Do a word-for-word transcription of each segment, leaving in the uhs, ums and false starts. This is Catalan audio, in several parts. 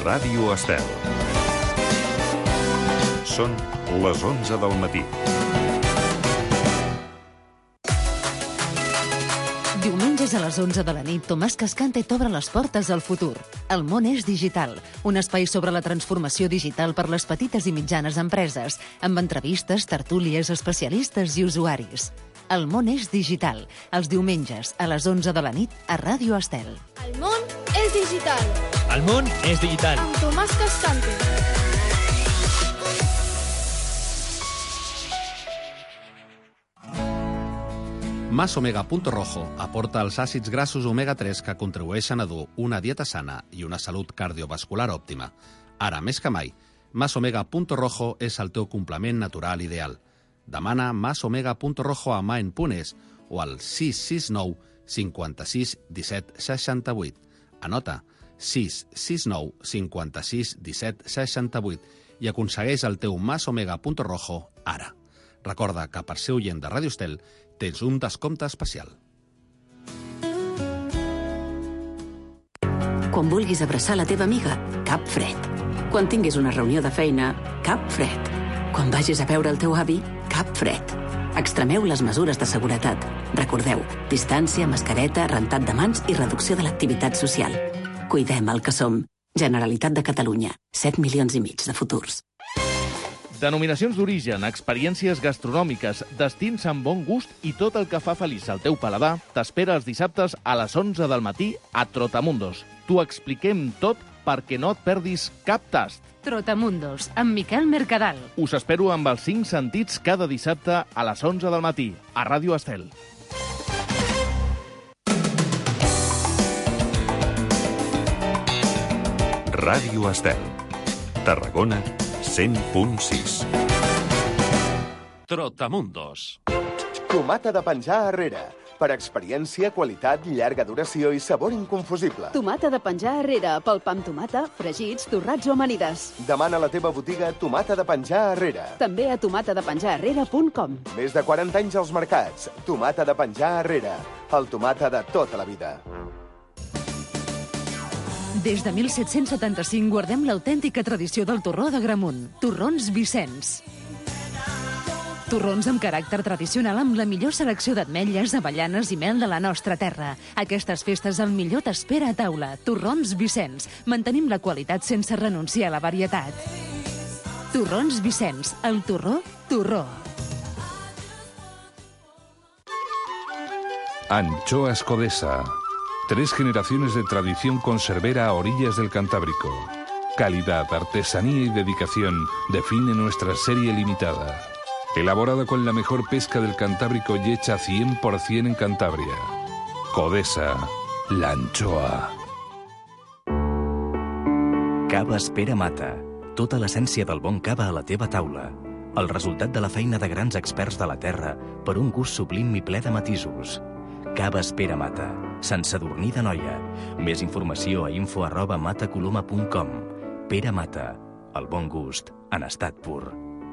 Ràdio Estel. Són les onze del matí. Diumenges a les onze de la nit, Tomàs Cascante t'obre les portes al futur. El món és digital, un espai sobre la transformació digital per les petites i mitjanes empreses, amb entrevistes, tertúlies, especialistes i usuaris. El món és digital, els diumenges a les onze de la nit a Ràdio Estel. El món és digital. El món és digital. Amb Tomàs Cascante. Mas Omega Punto Rojo aporta els àcids grassos omega tres que contribueixen a dur una dieta sana i una salut cardiovascular òptima. Ara, més que mai, Mas Omega Punto Rojo és el teu complement natural ideal. Demana Mas Omega Punto Rojo a Maen Punes o al sis sis nou cinquanta-sis disset seixanta-vuit. Anota, sis sis nou cinquanta-sis disset seixanta-vuit i aconsegueix el teu Mas Omega Punto Rojo ara. Recorda que per ser oient de Ràdio Estel tens un descompte especial. Quan vulguis abraçar la teva amiga, cap fred. Quan tinguis una reunió de feina, cap fred. Quan vagis a veure el teu avi, cap fred. Extremeu les mesures de seguretat. Recordeu, distància, mascareta, rentat de mans i reducció de l'activitat social. Cuidem el que som. Generalitat de Catalunya. set milions i mig de futurs. Denominacions d'origen, experiències gastronòmiques, destins amb bon gust i tot el que fa feliç al teu paladar t'espera els dissabtes a les onze del matí a Trotamundos. T'ho expliquem tot perquè no et perdis cap tast. Trotamundos, amb Miquel Mercadal. Us espero amb els cinc sentits cada dissabte a les onze del matí a Ràdio Estel. Ràdio Estel. Tarragona, cent punt sis. Trotamundos. Tomata de penjar arrere. Per experiència, qualitat, llarga duració i sabor inconfusible. Tomata de penjar arrere, pel pa amb tomata, fregits, torrats o amanides. Demana a la teva botiga Tomata de penjar arrere. També a tomata de penjar arrere punt com. Més de quaranta anys als mercats. Tomata de penjar arrere. El tomata de tota la vida. Des de disset setanta-cinc guardem l'autèntica tradició del torró d'Agramunt. Torrons Vicenç. Torrons amb caràcter tradicional amb la millor selecció d'ametlles, avellanes i mel de la nostra terra. Aquestes festes el millor t'espera a taula. Torrons Vicenç. Mantenim la qualitat sense renunciar a la varietat. Torrons Vicenç. El torró, torró. Anchoas Codesa. Tres generaciones de tradición conservera a orillas del Cantábrico. Calidad, artesanía y dedicación define nuestra serie limitada. Elaborada con la mejor pesca del Cantábrico y hecha cien por cien en Cantabria. Codesa, la anchoa. Cava Espera Mata. Tota l'essència del bon cava a la teva taula. El resultat de la feina de grans experts de la terra per un gust sublim i ple de matisos. Cava Espera Mata. Sant Sadurní d'Anoia. Més informació a info arroba matacoloma punt com. Pere Mata. El bon gust en estat pur.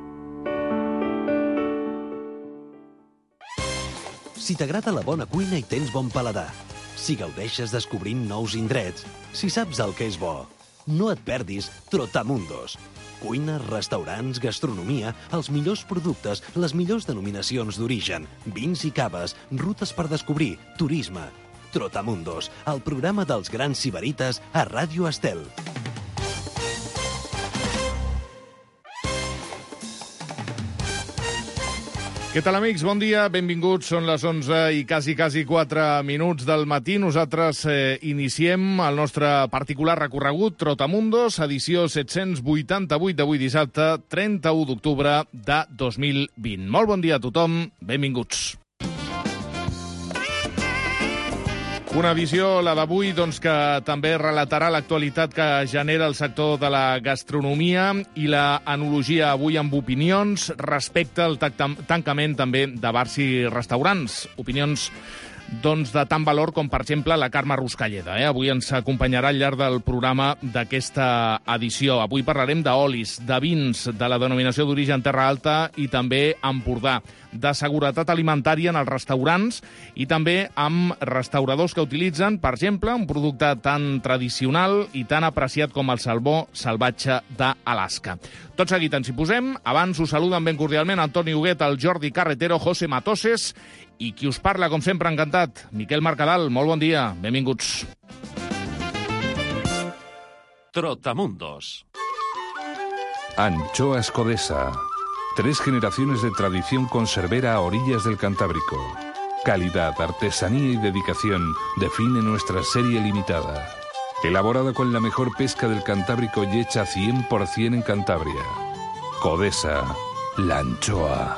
Si t'agrada la bona cuina i tens bon paladar, si gaudeixes descobrint nous indrets, si saps el que és bo, no et perdis Trotamundos. Cuines, restaurants, gastronomia, els millors productes, les millors denominacions d'origen, vins i caves, rutes per descobrir, turisme. Trotamundos, el programa dels grans sibarites a Ràdio Estel. Què tal, amics? Bon dia, benvinguts. Són les onze i quasi, quasi quatre minuts del matí. Nosaltres eh, iniciem el nostre particular recorregut, Trotamundos, edició set-cents vuitanta-vuit d'avui dissabte, trenta-u d'octubre de dos mil vint. Molt bon dia a tothom, benvinguts. Una edició, la d'avui, doncs, que també relatarà l'actualitat que genera el sector de la gastronomia i la enologia, avui amb opinions respecte al tancament també de bars i restaurants. Opinions doncs, de tant valor com, per exemple, la Carme Ruscalleda. Eh? Avui ens acompanyarà al llarg del programa d'aquesta edició. Avui parlarem d'olis, de vins, de la denominació d'origen Terra Alta i també Empordà, de seguretat alimentària en els restaurants i també amb restauradors que utilitzen, per exemple, un producte tan tradicional i tan apreciat com el salmó salvatge d'Alaska. Tot seguit ens hi posem. Abans us saluden ben cordialment Antoni Huguet, el Jordi Carretero, José Matoses i qui us parla, com sempre, encantat, Miquel Mercadal. Molt bon dia, benvinguts. Trotamundos. Anchoas Codesa. Tres generaciones de tradición conservera a orillas del Cantábrico. Calidad, artesanía y dedicación define nuestra serie limitada. Elaborada con la mejor pesca del Cantábrico y hecha cien por ciento en Cantabria. Codesa, la anchoa.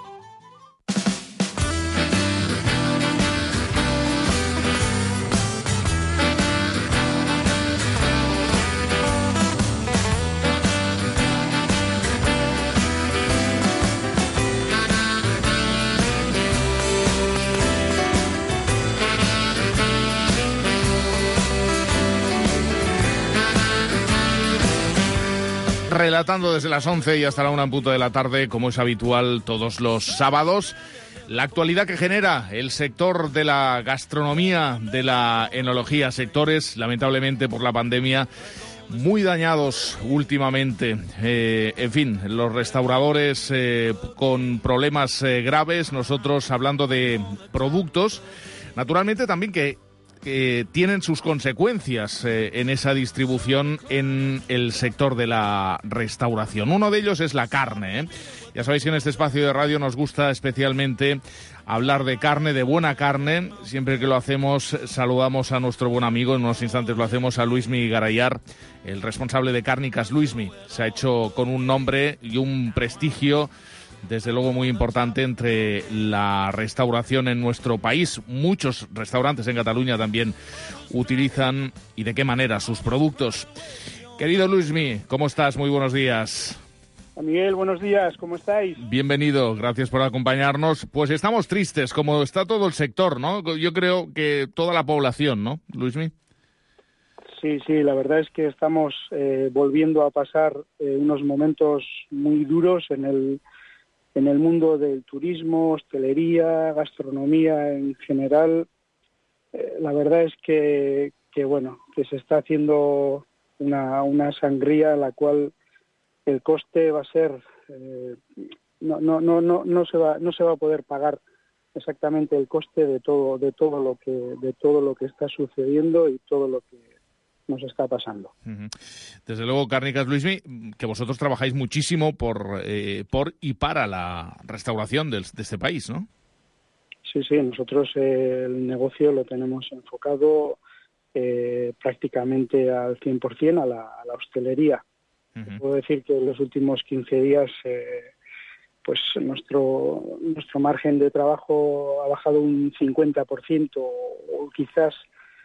Relatando desde las once y hasta la una en punto de la tarde, como es habitual todos los sábados, la actualidad que genera el sector de la gastronomía, de la enología, sectores, lamentablemente por la pandemia, muy dañados últimamente. Eh, en fin, los restauradores eh, con problemas eh, graves, nosotros hablando de productos, naturalmente también que que tienen sus consecuencias eh, en esa distribución en el sector de la restauración. Uno de ellos es la carne, ¿eh? Ya sabéis que en este espacio de radio nos gusta especialmente hablar de carne, de buena carne. Siempre que lo hacemos saludamos a nuestro buen amigo, en unos instantes lo hacemos a Luismi Garayar, el responsable de Cárnicas. Luismi se ha hecho con un nombre y un prestigio desde luego muy importante entre la restauración en nuestro país. Muchos restaurantes en Cataluña también utilizan, y de qué manera, sus productos. Querido Luismi, ¿cómo estás? Muy buenos días. Miguel, buenos días, ¿cómo estáis? Bienvenido, gracias por acompañarnos. Pues estamos tristes, como está todo el sector, ¿no? Yo creo que toda la población, ¿no, Luismi? Sí, sí, la verdad es que estamos eh, volviendo a pasar eh, unos momentos muy duros en el en el mundo del turismo, hostelería, gastronomía en general. Eh, la verdad es que, que, bueno, que se está haciendo una, una sangría en la cual el coste va a ser, eh, no, no, no, no, no se va, no se va a poder pagar exactamente el coste de todo, de todo lo que, de todo lo que está sucediendo y todo lo que nos está pasando. Desde luego, Cárnicas, Luismi, que vosotros trabajáis muchísimo por, eh, por y para la restauración de, de este país, ¿no? Sí, sí, nosotros eh, el negocio lo tenemos enfocado eh, prácticamente al cien por ciento a la, a la hostelería. Uh-huh. Puedo decir que en los últimos quince días eh, pues nuestro, nuestro margen de trabajo ha bajado un cincuenta por ciento o quizás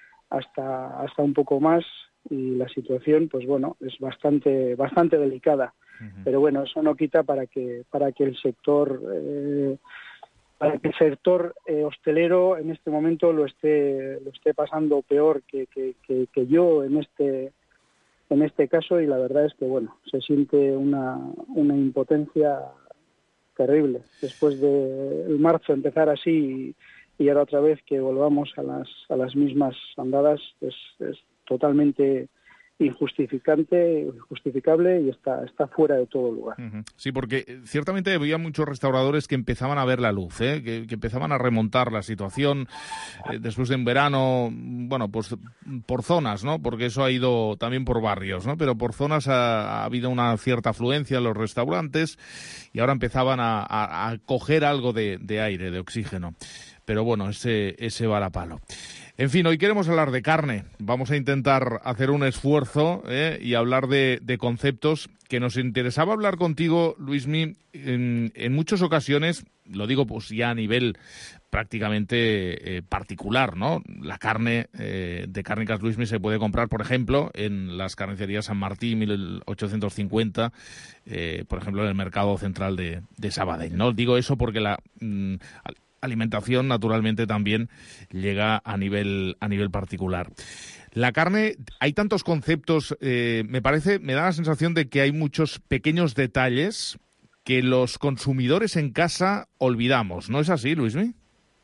hasta hasta un poco más, y la situación pues bueno es bastante bastante delicada. Uh-huh. Pero bueno, eso no quita para que para que el sector eh, para que el sector eh, hostelero en este momento lo esté lo esté pasando peor que, que, que, que yo en este en este caso, y la verdad es que bueno, se siente una una impotencia terrible después de el marzo empezar así y ahora otra vez que volvamos a las a las mismas andadas es, es totalmente injustificante, injustificable y está está fuera de todo lugar. Uh-huh. Sí, porque ciertamente había muchos restauradores que empezaban a ver la luz, ¿eh? que, que empezaban a remontar la situación eh, después de en verano, bueno, pues por zonas, ¿no? Porque eso ha ido también por barrios, ¿no? Pero por zonas ha, ha habido una cierta afluencia en los restaurantes y ahora empezaban a, a, a coger algo de, de aire, de oxígeno. Pero bueno, ese, ese varapalo. En fin, hoy queremos hablar de carne. Vamos a intentar hacer un esfuerzo ¿eh? y hablar de, de conceptos que nos interesaba hablar contigo, Luismi, en, en muchas ocasiones, lo digo pues ya a nivel prácticamente eh, particular, ¿no? La carne eh, de Cárnicas Luismi se puede comprar, por ejemplo, en las carnicerías San Martín mil ochocientos cincuenta, eh, por ejemplo, en el mercado central de, de Sabadell, ¿no? Digo eso porque la... Mm, alimentación, naturalmente, también llega a nivel, a nivel particular. La carne, hay tantos conceptos, eh, me parece, me da la sensación de que hay muchos pequeños detalles que los consumidores en casa olvidamos. ¿No es así, Luismi?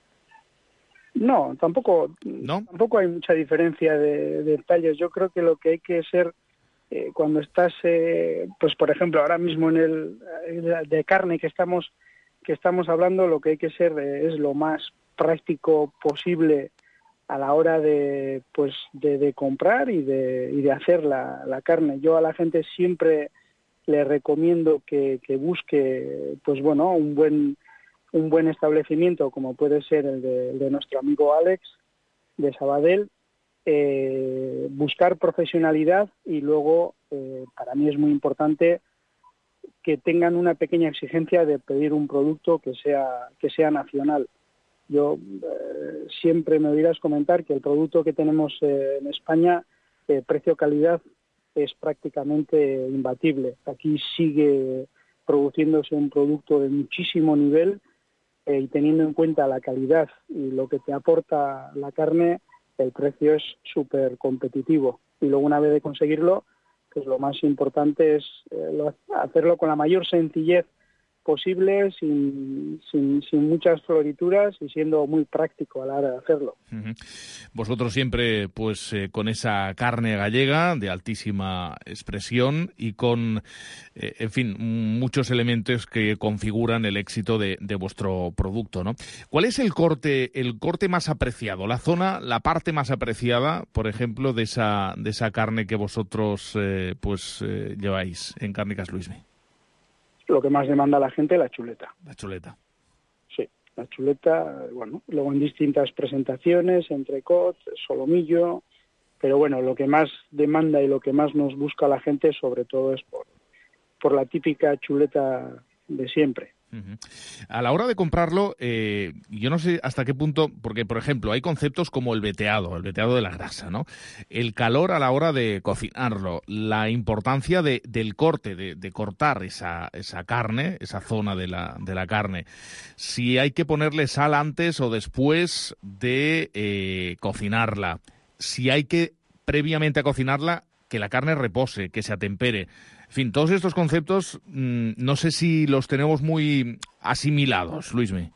No, tampoco, ¿No? tampoco hay mucha diferencia de, de detalles. Yo creo que lo que hay que ser, eh, cuando estás, eh, pues por ejemplo, ahora mismo en el de carne que estamos que estamos hablando, lo que hay que ser eh, es lo más práctico posible a la hora de pues de, de comprar y de y de hacer la, la carne. Yo a la gente siempre le recomiendo que, que busque, pues bueno, un buen un buen establecimiento como puede ser el de, el de nuestro amigo Alex de Sabadell, eh, buscar profesionalidad y luego, eh, para mí es muy importante que tengan una pequeña exigencia de pedir un producto que sea que sea nacional. Yo eh, siempre me oirás comentar que el producto que tenemos eh, en España, eh, precio-calidad, es prácticamente imbatible. Aquí sigue produciéndose un producto de muchísimo nivel, eh, y teniendo en cuenta la calidad y lo que te aporta la carne, el precio es súper competitivo. Y luego, una vez de conseguirlo, pues lo más importante es eh, lo, hacerlo con la mayor sencillez posible, sin, sin, sin muchas florituras y siendo muy práctico a la hora de hacerlo. Uh-huh. Vosotros siempre, pues, eh, con esa carne gallega de altísima expresión y con, eh, en fin, muchos elementos que configuran el éxito de, de vuestro producto, ¿no? ¿Cuál es el corte, el corte más apreciado, la zona, la parte más apreciada, por ejemplo, de esa, de esa carne que vosotros, eh, pues, eh, lleváis en Cárnicas Luismi? Lo que más demanda la gente, la chuleta. La chuleta. Sí, la chuleta, bueno, luego en distintas presentaciones, entrecot, solomillo, pero bueno, lo que más demanda y lo que más nos busca la gente sobre todo es por, por la típica chuleta de siempre. Uh-huh. A la hora de comprarlo, eh, yo no sé hasta qué punto, porque por ejemplo hay conceptos como el veteado, el veteado de la grasa, ¿no? El calor a la hora de cocinarlo, la importancia de, del corte, de, de cortar esa, esa carne, esa zona de la, de la carne, si hay que ponerle sal antes o después de eh, cocinarla, si hay que previamente a cocinarla que la carne repose, que se atempere. En fin, todos estos conceptos mmm, no sé si los tenemos muy asimilados, Luismi.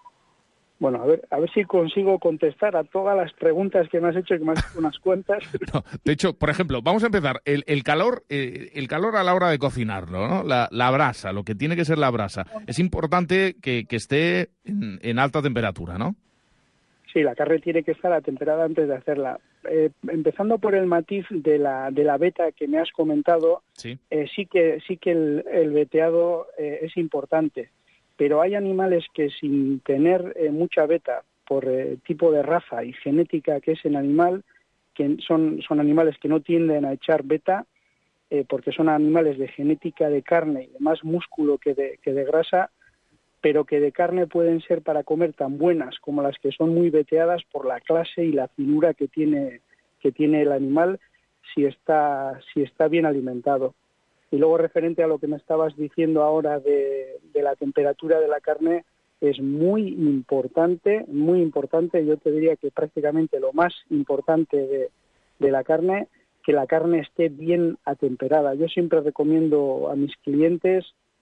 Bueno, a ver, a ver si consigo contestar a todas las preguntas que me has hecho, que me has hecho unas cuantas. No, de hecho, por ejemplo, vamos a empezar. El, el calor eh, el calor a la hora de cocinarlo, ¿no? La, la brasa, lo que tiene que ser la brasa. Es importante que, que esté en, en alta temperatura, ¿no? Sí, la carne tiene que estar atemperada antes de hacerla. Eh, empezando por el matiz de la de la veta que me has comentado, sí, eh, sí que sí que el, el veteado eh, es importante, pero hay animales que sin tener eh, mucha veta por eh, tipo de raza y genética que es el animal, que son son animales que no tienden a echar veta, eh, porque son animales de genética de carne y de más músculo que de que de grasa, pero que de carne pueden ser para comer tan buenas como las que son muy veteadas por la clase y la finura que tiene que tiene el animal si está si está bien alimentado. Y luego, referente a lo que me estabas diciendo ahora de, de la temperatura de la carne, es muy importante, muy importante, yo te diría que prácticamente lo más importante de, de la carne, que la carne esté bien atemperada. Yo siempre recomiendo a mis clientes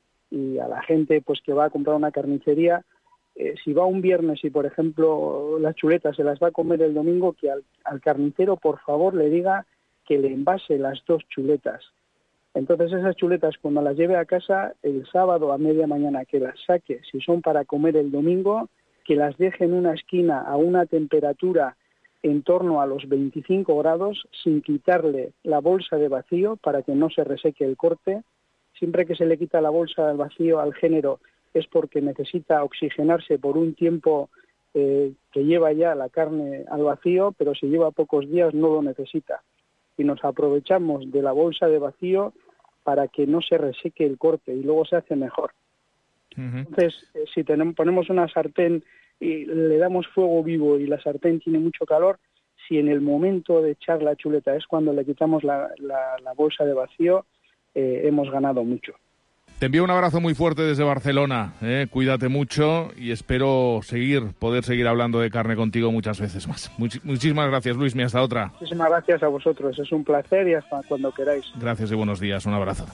y a la gente pues que va a comprar una carnicería, eh, si va un viernes y, por ejemplo, las chuletas se las va a comer el domingo, que al, al carnicero, por favor, le diga que le envase las dos chuletas. Entonces, esas chuletas, cuando las lleve a casa, el sábado a media mañana, que las saque, si son para comer el domingo, que las deje en una esquina a una temperatura en torno a los veinticinco grados, sin quitarle la bolsa de vacío para que no se reseque el corte. Siempre que se le quita la bolsa del vacío al género es porque necesita oxigenarse por un tiempo eh, que lleva ya la carne al vacío, pero si lleva pocos días no lo necesita. Y nos aprovechamos de la bolsa de vacío para que no se reseque el corte y luego se hace mejor. Uh-huh. Entonces, eh, si tenemos, ponemos una sartén y le damos fuego vivo y la sartén tiene mucho calor, si en el momento de echar la chuleta es cuando le quitamos la, la, la bolsa de vacío, Eh, hemos ganado mucho. Te envío un abrazo muy fuerte desde Barcelona, ¿eh? Cuídate mucho y espero seguir, poder seguir hablando de carne contigo muchas veces más. Much- muchísimas gracias, Luismi, hasta otra. Muchísimas gracias a vosotros, es un placer y hasta cuando queráis. Gracias y buenos días, un abrazo.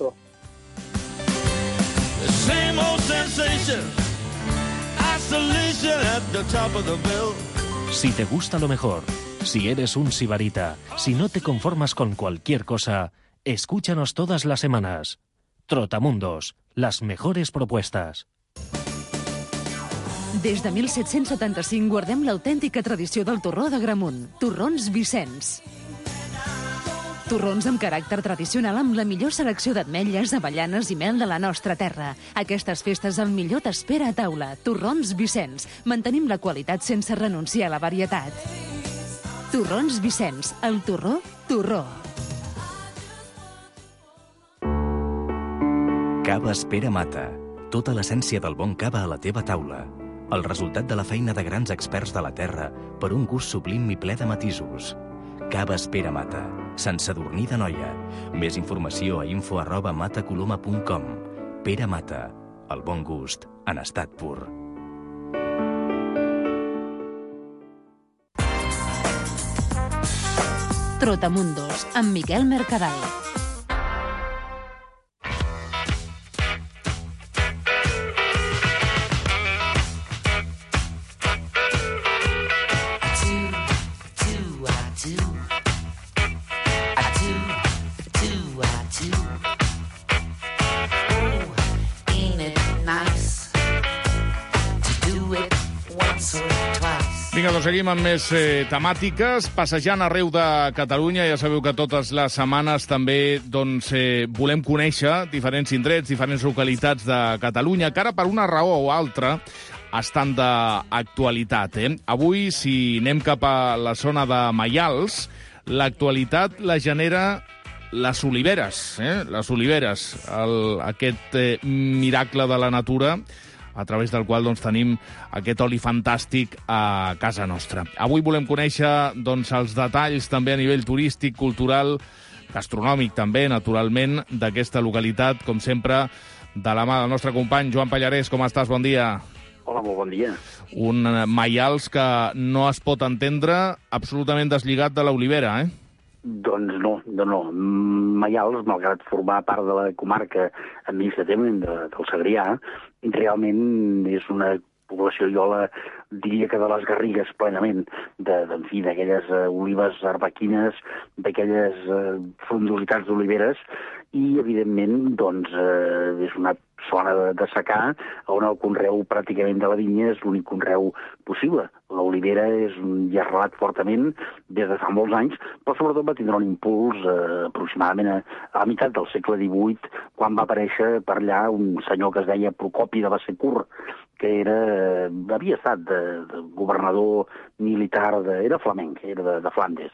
Si te gusta lo mejor, si eres un sibarita, si no te conformas con cualquier cosa, escúchanos todas las semanas. Trotamundos, las mejores propuestas. Des de disset setanta-cinc guardem l'autèntica tradició del torró de Gramunt. Torrons Vicenç. Torrons amb caràcter tradicional amb la millor selecció d'ametlles, avellanes i mel de la nostra terra. Aquestes festes el millor t'espera a taula. Torrons Vicenç. Mantenim la qualitat sense renunciar a la varietat. Torrons Vicenç. El torró, torró. Cava Espera Mata. Tota l'essència del bon cava a la teva taula. El resultat de la feina de grans experts de la terra per un gust sublim i ple de matisos. Cava Espera Mata. Sant Sadurní d'Anoia. Més informació a info arroba matacoloma punt com. Pere Mata. El bon gust en estat pur. Trotamundos, amb Miquel Mercadal. Vinga, doncs seguim amb més eh, temàtiques. Passejant arreu de Catalunya, ja sabeu que totes les setmanes també doncs, eh, volem conèixer diferents indrets, diferents localitats de Catalunya, que ara per una raó o altra estan d'actualitat. Eh? Avui, si anem cap a la zona de Maials, l'actualitat la genera les oliveres, eh? les oliveres, el, aquest eh, miracle de la natura, a través del qual doncs, tenim aquest oli fantàstic a casa nostra. Avui volem conèixer doncs, els detalls també a nivell turístic, cultural, gastronòmic també, naturalment, d'aquesta localitat, com sempre, de la mà del nostre company Joan Pallarès. Com estàs? Bon dia. Hola, molt bon dia. Un Maials que no es pot entendre absolutament deslligat de l'olivera, eh? Doncs no, no, no. Maials, malgrat formar part de la comarca administrativament de, del Segrià, realment és una població, jo la diria que de les Garrigues plenament, de, de, en fi, d'aquelles uh, olives arbequines, d'aquelles uh, frondositats d'oliveres, i, evidentment, doncs, uh, és una zona de, de secà on el conreu pràcticament de la vinya és l'únic conreu possible. L'olivera és un ja arrelat fortament des de fa molts anys, però sobretot va tindre un impuls eh, aproximadament a, a la meitat del segle divuit, quan va aparèixer per allà un senyor que es deia Procopi de Bassecourt, que era, eh, havia estat de, de governador militar, de, era flamenc, era de, de Flandes,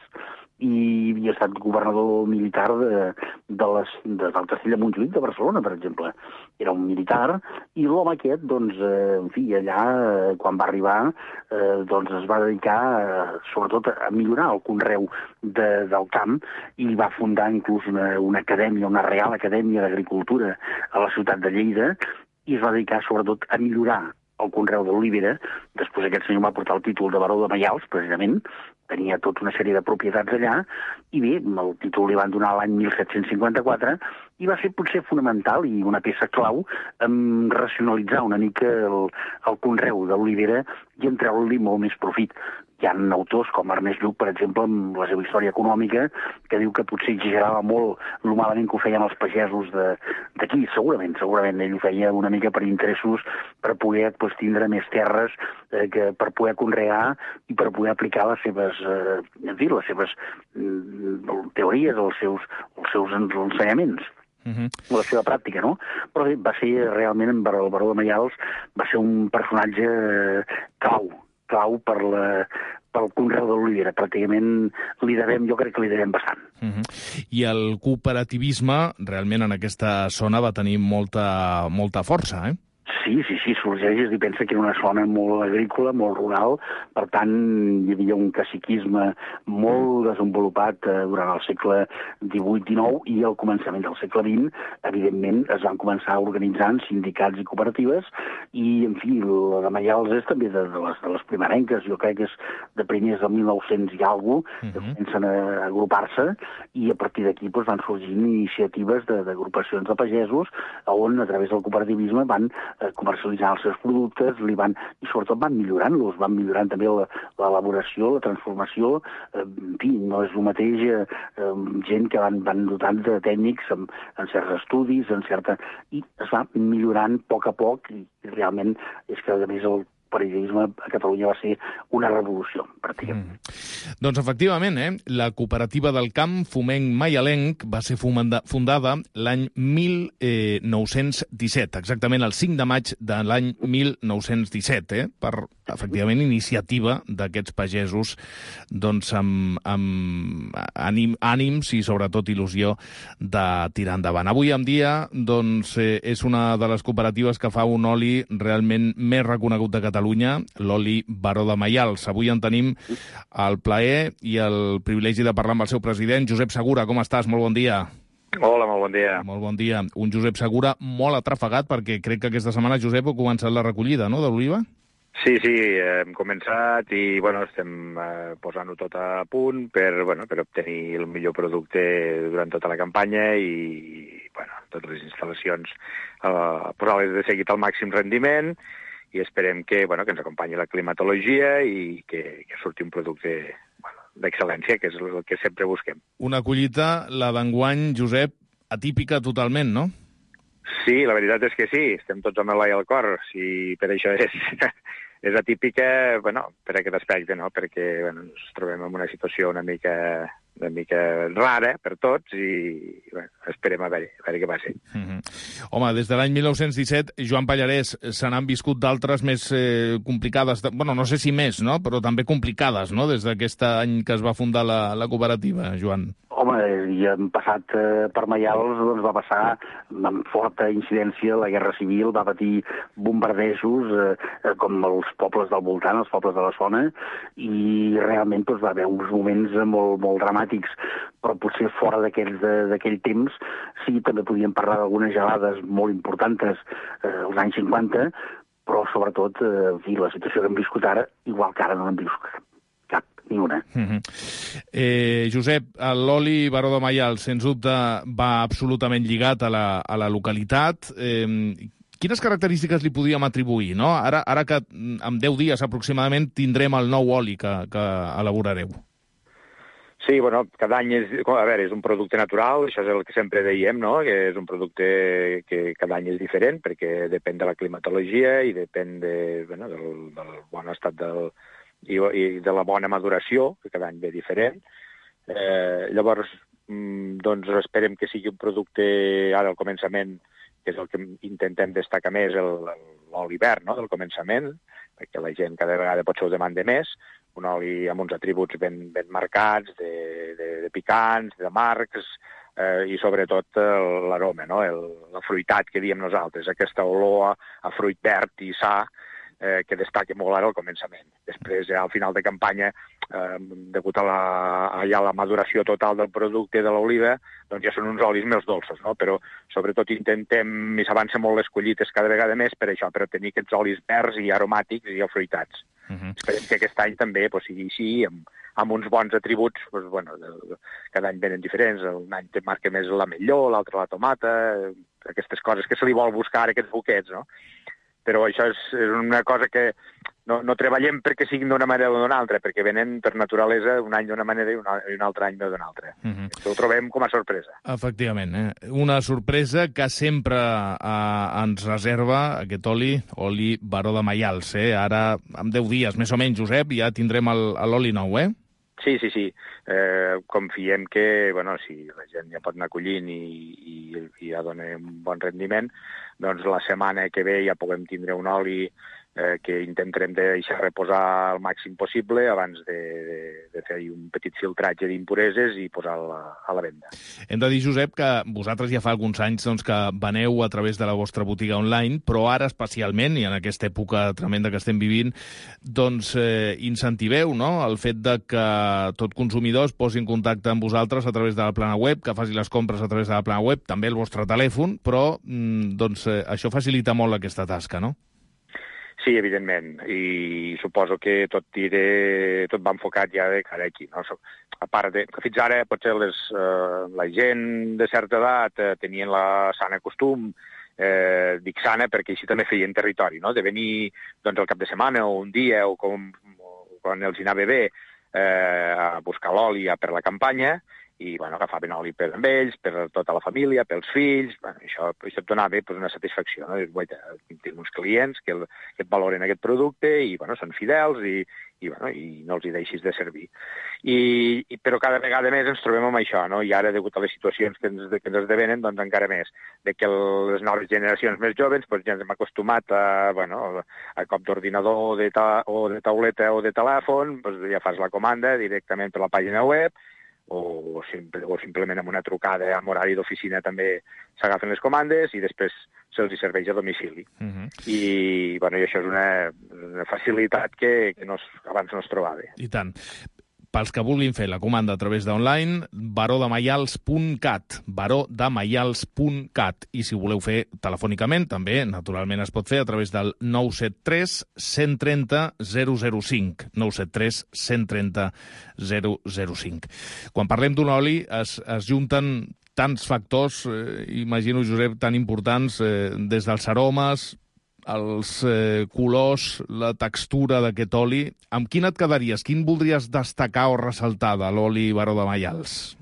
i havia estat governador militar de, de les, de, del castell de Montjuïc de Barcelona, per exemple. Era un militar, i l'home aquest, doncs, eh, en fi, allà, eh, quan va arribar, eh, doncs es va dedicar, eh, sobretot, a millorar el conreu de, del camp, i va fundar inclús una, una acadèmia, una Real Acadèmia d'Agricultura a la ciutat de Lleida, i es va dedicar, sobretot, a millorar el conreu de l'olivera. Després aquest senyor va portar el títol de baró de Maials, precisament, tenia tota una sèrie de propietats allà, i bé, el títol li van donar l'any mil set-cents cinquanta-quatre, i va ser potser fonamental i una peça clau en racionalitzar una mica el, el conreu de l'olivera i en treure-li molt més profit. Hi ha autors com Ernest Lluch, per exemple, amb la seva història econòmica, que diu que potser exagerava molt lo malament que ho feien els pagesos d'aquí. Segurament, segurament ell ho feia una mica per interessos, per poder pues, tindre més terres, eh, que, per poder conrear i per poder aplicar les seves, eh, en fi, les seves eh, teories, els seus, els seus ensenyaments. Uh-huh. La seva pràctica, no? Però bé, va ser realment, el baró de Maials va ser un personatge clau, clau per la, pel conreu de l'olivera. Pràcticament li devem, jo crec que li devem bastant. Uh-huh. I el cooperativisme realment en aquesta zona va tenir molta, molta força, eh? Sí, sí, sí, sorgeix i pensa que era una zona molt agrícola, molt rural, per tant hi havia un caciquisme molt desenvolupat eh, durant el segle divuit dinou i al començament del segle vint, evidentment, es van començar organitzant sindicats i cooperatives i, en fi, la de Maials és també de, de, les, de les primerenques, jo crec que és de primers del mil nou-cents i alguna cosa, que comencen a agrupar-se i a partir d'aquí doncs, van sorgint iniciatives d'agrupacions de, de pagesos on, a través del cooperativisme, van eh, comercialitzar els seus productes, li van, i sobretot van millorant-los, van millorant també l'elaboració, la transformació, eh, en fi, no és el mateix eh, eh, gent que van, van dotant de tècnics en, en certs estudis, en certa... i es va millorant a poc a poc, i, i realment és que, a més, el cooperativisme a Catalunya va ser una revolució, pràcticament. Mm. Doncs, efectivament, eh, la cooperativa del camp Foment Maialenc va ser fundada l'any mil nou-cents disset, exactament el cinc de maig de l'any mil nou-cents disset, eh, per, efectivament, iniciativa d'aquests pagesos doncs, amb, amb ànim, ànims i, sobretot, il·lusió de tirar endavant. Avui en dia doncs, eh, és una de les cooperatives que fa un oli realment més reconegut de Catalunya, l'oli Baró de Maials. Avui en tenim el plaer i el privilegi de parlar amb el seu president, Josep Segura. Com estàs? Molt bon dia. Hola, molt bon dia. Molt bon dia. Un Josep Segura molt atrafegat, perquè crec que aquesta setmana, Josep, ha començat la recollida, no?, de l'oliva? Sí, sí, hem començat i bueno, estem eh, posant-ho tot a punt per, bueno, per obtenir el millor producte durant tota la campanya i bueno, totes les instal·lacions eh, posar-les de seguit al màxim rendiment i esperem que, bueno, que ens acompanyi la climatologia i que, que surti un producte bueno, d'excel·lència, que és el que sempre busquem. Una collita, la d'enguany, Josep, atípica totalment, no? Sí, la veritat és que sí, estem tots amb l'ai al cor, si per això és, és atípica, bueno, per aquest aspecte, no? Perquè bueno, ens trobem en una situació una mica, una mica rara per tots i bueno, esperem a veure, a veure què passa. Mm-hmm. Home, des de l'any mil nou-cents disset, Joan Pallarès, se n'han viscut d'altres més eh, complicades, de, bueno, no sé si més, no?, però també complicades, no?, des d'aquest any que es va fundar la, la cooperativa, Joan. Home, i hem passat eh, per Maials, doncs va passar amb forta incidència la Guerra Civil, va patir bombardejos eh, com els pobles del voltant, els pobles de la zona, i realment doncs, va haver uns moments molt, molt dramàtics, però potser fora d'aquell temps sí, també podíem parlar d'algunes gelades molt importants eh, als anys cinquanta, però sobretot eh, la situació que hem viscut ara, igual que ara no l'hem viscut cap, ni una. Mm-hmm. eh, Josep, l'oli Baró de Maials, sens dubte, va absolutament lligat a la, a la localitat. Eh, quines característiques li podíem atribuir, no? Ara, ara que en deu dies aproximadament tindrem el nou oli que, que elaborareu. Sí, bueno, cada any és, a veure, és un producte natural, això és el que sempre dèiem, no?, que és un producte que cada any és diferent perquè depèn de la climatologia i depèn de, bueno, del, del bon estat del, i, i de la bona maduració, que cada any ve diferent. Eh, llavors, doncs esperem que sigui un producte, ara al començament, que és el que intentem destacar més, l'oli verd, no?, del començament, perquè la gent cada vegada potser ho demanda més, un oli amb uns atributs ben, ben marcats, de, de, de picants, de marcs, eh, i sobretot l'aroma, no?, el, la fruitat que diem nosaltres, aquesta olor a, a fruit verd i sa, eh, que destaca molt ara al començament. Després, ja al final de campanya, eh, degut a la, a ja la maduració total del producte de l'oliva, doncs ja són uns olis més dolços, no? Però sobretot intentem, i s'avança molt les collites cada vegada més per això, per obtenir aquests olis verds i aromàtics i afruitats. Uh-huh. Esperem que aquest any també pues, sigui així, amb, amb uns bons atributs, pues, bueno, cada any venen diferents, un any te marca més l'ametlló, l'altre la tomata, aquestes coses que se li vol buscar, aquests boquets, no? Però això és, és una cosa que no, no treballem perquè siguin d'una manera o d'una altra, perquè venen per naturalesa un any d'una manera i un, i un altre any d'una altra. Uh-huh. Això ho trobem com a sorpresa. Efectivament, eh? Una sorpresa que sempre eh, ens reserva aquest oli, oli Baró de Maials. Eh? Ara, en deu dies, més o menys, Josep, ja tindrem l'oli nou, eh? Sí, sí, sí. Eh, confiem que, bueno, si la gent ja pot anar collint i, i, i ja dona un bon rendiment, doncs la setmana que ve ja puguem tindre un oli eh, que intentarem deixar reposar al màxim possible abans de, de, de fer un petit filtratge d'impureses i posar-la a, a la venda. Hem de dir, Josep, que vosaltres ja fa alguns anys doncs, que veneu a través de la vostra botiga online, però ara especialment, i en aquesta època tremenda que estem vivint, doncs eh, incentiveu, no?, el fet de que tot consumidor es posi en contacte amb vosaltres a través de la plana web, que faci les compres a través de la plana web, també el vostre telèfon, però mm, doncs, eh, això facilita molt aquesta tasca, no? Sí, evidentment, i suposo que tot, diré, tot va enfocat ja de cara aquí. No? A part de que fins ara potser les, eh, la gent de certa edat eh, tenien la sana costum, eh, dic sana perquè així també feien territori, no? De venir doncs, el cap de setmana o un dia o, com, o quan els hi anava bé eh, a buscar l'oli per la campanya, i bueno, agafaven oli per amb ells, per tota la família, pels fills, bueno, això, això et donava pues, una satisfacció. No? Tinc uns clients que, el, que et valoren aquest producte i bueno, són fidels i, i, bueno, i no els hi deixis de servir. I, i, però cada vegada més ens trobem amb això, no? I ara, degut a les situacions que ens, que ens esdevenen, doncs encara més, de que les noves generacions més joves pues, ja ens hem acostumat a, bueno, a cop d'ordinador de ta, o de tauleta o de telèfon, pues, ja fas la comanda directament per la pàgina web, o, simple, o simplement amb una trucada amb horari d'oficina també s'agafen les comandes i després se'ls hi serveix a domicili. Uh -huh. I, bueno, i això és una, una facilitat que, que no es, abans no es trobava. I tant. Pels que vulguin fer la comanda a través d'online, baró de maials punt cat, baró de maials punt cat. I si ho voleu fer telefònicament, també, naturalment, es pot fer a través del nou set tres, cent trenta, zero zero cinc. nou set tres, cent trenta, zero zero cinc. Quan parlem d'un oli, es, es junten tants factors, eh, imagino, Josep, tan importants, eh, des dels aromes, els eh, colors, la textura d'aquest oli. Amb quin et quedaries? Quin voldries destacar o ressaltar de l'oli Baró de Maials?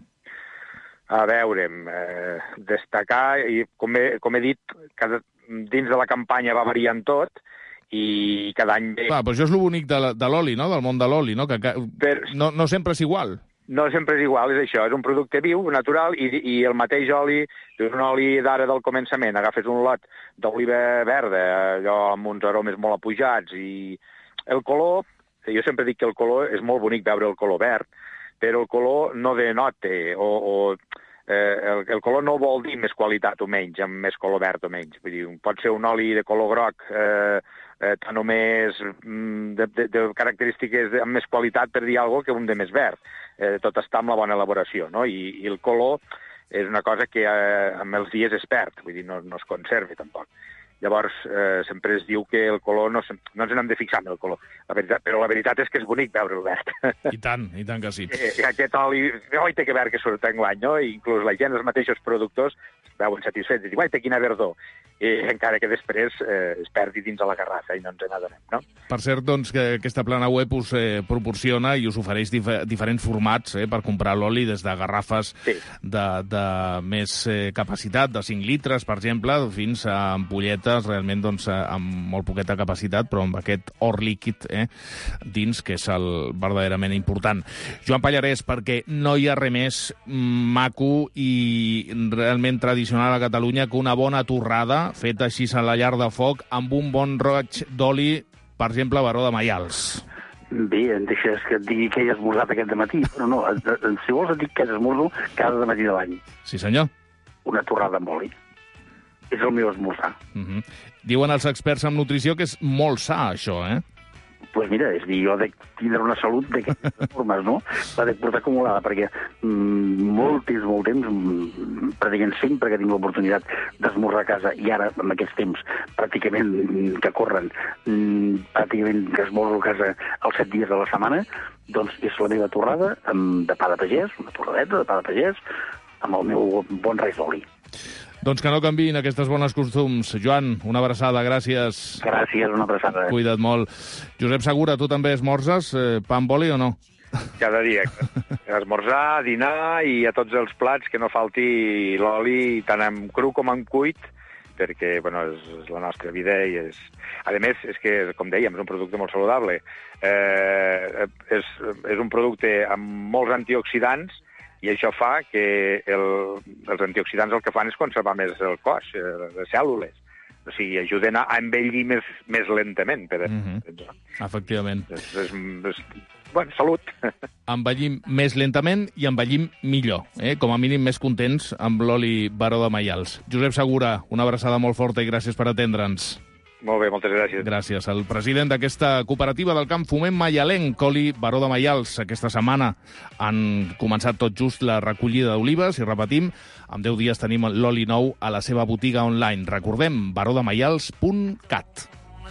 A veure, eh, destacar, i com he, com he dit, cada, dins de la campanya va variant tot, i cada any ve... Clar, però això és el bonic de, de l'oli, no?, del món de l'oli, no? Que, que per... no, no sempre és igual. No sempre és igual, és això, és un producte viu, natural, i, i el mateix oli, és un oli d'ara del començament, agafes un lot d'oliva verda, allò amb uns aromes molt apujats, i el color, jo sempre dic que el color és molt bonic veure el color verd, però el color no denota, o, o eh, el, el color no vol dir més qualitat o menys, amb més color verd o menys, vull dir, pot ser un oli de color groc, eh, eh, tant o més de, de, de característiques de, amb més qualitat per dir alguna cosa que un de més verd. Eh, tot està amb la bona elaboració, no? I, i el color és una cosa que eh, amb els dies es perd, vull dir, no, no es conserva tampoc. Llavors, eh, sempre es diu que el color no, no ens n'hem de fixar en el color, la veritat, però la veritat és que és bonic veure el verd. I tant, i tant que sí. Eh, aquest oli, oi, té que veure que surt enguany, no? I inclús la gent, els mateixos productors, veuen satisfets i diuen, oi, té quina verdor. I encara que després eh, es perdi dins de la garrafa i no ens n'adonem, no? Per cert, doncs, que aquesta plana web us eh, proporciona i us ofereix dif diferents formats eh, per comprar l'oli, des de garrafes sí. de, de més eh, capacitat, de cinc litres, per exemple, fins a ampolletes realment doncs, amb molt poqueta capacitat, però amb aquest or líquid eh, dins, que és el verdaderament important. Joan Pallarès, perquè no hi ha res més maco i realment tradicional a Catalunya que una bona torrada feta així a la llar de foc amb un bon roig d'oli, per exemple, Baró de Maials. Bé, em deixes que et digui que he esmorzat aquest dematí, però no, si vols et dic que esmorzo cada dematí de l'any. Sí, senyor. Una torrada amb oli. És el meu esmorzar. Uh -huh. Diuen els experts en nutrició que és molt sa, això, eh? Doncs pues mira, és dir, jo he de tindre una salut d'aquestes formes, no? La de portar acumulada, perquè mm, molt temps, molt temps, mm, pràcticament sempre que tinc l'oportunitat d'esmorzar a casa, i ara, en aquests temps, pràcticament que corren, mm, pràcticament que esmorzo a casa els set dies de la setmana, doncs és la meva torrada amb, de pa de pagès, una torradeta de pa de pagès, amb el meu bon rais d'oli. Doncs que no canviïn aquestes bones costums. Joan, una abraçada, gràcies. Gràcies, una abraçada. Cuida't molt. Josep Segura, tu també esmorzes eh, pa amb oli o no? Cada dia. Esmorzar, dinar i a tots els plats que no falti l'oli, tant en cru com en cuit, perquè bueno, és, és la nostra vida i és... A més, és que, com dèiem, és un producte molt saludable. Eh, és, és un producte amb molts antioxidants, i això fa que el, els antioxidants el que fan és conservar més el cos, les cèl·lules. o sigui, ajuden a, a envellir més, més lentament. Per, mm-hmm. per Efectivament. És, és, és, bueno, salut. Envellim més lentament i envellim millor, eh? Com a mínim més contents amb l'oli Baró de Maials. Josep Segura, una abraçada molt forta i gràcies per atendre'ns. Molt bé, moltes gràcies. Gràcies. El president d'aquesta cooperativa del camp Foment Maialenc, Oli Baró de Maials. Aquesta setmana han començat tot just la recollida d'olives i repetim, en deu dies tenim l'oli nou a la seva botiga online. Recordem, barodemaials punt cat.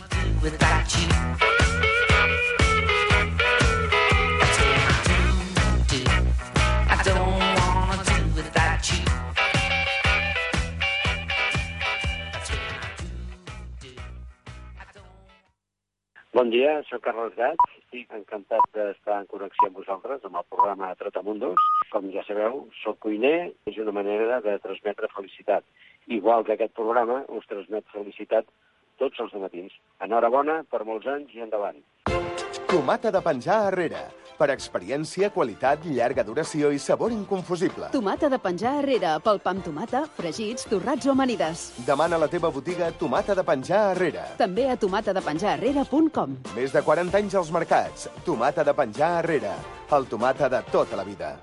Bon dia, soc Carles Gat. Estic encantat d'estar en connexió amb vosaltres, amb el programa Trotamundos. Com ja sabeu, soc cuiner, és una manera de transmetre felicitat. Igual que aquest programa us transmet felicitat tots els matins. Enhorabona per molts anys i endavant. Tomata de penjar arrere. Per experiència, qualitat, llarga duració i sabor inconfusible. Tomata de penjar arrere, pel pa amb tomata, fregits, torrats o amanides. Demana a la teva botiga Tomata de penjar arrere. També a tomata de penjar arrere punt com. Més de quaranta anys als mercats. Tomata de penjar arrere. El tomata de tota la vida.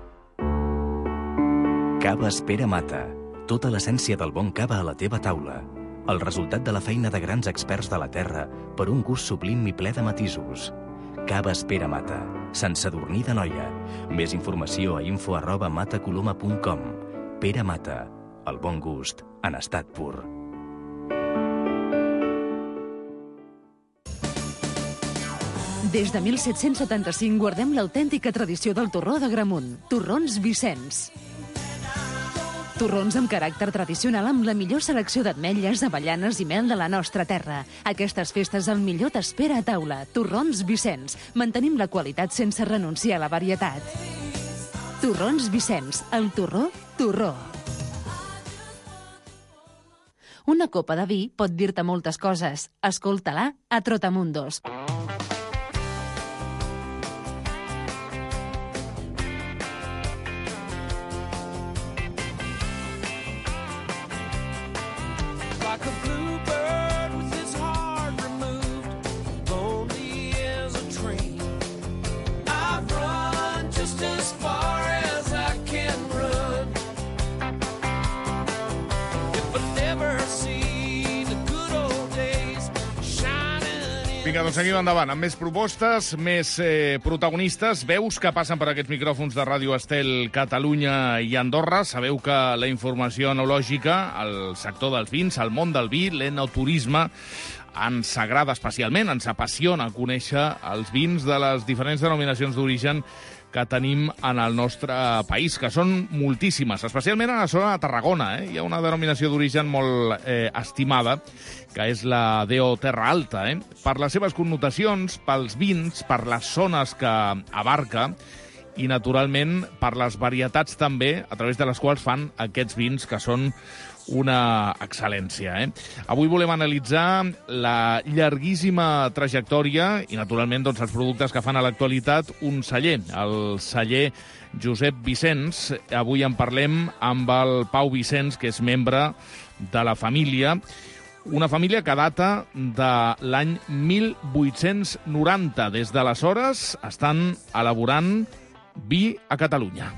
Cava Espera Mata. Tota l'essència del bon cava a la teva taula. El resultat de la feina de grans experts de la terra per un gust sublim i ple de matisos. Cava Espera Mata. Sant Sadurní d'Anoia. Més informació a info arroba matacoloma punt com. Pere Mata. El bon gust en estat pur. Des de mil set-cents setanta-cinc guardem l'autèntica tradició del torró d'Agramunt. Torrons Vicenç. Torrons amb caràcter tradicional amb la millor selecció d'ametlles, avellanes i mel de la nostra terra. Aquestes festes el millor t'espera a taula. Torrons Vicenç. Mantenim la qualitat sense renunciar a la varietat. Torrons Vicenç. El torró, torró. Una copa de vi pot dir-te moltes coses. Escolta-la a Trotamundos. Vinga, doncs seguim endavant, amb més propostes, més eh, protagonistes, veus que passen per aquests micròfons de Ràdio Estel Catalunya i Andorra. Sabeu que la informació enològica, el sector dels vins, el món del vi, l'enoturisme, ens agrada especialment, ens apassiona conèixer els vins de les diferents denominacions d'origen que tenim en el nostre país, que són moltíssimes, especialment a la zona de Tarragona. Eh? Hi ha una denominació d'origen molt eh, estimada, que és la D O Terra Alta, eh? Per les seves connotacions, pels vins, per les zones que abarca i, naturalment, per les varietats també a través de les quals fan aquests vins que són una excel·lència. Eh? Avui volem analitzar la llarguíssima trajectòria i, naturalment, doncs, els productes que fan a l'actualitat un celler, el celler Josep Vicenç. Avui en parlem amb el Pau Vicenç, que és membre de la família, una família que data de l'any mil vuit-cents noranta. Des d'aleshores estan elaborant vi a Catalunya.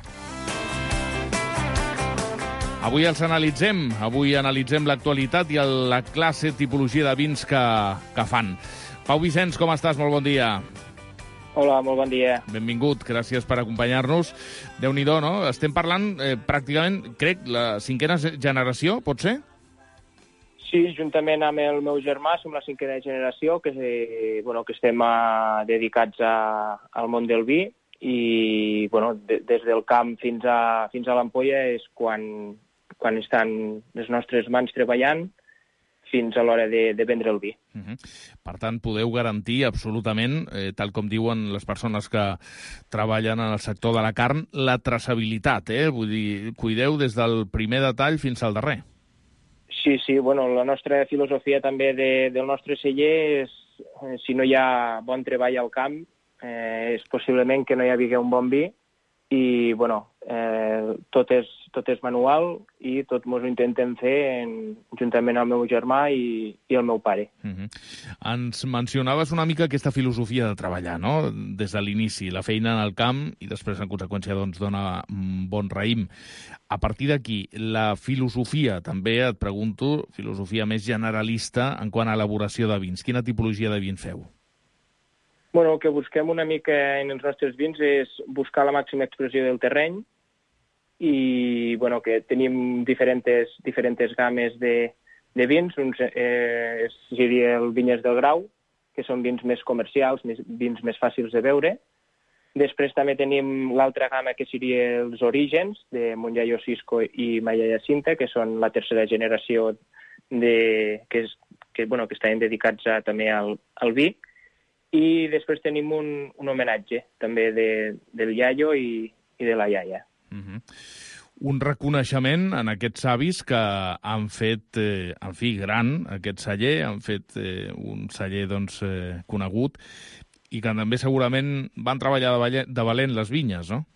Avui els analitzem, avui analitzem l'actualitat i la classe, tipologia de vins que, que fan. Pau Vicenç, com estàs? Molt bon dia. Hola, molt bon dia. Benvingut, gràcies per acompanyar-nos. Déu-n'hi-do, no? Estem parlant eh, pràcticament, crec, la cinquena generació, pot ser? Sí, juntament amb el meu germà som la cinquena generació que, eh, bueno, que estem a, dedicats a, al món del vi i bueno, de, des del camp fins a, fins a l'ampolla és quan, quan estan les nostres mans treballant fins a l'hora de, de vendre el vi. Uh-huh. Per tant, podeu garantir absolutament, eh, tal com diuen les persones que treballen en el sector de la carn, la traçabilitat, eh? Vull dir, cuideu des del primer detall fins al darrer. Sí, sí, bueno, la nostra filosofia també de, del nostre celler és, eh, si no hi ha bon treball al camp, eh, és possiblement que no hi hagi un bon vi i, bueno, Eh, tot, és, tot és manual i tot ens ho intentem fer en, juntament amb el meu germà i, i el meu pare. Uh-huh. Ens mencionaves una mica aquesta filosofia de treballar, no? Des de l'inici, la feina en el camp i després, en conseqüència, doncs, dona bon raïm. A partir d'aquí, la filosofia, també et pregunto, filosofia més generalista en quant a elaboració de vins. Quina tipologia de vins feu? Bueno, el que busquem una mica en els nostres vins és buscar la màxima expressió del terreny i, bueno, que tenim diferents, diferents games de, de vins. Uns eh, seria el Vinyes del Grau, que són vins més comercials, més, vins més fàcils de beure. Després també tenim l'altra gamma, que seria els Orígens, de Monyayo Cisco i Maya Jacinta, que són la tercera generació de, que, és, que, bueno, que estan dedicats a, també al, al vi. I després tenim un, un homenatge també de, del iaio i, i de la iaia. Uh-huh. Un reconeixement en aquests avis que han fet, eh, en fi, gran aquest celler, han fet eh, un celler doncs, eh, conegut i que també segurament van treballar de, valle, de valent les vinyes, no?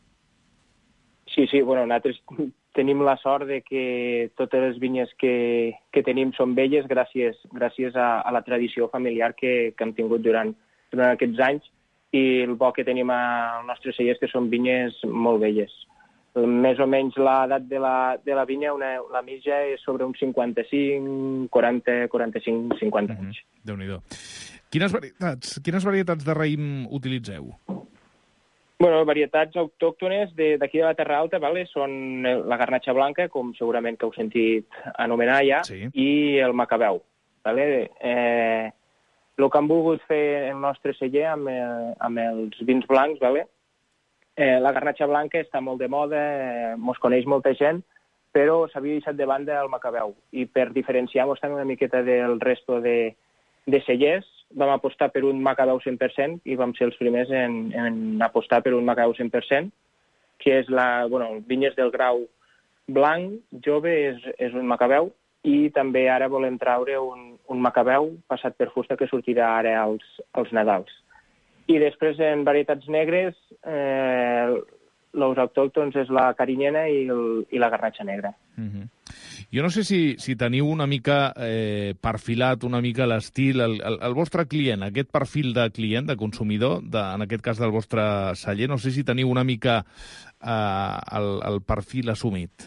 Sí, sí, bueno, nosaltres tenim la sort de que totes les vinyes que, que tenim són belles gràcies, gràcies a, a la tradició familiar que, que hem tingut durant durant aquests anys, i el bo que tenim al nostre celler és que són vinyes molt belles. Més o menys l'edat de, la, de la vinya, una, la mitja és sobre uns cinquanta-cinc, quaranta, quaranta-cinc, cinquanta anys. Mm-hmm. Déu-n'hi-do. Quines varietats, quines varietats de raïm utilitzeu? Bueno, varietats autòctones d'aquí de la Terra Alta, vale? Són la garnatxa blanca, com segurament que heu sentit anomenar ja, sí. I el macabeu. Vale? Eh, El que hem volgut fer el nostre celler amb, eh, amb els vins blancs, vale? eh, la garnatxa blanca està molt de moda, eh, mos coneix molta gent, però s'havia deixat de banda el macabeu. I per diferenciar-nos també una miqueta del resto de, de cellers, vam apostar per un macabeu cent per cent i vam ser els primers en, en apostar per un macabeu cent per cent, que és la, bueno, el Vinyes del Grau blanc, jove, és, és un macabeu, i també ara volem traure un, un macabeu passat per fusta que sortirà ara als, als Nadals. I després, en varietats negres, eh, els autòctons és la carinyena i, el, i la garnatxa negra. Mm-hmm. Jo no sé si, si teniu una mica eh, perfilat, una mica l'estil, el, el, el vostre client, aquest perfil de client, de consumidor, de, en aquest cas del vostre celler, no sé si teniu una mica eh, el, el perfil assumit.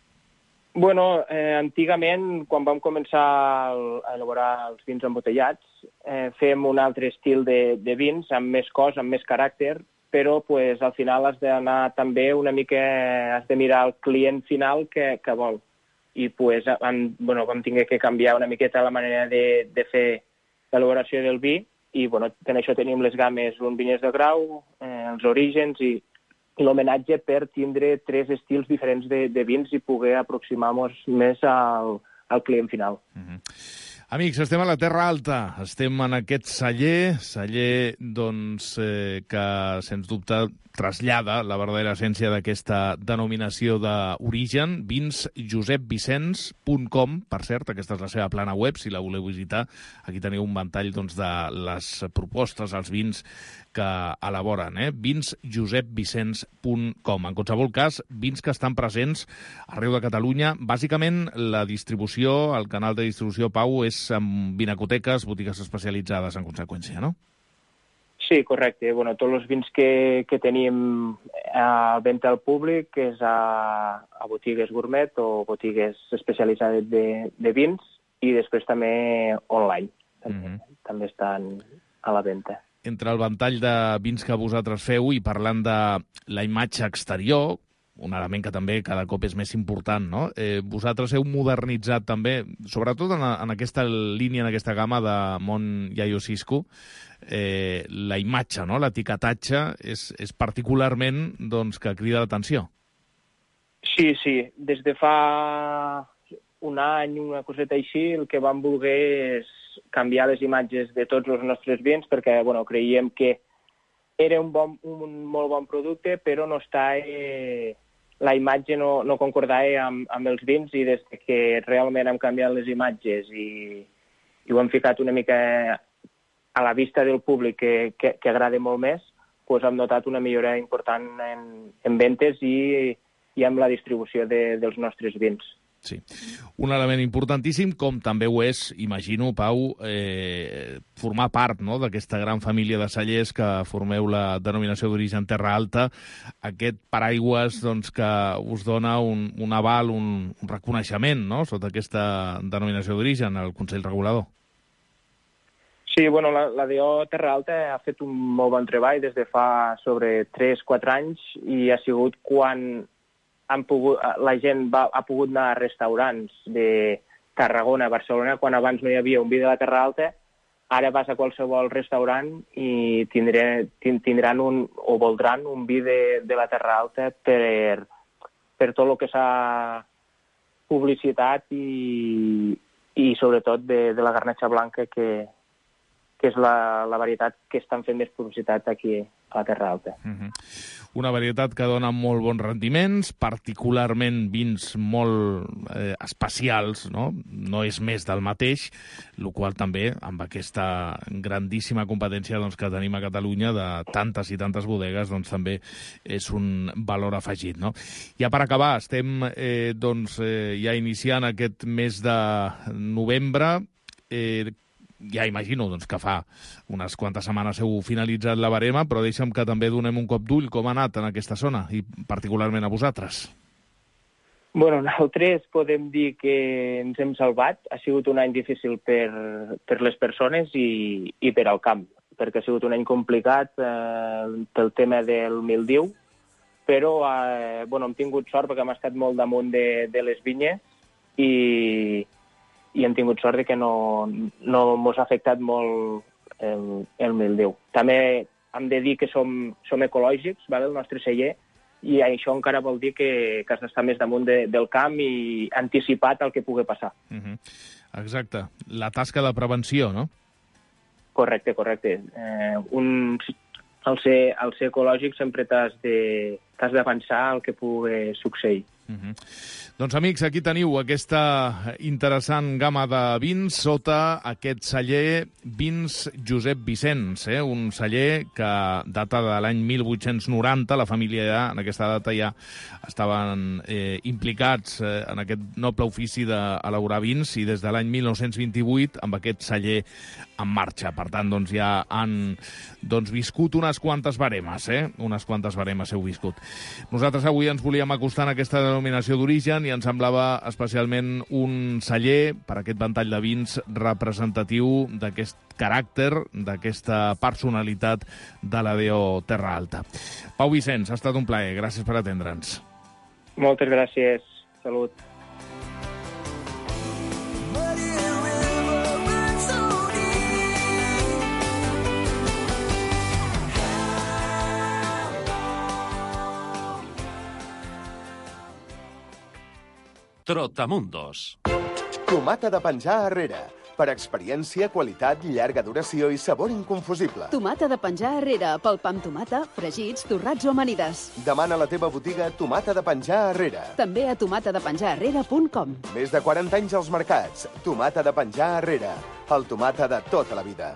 Bueno, eh, antigament, quan vam començar a elaborar els vins embotellats, eh, fem un altre estil de, de vins, amb més cos, amb més caràcter, però pues, al final has d'anar també una mica, has de mirar el client final que, que vol. I pues, vam, bueno, vam tingué que canviar una miqueta la manera de, de fer l'elaboració del vi, i bueno, per això tenim les games, un Vinyes de Grau, eh, els Orígens i i l'homenatge per tindre tres estils diferents de, de vins i poder aproximar-nos més al, al client final. Mm-hmm. Amics, estem a la Terra Alta, estem en aquest celler, celler doncs, eh, que, sens dubte, trasllada la verdadera essència d'aquesta denominació d'origen, vins josep vicens punt com, per cert, aquesta és la seva plana web, si la voleu visitar, aquí teniu un ventall doncs, de les propostes, els vins que elaboren, eh? vins josep vicens punt com. En qualsevol cas, vins que estan presents arreu de Catalunya. Bàsicament, la distribució, el canal de distribució, Pau, és amb vinacoteques, botigues especialitzades, en conseqüència, no? Sí, correcte. Bueno, tots els vins que, que tenim a venda al públic és a, a botigues gourmet o botigues especialitzades de, de vins, i després també online. També, mm-hmm. també estan a la venda. Entre el ventall de vins que vosaltres feu i parlant de la imatge exterior, un element que també cada cop és més important, no? Eh, vosaltres heu modernitzat també, sobretot en, a, en aquesta línia, en aquesta gamma de Monyayo Cisco, eh, la imatge, no? L'etiquetatge és, és particularment doncs, que crida l'atenció. Sí, sí. Des de fa un any, una coseta així, el que vam voler és canviar les imatges de tots els nostres vins perquè bueno, creiem que era un, bon, un molt bon producte, però no està, eh, la imatge no, no concordava amb, amb els vins, i des que realment hem canviat les imatges i, i ho hem ficat una mica a la vista del públic que, que, que agrada molt més, doncs hem notat una millora important en, en ventes i i amb la distribució de, dels nostres vins. Sí. Un element importantíssim, com també ho és, imagino, Pau, eh, formar part, no?, d'aquesta gran família de cellers que formeu la denominació d'origen Terra Alta, aquest paraigües, doncs, que us dona un, un aval, un, un reconeixement, no?, sota aquesta denominació d'origen, al Consell Regulador. Sí, bueno, la, la D O Terra Alta ha fet un molt bon treball des de fa sobre tres quatre anys i ha sigut quan han pogut, la gent va, ha pogut anar a restaurants de Tarragona, Barcelona, quan abans no hi havia un vi de la Terra Alta. Ara vas a qualsevol restaurant i tindré, tindran un, o voldran un vi de, de la Terra Alta per, per tot el que s'ha publicitat i, i sobretot de, de la garnatxa blanca, que, que és la, la varietat que estan fent més publicitat aquí a la Terra Alta. Uh-huh. Una varietat que dona molt bons rendiments, particularment vins molt eh, especials, no? No és més del mateix, el qual també, amb aquesta grandíssima competència doncs, que tenim a Catalunya de tantes i tantes bodegues, doncs també és un valor afegit, no? Ja per acabar, estem eh, doncs, eh, ja iniciant aquest mes de novembre. Eh, Ja imagino doncs, que fa unes quantes setmanes heu finalitzat la barema, però deixa'm que també donem un cop d'ull com ha anat en aquesta zona, i particularment a vosaltres. Bueno, nosaltres podem dir que ens hem salvat. Ha sigut un any difícil per, per les persones i, i per al camp, perquè ha sigut un any complicat eh, pel tema del mildiu, però eh, bueno, hem tingut sort perquè hem estat molt damunt de, de les vinyes i... i hem tingut sort de que no, no ens ha afectat molt el, el mildiu. També hem de dir que som, som ecològics, vale, el nostre celler, i això encara vol dir que, que has d'estar més damunt de, del camp i anticipat el que pugui passar. Uh-huh. Exacte. La tasca de prevenció, no? Correcte, correcte. Eh, un, al, ser, al ser ecològic sempre t'has de, t'has de pensar el que pugui succeir. Uh-huh. Doncs, amics, aquí teniu aquesta interessant gamma de vins sota aquest celler Vins Josep Vicens, eh? Un celler que data de l'any mil vuit-cents noranta, la família ja, en aquesta data ja estaven eh, implicats eh, en aquest noble ofici d'elaborar vins, i des de l'any mil nou-cents vint-i-vuit amb aquest celler en marxa. Per tant, doncs, ja han doncs, viscut unes quantes baremes, eh? Unes quantes baremes heu viscut. Nosaltres avui ens volíem acostar en aquesta denominació d'origen i ens semblava especialment un celler per aquest ventall de vins representatiu d'aquest caràcter, d'aquesta personalitat de la D O Terra Alta. Pau Vicens, ha estat un plaer. Gràcies per atendre'ns. Moltes gràcies. Salut. Trotamundos. Tomata de penjar arrere. Per experiència, qualitat, llarga duració i sabor inconfusible. Tomata de penjar arrere, pel pa amb tomata, fregits, torrats o amanides. Demana a la teva botiga Tomata de penjar arrere. També a tomata de penjar arrere punt com. Més de quaranta anys als mercats. Tomata de penjar arrere. El tomata de tota la vida.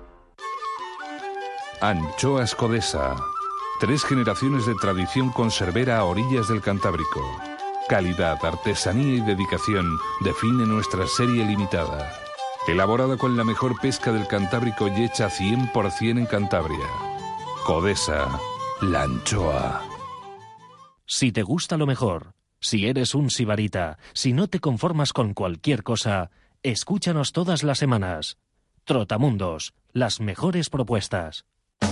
Anchoas Codesa. Tres generaciones de tradición conservera a orillas del Cantábrico. Calidad, artesanía y dedicación define nuestra serie limitada. Elaborada con la mejor pesca del Cantábrico y hecha cien por ciento en Cantabria. Codesa, la anchoa. Si te gusta lo mejor, si eres un sibarita, si no te conformas con cualquier cosa, escúchanos todas las semanas. Trotamundos, las mejores propuestas.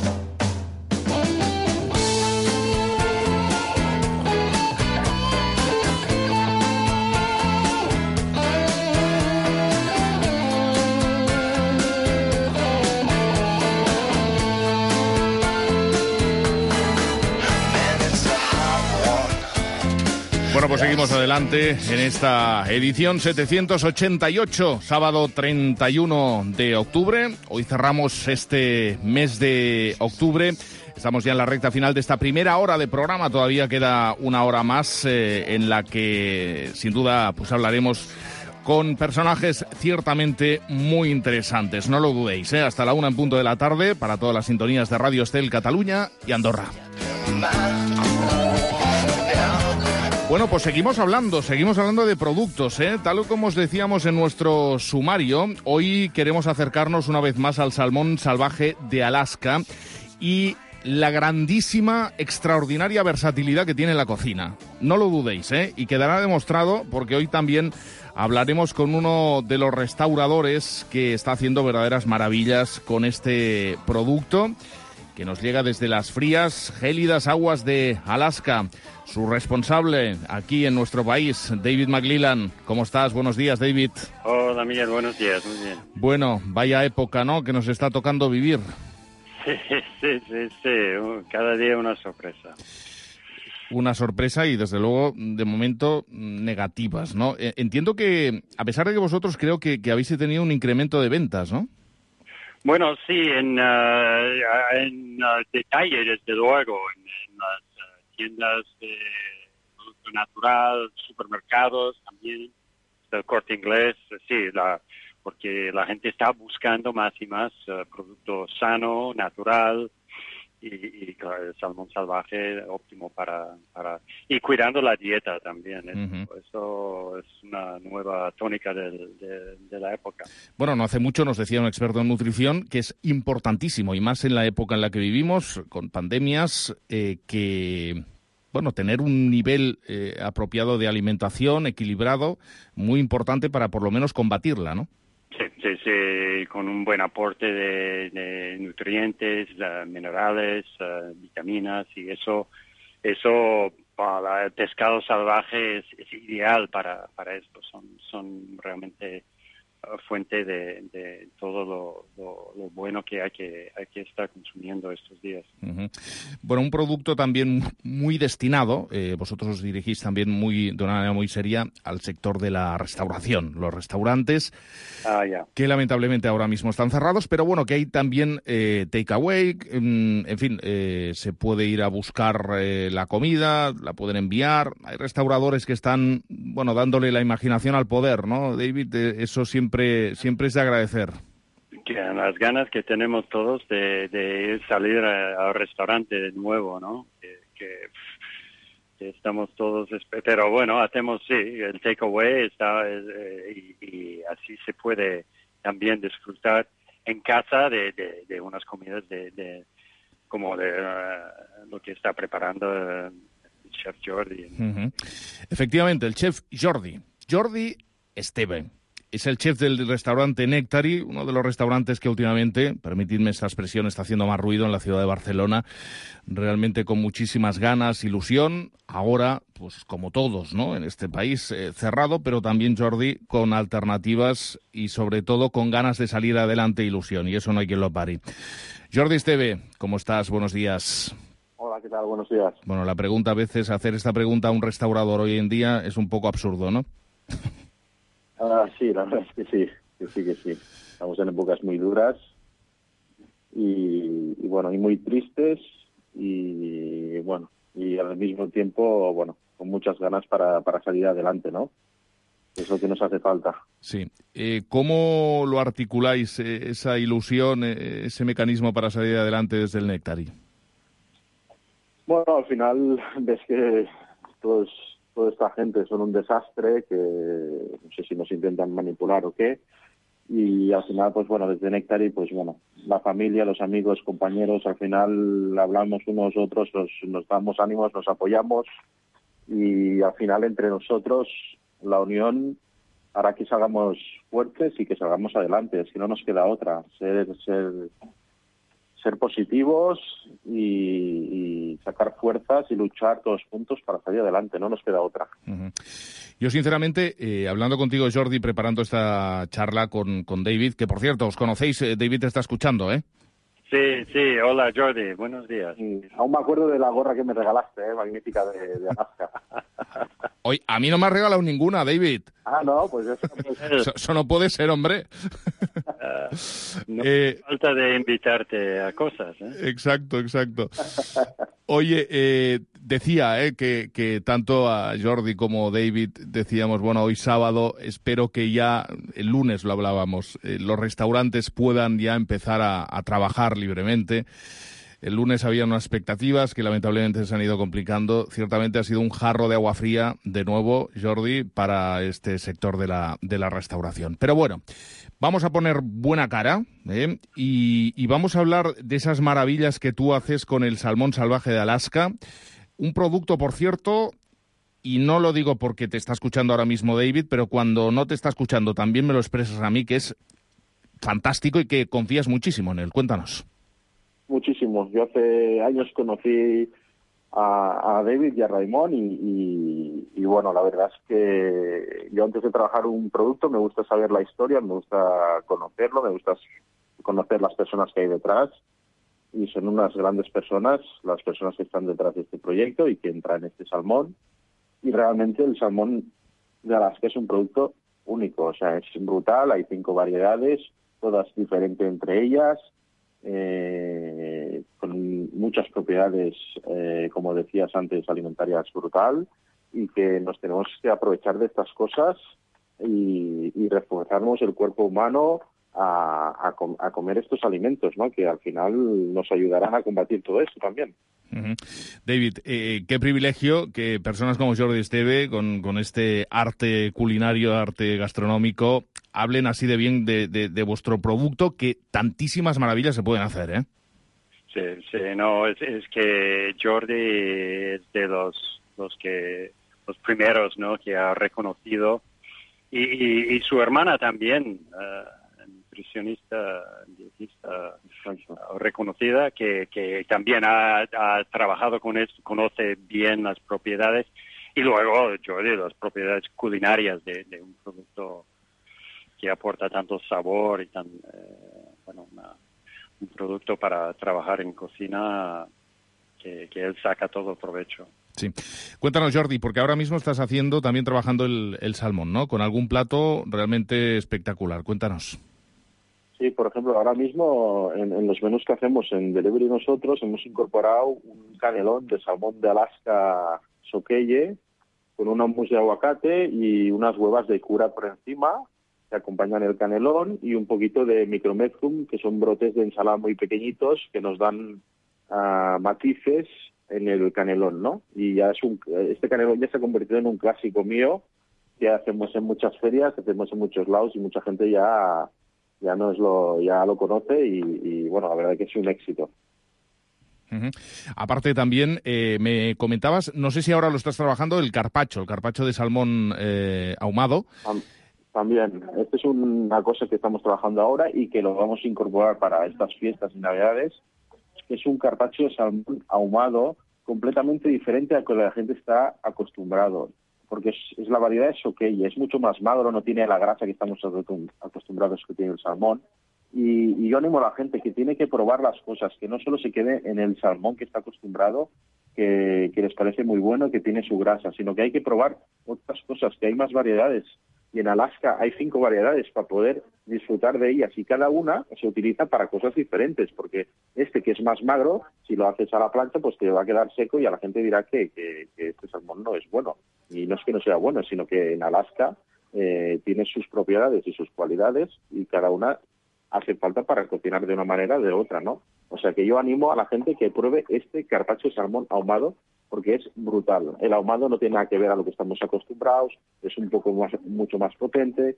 Bueno, pues seguimos adelante en esta edición setecientos ochenta y ocho, sábado treinta y uno de octubre. Hoy cerramos este mes de octubre. Estamos ya en la recta final de esta primera hora de programa. Todavía queda una hora más eh, en la que, sin duda, pues hablaremos con personajes ciertamente muy interesantes. No lo dudéis, ¿eh? Hasta la una en punto de la tarde para todas las sintonías de Radio Estel Cataluña y Andorra. Bueno, pues seguimos hablando, seguimos hablando de productos, ¿eh? Tal como os decíamos en nuestro sumario, hoy queremos acercarnos una vez más al salmón salvaje de Alaska y la grandísima, extraordinaria versatilidad que tiene la cocina. No lo dudéis, ¿eh? Y quedará demostrado porque hoy también hablaremos con uno de los restauradores que está haciendo verdaderas maravillas con este producto que nos llega desde las frías, gélidas aguas de Alaska. Su responsable aquí en nuestro país, David McLellan. ¿Cómo estás? Buenos días, David. Hola, Miguel. Buenos días. Muy bien. Bueno, vaya época, ¿no?, que nos está tocando vivir. Sí, sí, sí, sí. Cada día una sorpresa. Una sorpresa y, desde luego, de momento, negativas, ¿no? Entiendo que, a pesar de que vosotros creo que, que habéis tenido un incremento de ventas, ¿no? Bueno, sí, en, uh, en uh, detalle, desde luego, en, en las uh, tiendas de producto natural, supermercados también, el Corte Inglés, sí, la, porque la gente está buscando más y más uh, producto sano, natural, y, y claro, el salmón salvaje óptimo para, para... Y cuidando la dieta también. Eso, uh-huh. eso es una nueva tónica del, de, de la época. Bueno, no hace mucho nos decía un experto en nutrición que es importantísimo, y más en la época en la que vivimos, con pandemias, eh, que... Bueno, tener un nivel eh, apropiado de alimentación, equilibrado, muy importante para por lo menos combatirla, ¿no? Sí, sí, sí, con un buen aporte de, de nutrientes, uh, minerales, uh, vitaminas, y eso, eso para el pescado salvaje es, es ideal para, para esto. Son, son realmente uh, fuente de, de todo lo, lo, lo bueno que hay que hay que estar consumiendo estos días. Uh-huh. Bueno, un producto también muy destinado, eh, vosotros os dirigís también muy de una manera muy seria al sector de la restauración, los restaurantes, ah, yeah. que lamentablemente ahora mismo están cerrados, pero bueno, que hay también eh, takeaway, en, en fin, eh, se puede ir a buscar eh, la comida, la pueden enviar, hay restauradores que están, bueno, dándole la imaginación al poder, ¿no, David? Eh, eso siempre, siempre es de agradecer. Que las ganas que tenemos todos de, de salir al restaurante de nuevo, ¿no? Que, que, que estamos todos, pero bueno, hacemos, sí, el takeaway está, eh, y, y así se puede también disfrutar en casa de, de, de unas comidas de, de como de uh, lo que está preparando uh, el chef Jordi. Uh-huh. Efectivamente, el chef Jordi, Jordi Esteve. Es el chef del restaurante Nectari, uno de los restaurantes que últimamente, permitidme esta expresión, está haciendo más ruido en la ciudad de Barcelona, realmente con muchísimas ganas, ilusión, ahora, pues como todos, ¿no?, en este país eh, cerrado, pero también, Jordi, con alternativas y sobre todo con ganas de salir adelante, ilusión, y eso no hay quien lo pare. Jordi Esteve, ¿cómo estás? Buenos días. Hola, ¿qué tal? Buenos días. Bueno, la pregunta, a veces, hacer esta pregunta a un restaurador hoy en día es un poco absurdo, ¿no? Ah, sí, la verdad es que sí, que sí, que sí. Estamos en épocas muy duras y, y bueno, y muy tristes y bueno, y al mismo tiempo, bueno, con muchas ganas para, para salir adelante, ¿no? Es lo que nos hace falta. Sí. Eh, ¿Cómo lo articuláis, eh, esa ilusión, eh, ese mecanismo para salir adelante desde el Nectari? Bueno, al final ves que todos... toda esta gente son un desastre, que no sé si nos intentan manipular o qué, y al final, pues bueno, desde Nectari, pues bueno, la familia, los amigos, compañeros, al final hablamos unos otros, nos, nos damos ánimos, nos apoyamos, y al final entre nosotros la unión hará que salgamos fuertes y que salgamos adelante, es que no nos queda otra, ser... ser ser positivos y, y sacar fuerzas y luchar todos juntos para salir adelante, no nos queda otra. Uh-huh. Yo, sinceramente, eh, hablando contigo, Jordi, preparando esta charla con, con David, que por cierto, os conocéis, eh, David te está escuchando, ¿eh? Sí, sí, hola Jordi, buenos días. Sí, aún me acuerdo de la gorra que me regalaste, ¿eh? Magnífica, de, de Alaska. Oye, a mí no me has regalado ninguna, David. Ah, no, pues eso... Eso, eso no puede ser, hombre. Uh, no eh, falta de invitarte a cosas, ¿eh? Exacto, exacto. Oye, eh, decía eh, que, que tanto a Jordi como a David decíamos, bueno, hoy sábado, espero que ya, el lunes lo hablábamos, eh, los restaurantes puedan ya empezar a, a trabajar libremente. El lunes había unas expectativas que lamentablemente se han ido complicando. Ciertamente ha sido un jarro de agua fría, de nuevo, Jordi, para este sector de la, de la restauración. Pero bueno, vamos a poner buena cara, ¿eh? y, y vamos a hablar de esas maravillas que tú haces con el salmón salvaje de Alaska. Un producto, por cierto, y no lo digo porque te está escuchando ahora mismo David, pero cuando no te está escuchando también me lo expresas a mí, que es fantástico y que confías muchísimo en él. Cuéntanos. Muchísimo. Yo hace años conocí a, a David y a Raimon y, y, y bueno, la verdad es que yo antes de trabajar un producto me gusta saber la historia, me gusta conocerlo, me gusta conocer las personas que hay detrás. Y son unas grandes personas, las personas que están detrás de este proyecto y que entran en este salmón. Y realmente el salmón de Alaska es un producto único, o sea, es brutal, hay cinco variedades, todas diferentes entre ellas, eh, con muchas propiedades, eh, como decías antes, alimentarias brutal, y que nos tenemos que aprovechar de estas cosas y, y reforzarnos el cuerpo humano A, a, com a comer estos alimentos, ¿no? Que al final nos ayudarán a combatir todo esto también. Uh-huh. David, eh, qué privilegio que personas como Jordi Esteve, con, con este arte culinario, arte gastronómico, hablen así de bien de, de, de vuestro producto, que tantísimas maravillas se pueden hacer, ¿eh? Sí, sí, no, es, es que Jordi es de los, los que los primeros, ¿no? Que ha reconocido, y, y, y su hermana también, uh, nutricionista, dietista reconocida, que, que también ha, ha trabajado con esto, conoce bien las propiedades, y luego yo de las propiedades culinarias de, de un producto que aporta tanto sabor y tan eh, bueno una, un producto para trabajar en cocina que, que él saca todo provecho. Sí. Cuéntanos, Jordi, porque ahora mismo estás haciendo, también trabajando el, el salmón, ¿no? Con algún plato realmente espectacular. Cuéntanos. Sí, por ejemplo, ahora mismo en, en los menús que hacemos en Delivery nosotros hemos incorporado un canelón de salmón de Alaska Soqueye con una mousse de aguacate y unas huevas de cura por encima que acompañan el canelón y un poquito de micromezcum, que son brotes de ensalada muy pequeñitos que nos dan uh, matices en el canelón, ¿no? Y ya es un, este canelón ya se ha convertido en un clásico mío que hacemos en muchas ferias, que hacemos en muchos lados y mucha gente ya... ya nos lo ya lo conoce y, y bueno, la verdad que es un éxito. Uh-huh. Aparte también, eh, me comentabas, no sé si ahora lo estás trabajando, el carpaccio, el carpaccio de salmón eh, ahumado. También, esta es una cosa que estamos trabajando ahora y que lo vamos a incorporar para estas fiestas y navidades, que es un carpaccio de salmón ahumado completamente diferente a lo que la gente está acostumbrado. Porque es, es la variedad de Soqueye, es mucho más magro, no tiene la grasa que estamos acostumbrados que tiene el salmón. Y, y yo animo a la gente que tiene que probar las cosas, que no solo se quede en el salmón que está acostumbrado, que, que les parece muy bueno, que tiene su grasa, sino que hay que probar otras cosas, que hay más variedades. Y en Alaska hay cinco variedades para poder disfrutar de ellas y cada una se utiliza para cosas diferentes, porque este que es más magro, si lo haces a la plancha, pues te va a quedar seco y a la gente dirá que, que, que este salmón no es bueno. Y no es que no sea bueno, sino que en Alaska eh, tiene sus propiedades y sus cualidades y cada una hace falta para cocinar de una manera o de otra, ¿no? O sea que yo animo a la gente que pruebe este carpaccio de salmón ahumado porque es brutal. El ahumado no tiene nada que ver a lo que estamos acostumbrados, es un poco más, mucho más potente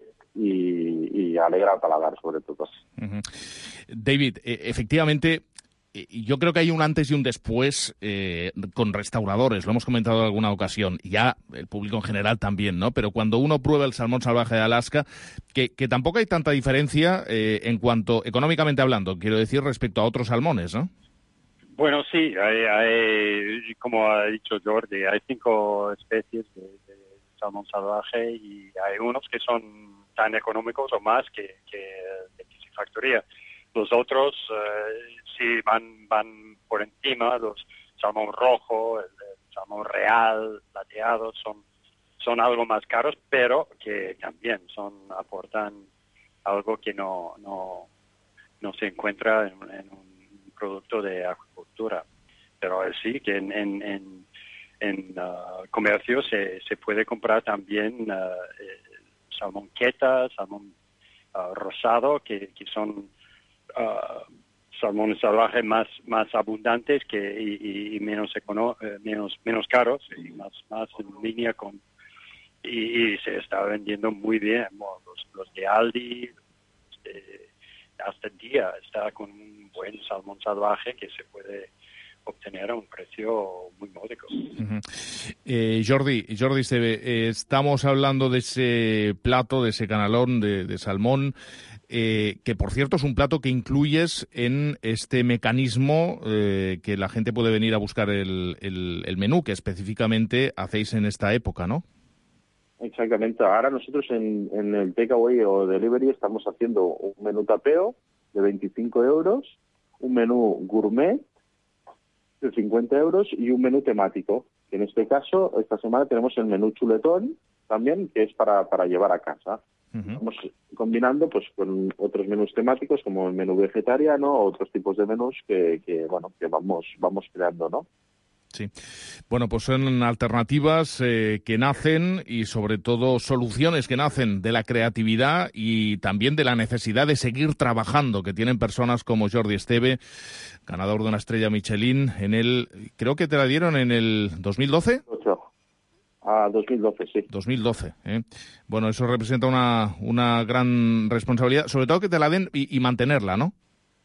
y, y alegra al paladar sobre todo. Uh-huh. David, eh, efectivamente... Yo creo que hay un antes y un después eh, con restauradores, lo hemos comentado en alguna ocasión, y ya el público en general también, ¿no? Pero cuando uno prueba el salmón salvaje de Alaska, que, que tampoco hay tanta diferencia eh, en cuanto, económicamente hablando, quiero decir, respecto a otros salmones, ¿no? Bueno, sí, hay, hay, como ha dicho Jordi, hay cinco especies de, de salmón salvaje y hay unos que son tan económicos o más que, que de piscifactoría. Los otros eh, sí van van por encima, los salmón rojo, el, el salmón real, plateado, son son algo más caros, pero que también son aportan algo que no no no se encuentra en, en un producto de acuicultura. Pero eh, sí que en en en, en uh, comercio se se puede comprar también uh, eh, salmón queta, salmón uh, rosado, que que son Uh, salmones salvajes más más abundantes que y, y menos econo, eh, menos menos caros y más más en línea con y, y se está vendiendo muy bien. Bueno, los, los de Aldi eh, hasta el día está con un buen salmón salvaje que se puede obtener a un precio muy módico. Uh-huh. eh, Jordi, Jordi Esteve, eh, estamos hablando de ese plato, de ese canalón de, de salmón, eh, que por cierto es un plato que incluyes en este mecanismo eh, que la gente puede venir a buscar el, el, el menú, que específicamente hacéis en esta época, ¿no? Exactamente. Ahora nosotros en, en el takeaway o delivery estamos haciendo un menú tapeo de veinticinco euros, un menú gourmet de cincuenta euros y un menú temático. En este caso, esta semana tenemos el menú chuletón también, que es para, para llevar a casa. Uh-huh. Estamos combinando pues con otros menús temáticos como el menú vegetariano o otros tipos de menús que, que bueno que vamos vamos creando, ¿no? Sí. Bueno, pues son alternativas eh, que nacen y sobre todo soluciones que nacen de la creatividad y también de la necesidad de seguir trabajando que tienen personas como Jordi Esteve, ganador de una estrella Michelin en el, creo que te la dieron en el dos mil doce. Ah, dos mil doce, sí. dos mil doce, ¿eh? Bueno, eso representa una, una gran responsabilidad, sobre todo que te la den y, y mantenerla, ¿no?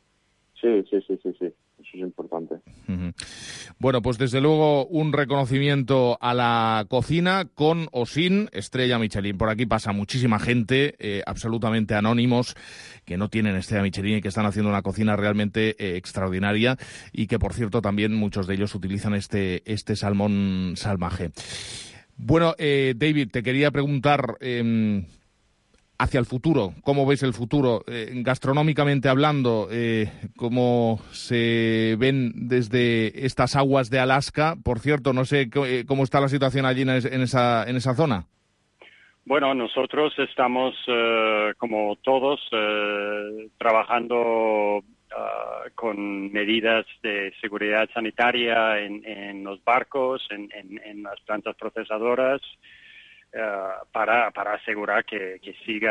Sí, sí, sí, sí, sí. Eso es importante. Uh-huh. Bueno, pues desde luego un reconocimiento a la cocina con o sin estrella Michelin. Por aquí pasa muchísima gente, eh, absolutamente anónimos, que no tienen estrella Michelin y que están haciendo una cocina realmente eh, extraordinaria y que, por cierto, también muchos de ellos utilizan este, este salmón salvaje. Bueno, eh, David, te quería preguntar... Eh, hacia el futuro, ¿cómo ves el futuro? Eh, gastronómicamente hablando, eh, ¿cómo se ven desde estas aguas de Alaska? Por cierto, no sé c- cómo está la situación allí en, es- en, esa, en esa zona. Bueno, nosotros estamos, eh, como todos, eh, trabajando uh, con medidas de seguridad sanitaria en, en los barcos, en, en, en las plantas procesadoras, Uh, para, para asegurar que, que siga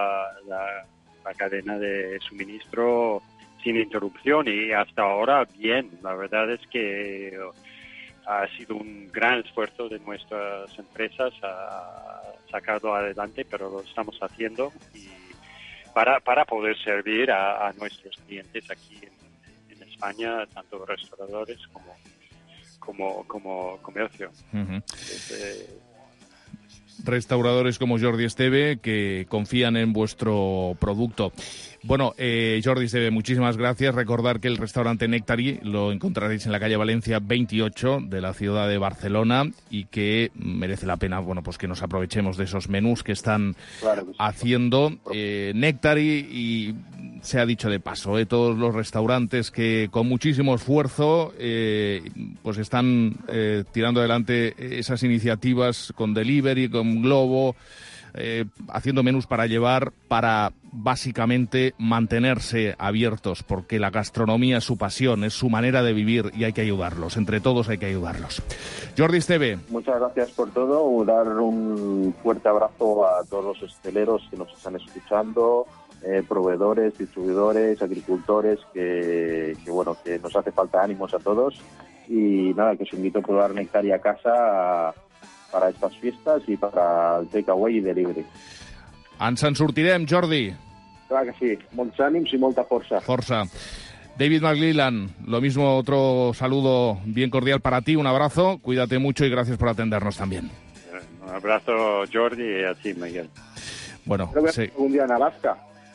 la, la cadena de suministro sin interrupción y hasta ahora bien. La verdad es que ha sido un gran esfuerzo de nuestras empresas a sacarlo adelante, pero lo estamos haciendo y para, para poder servir a, a nuestros clientes aquí en, en España, tanto restauradores como, como, como comercio. Uh-huh. Desde, Restauradores como Jordi Esteve que confían en vuestro producto. Bueno, eh, Jordi Esteve, muchísimas gracias. Recordar que el restaurante Nectari lo encontraréis en la calle Valencia veintiocho de la ciudad de Barcelona y que merece la pena, bueno, pues que nos aprovechemos de esos menús que están claro que sí. haciendo eh, Nectari y se ha dicho de paso, eh, todos los restaurantes que con muchísimo esfuerzo eh, pues están eh, tirando adelante esas iniciativas con delivery, con Globo, eh, haciendo menús para llevar, para básicamente mantenerse abiertos, porque la gastronomía es su pasión, es su manera de vivir y hay que ayudarlos, entre todos hay que ayudarlos. Jordi Esteve. Muchas gracias por todo, dar un fuerte abrazo a todos los hosteleros que nos están escuchando, eh, proveedores, distribuidores, agricultores, que, que bueno, que nos hace falta ánimos a todos y nada, que os invito a probar Nectari a casa para estas fiestas y para el takeaway y delivery. Ens en sortirem, Jordi. Clar que sí, molts ànims y molta força. Força. David McLellan, lo mismo, otro saludo bien cordial para ti, un abrazo, cuídate mucho y gracias por atendernos también. Un abrazo, Jordi, y a ti, Miguel. Bueno, Creo que sí. un día en Alaska.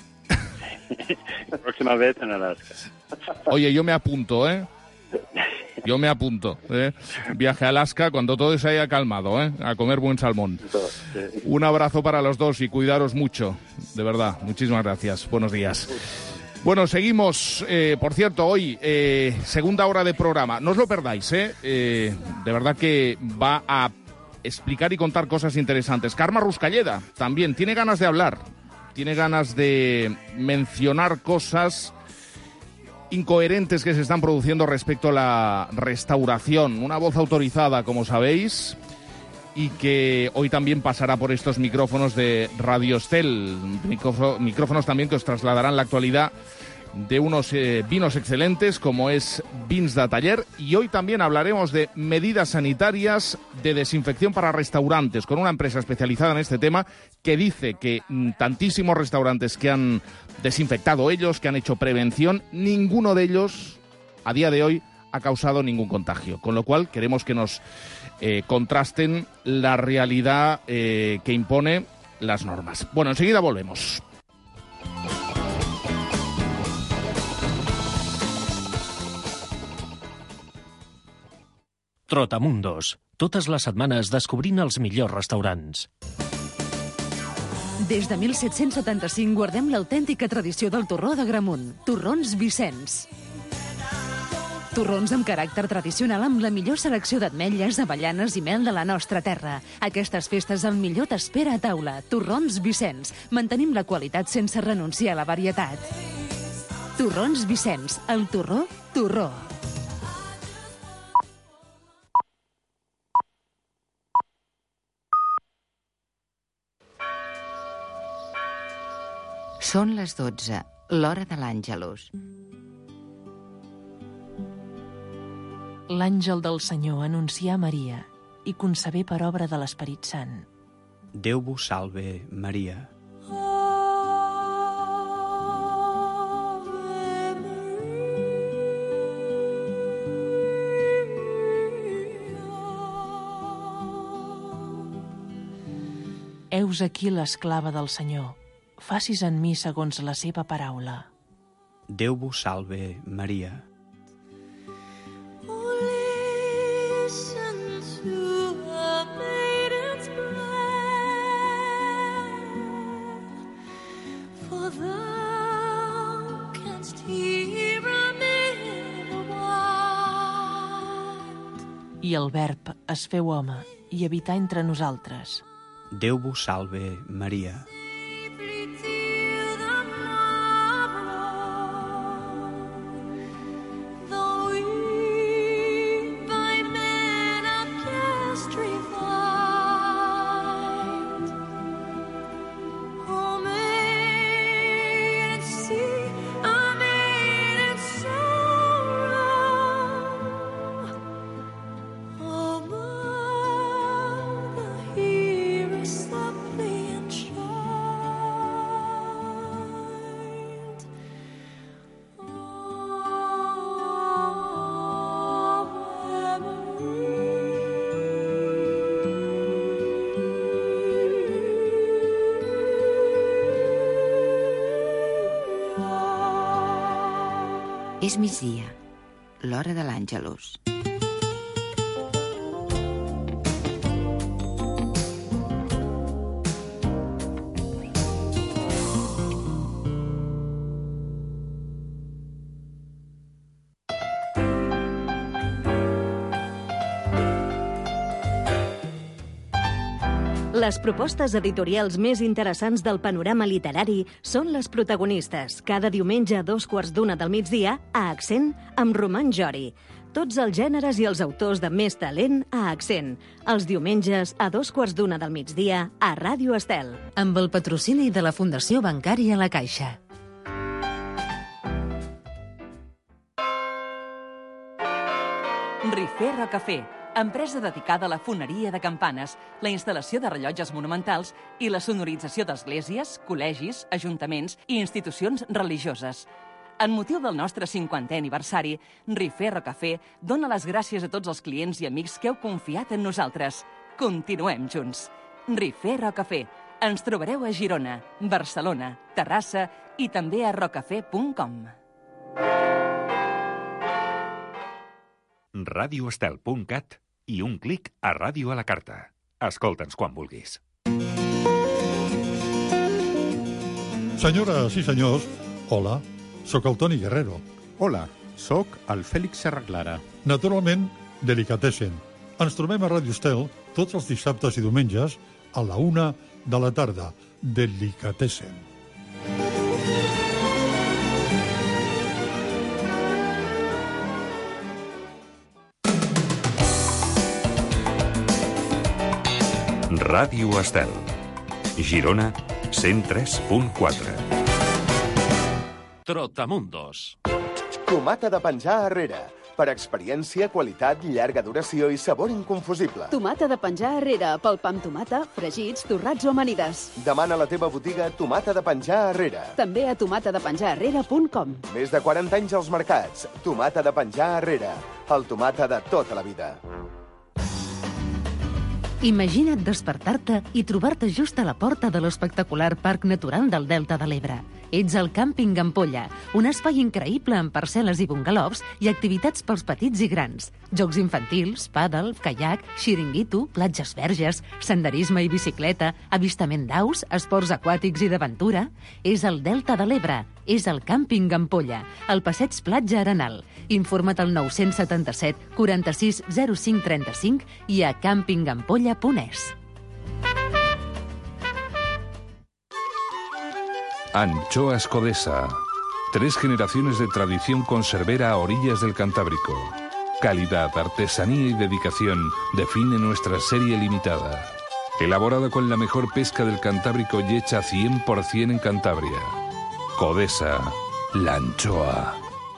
Próxima vez en Alaska. Oye, yo me apunto, ¿eh? Yo me apunto, ¿eh? Viaje a Alaska cuando todo se haya calmado, ¿eh? A comer buen salmón. Un abrazo para los dos y cuidaros mucho, de verdad. Muchísimas gracias. Buenos días. Bueno, seguimos. Eh, por cierto, hoy, eh, segunda hora de programa. No os lo perdáis, ¿eh? Eh, de verdad que va a explicar y contar cosas interesantes. Carme Ruscalleda también tiene ganas de hablar. Tiene ganas de mencionar cosas incoherentes que se están produciendo respecto a la restauración. Una voz autorizada, como sabéis, y que hoy también pasará por estos micrófonos de Radio Estel, micrófonos también que os trasladarán la actualidad de unos eh, vinos excelentes como es Vins de Taller, y hoy también hablaremos de medidas sanitarias de desinfección para restaurantes con una empresa especializada en este tema que dice que mm, tantísimos restaurantes que han desinfectado ellos, que han hecho prevención, ninguno de ellos a día de hoy ha causado ningún contagio, con lo cual queremos que nos eh, contrasten la realidad eh, que impone las normas. Bueno, enseguida volvemos. Trotamundos. Totes les setmanes descobrint els millors restaurants. Des de mil set-cents setanta-cinc guardem l'autèntica tradició del torró d'Agramunt. Torrons Vicenç. Torrons amb caràcter tradicional amb la millor selecció d'ametlles, avellanes i mel de la nostra terra. Aquestes festes el millor t'espera a taula. Torrons Vicenç. Mantenim la qualitat sense renunciar a la varietat. Torrons Vicenç. El torró, torró. Són les dotze, l'hora de l'Àngelus. L'àngel del Senyor anuncia a Maria i concebé per obra de l'Esperit Sant. Déu vos salve, Maria. Heus aquí l'esclava del Senyor. Facis en mi segons la seva paraula. Déu vos salve, Maria. I el Verb es feu home i habità entre nosaltres. Déu vos salve, Maria. És migdia, l'hora de l'Àngelus. Les propostes editorials més interessants del panorama literari són les protagonistes, cada diumenge a dos quarts d'una del migdia, a Accent, amb Roman Jori. Tots els gèneres i els autors de més talent a Accent. Els diumenges a dos quarts d'una del migdia, a Ràdio Estel. Amb el patrocini de la Fundació Bancària La Caixa. Rifera Café, empresa dedicada a la foneria de campanes, la instal·lació de rellotges monumentals i la sonorització d'esglésies, col·legis, ajuntaments i institucions religioses. En motiu del nostre cinquantè aniversari, Rifera Café dona les gràcies a tots els clients i amics que heu confiat en nosaltres. Continuem junts. Rifera Café. Ens trobareu a Girona, Barcelona, Terrassa i també a rocafé punt com. radioestel punt cat i un clic a Ràdio a la Carta. Escolta'ns quan vulguis. Senyores i senyors, hola, sóc el Toni Guerrero. Hola, sóc el Fèlix Serraclara. Naturalment, Delicatessen. Ens trobem a Ràdio Estel tots els dissabtes i diumenges a la una de la tarda. Delicatessen. Ràdio Estel. Girona, cent tres punt quatre. Trotamundos. Tomata de penjar arrere. Per experiència, qualitat, llarga duració i sabor inconfusible. Tomata de penjar arrere, pel pa amb tomata, fregits, torrats o amanides. Demana a la teva botiga Tomata de penjar arrere. També a tomata de penjar arrere punt com. Més de quaranta anys als mercats. Tomata de penjar arrere. El tomata de tota la vida. Imagina't despertar-te i trobar-te just a la porta de l'espectacular Parc Natural del Delta de l'Ebre. Ets al Càmping Ampolla, un espai increïble amb parcel·les i bungalows i activitats pels petits i grans. Jocs infantils, pàdel, caiac, xiringuito, platges verges, senderisme i bicicleta, avistament d'aus, esports aquàtics i d'aventura. És el Delta de l'Ebre. És el Càmping Ampolla, al passeig Platja Arenal. Informa't al nou set set quaranta-sis zero cinc trenta-cinc i a càmpingampolla punt es. Anchoas Codesa. Tres generaciones de tradición conservera a orillas del Cantábrico. Calidad, artesanía y dedicación define nuestra serie limitada. Elaborada con la mejor pesca del Cantábrico y hecha cien por cien en Cantabria. Codesa, la anchoa.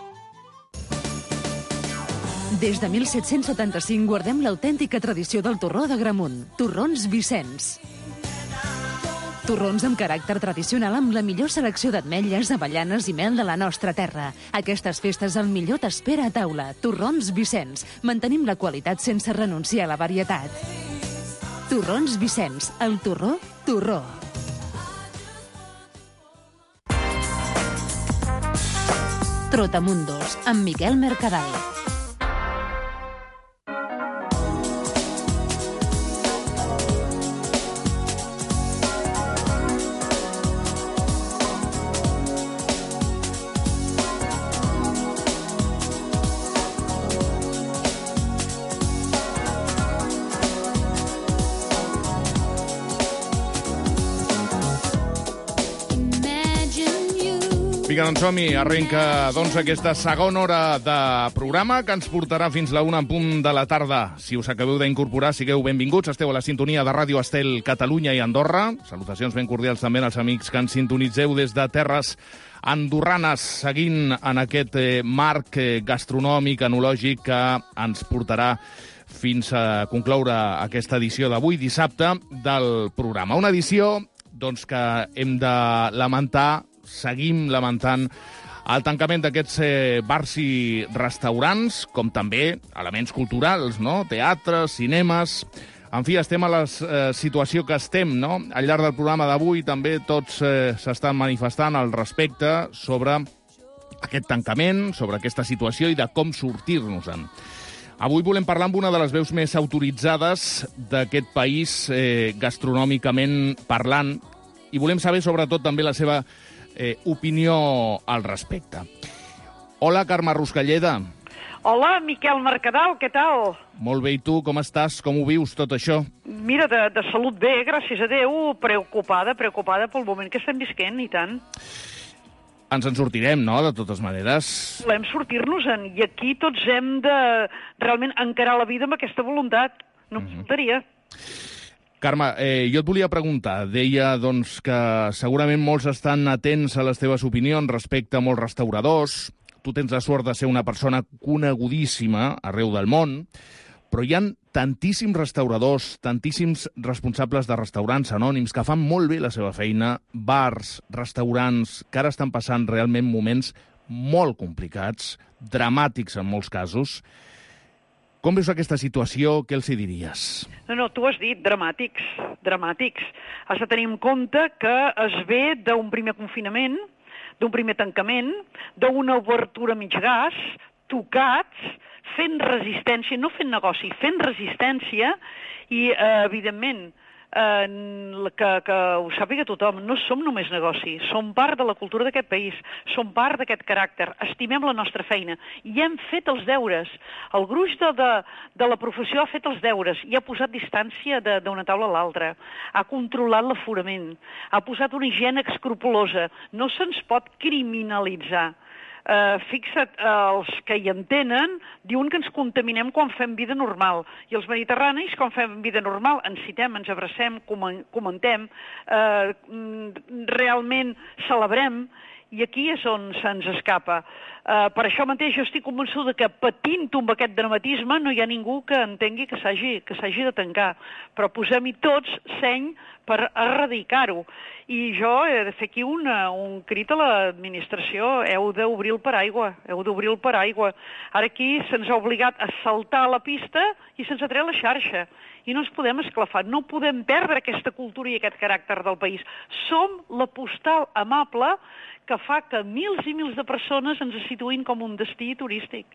Des de mil set-cents setanta-cinc guardem l'autèntica tradició del torró d'Agramunt. Torrons Vicenç. Torrons amb caràcter tradicional amb la millor selecció d'ametlles, avellanes i mel de la nostra terra. Aquestes festes el millor t'espera a taula. Torrons Vicenç. Mantenim la qualitat sense renunciar a la varietat. Torrons Vicenç. El torró, torró. Trotamundos, amb Miquel Mercadal. Vinga, doncs som-hi. Arrenca doncs, aquesta segona hora de programa que ens portarà fins la una en punt de la tarda. Si us acabeu d'incorporar, sigueu benvinguts. Esteu a la sintonia de Ràdio Estel Catalunya i Andorra. Salutacions ben cordials també als amics que ens sintonitzeu des de terres andorranes, seguint en aquest eh, marc eh, gastronòmic, enològic, que ens portarà fins a concloure aquesta edició d'avui, dissabte, del programa. Una edició doncs, que hem de lamentar, seguim lamentant el tancament d'aquests eh, bars i restaurants, com també elements culturals, no? Teatres, cinemes. En fi, estem a la eh, situació que estem, no? Al llarg del programa d'avui també tots eh, s'estan manifestant al respecte sobre aquest tancament, sobre aquesta situació i de com sortir-nos-en. Avui volem parlar amb una de les veus més autoritzades d'aquest país, eh, gastronòmicament parlant, i volem saber sobretot també la seva Eh, opinió al respecte. Hola, Carme Ruscalleda. Hola, Miquel Mercadal, què tal? Molt bé, i tu, com estàs? Com ho vius, tot això? Mira, de, de salut bé, gràcies a Déu, preocupada, preocupada pel moment que estem visquent, i tant. Ens en sortirem, no?, de totes maneres. Volem sortir-nos-en, i aquí tots hem de realment encarar la vida amb aquesta voluntat. No em faltaria. Carme, eh, jo et volia preguntar, deia doncs, que segurament molts estan atents a les teves opinions respecte a molts restauradors, tu tens la sort de ser una persona conegudíssima arreu del món, però hi ha tantíssims restauradors, tantíssims responsables de restaurants anònims que fan molt bé la seva feina, bars, restaurants, que ara estan passant realment moments molt complicats, dramàtics en molts casos. Com veus aquesta situació? Què els hi diries? No, no, tu has dit dramàtics, dramàtics. Has de tenir en compte que es ve d'un primer confinament, d'un primer tancament, d'una obertura mig gas, tocats, fent resistència, no fent negoci, fent resistència, i, eh, evidentment, eh, que, que ho sàpiga tothom, no som només negoci, som part de la cultura d'aquest país, som part d'aquest caràcter, estimem la nostra feina i hem fet els deures. El gruix de, de, de la professió ha fet els deures i ha posat distància d'una taula a l'altra, ha controlat l'aforament, ha posat una higiene escrupulosa, no se'ns pot criminalitzar. Uh, fixa't, uh, els que hi entenen diuen que ens contaminem quan fem vida normal, i els mediterranis, quan fem vida normal, ens citem, ens abracem, comentem, uh, realment celebrem, I aquí és on se'ns escapa. Uh, per això mateix jo estic convençuda que patint-ho amb aquest dramatisme no hi ha ningú que entengui que s'hagi que s'hagi de tancar. Però posem-hi tots seny per erradicar-ho. I jo he de fer aquí una, un crit a l'administració. Heu d'obrir el paraigua, heu d'obrir el paraigua. Ara aquí se'ns ha obligat a saltar a la pista i se'ns ha tret la xarxa. I no ens podem esclafar, no podem perdre aquesta cultura i aquest caràcter del país. Som la postal amable que fa que mils i mils de persones ens situïn com un destí turístic.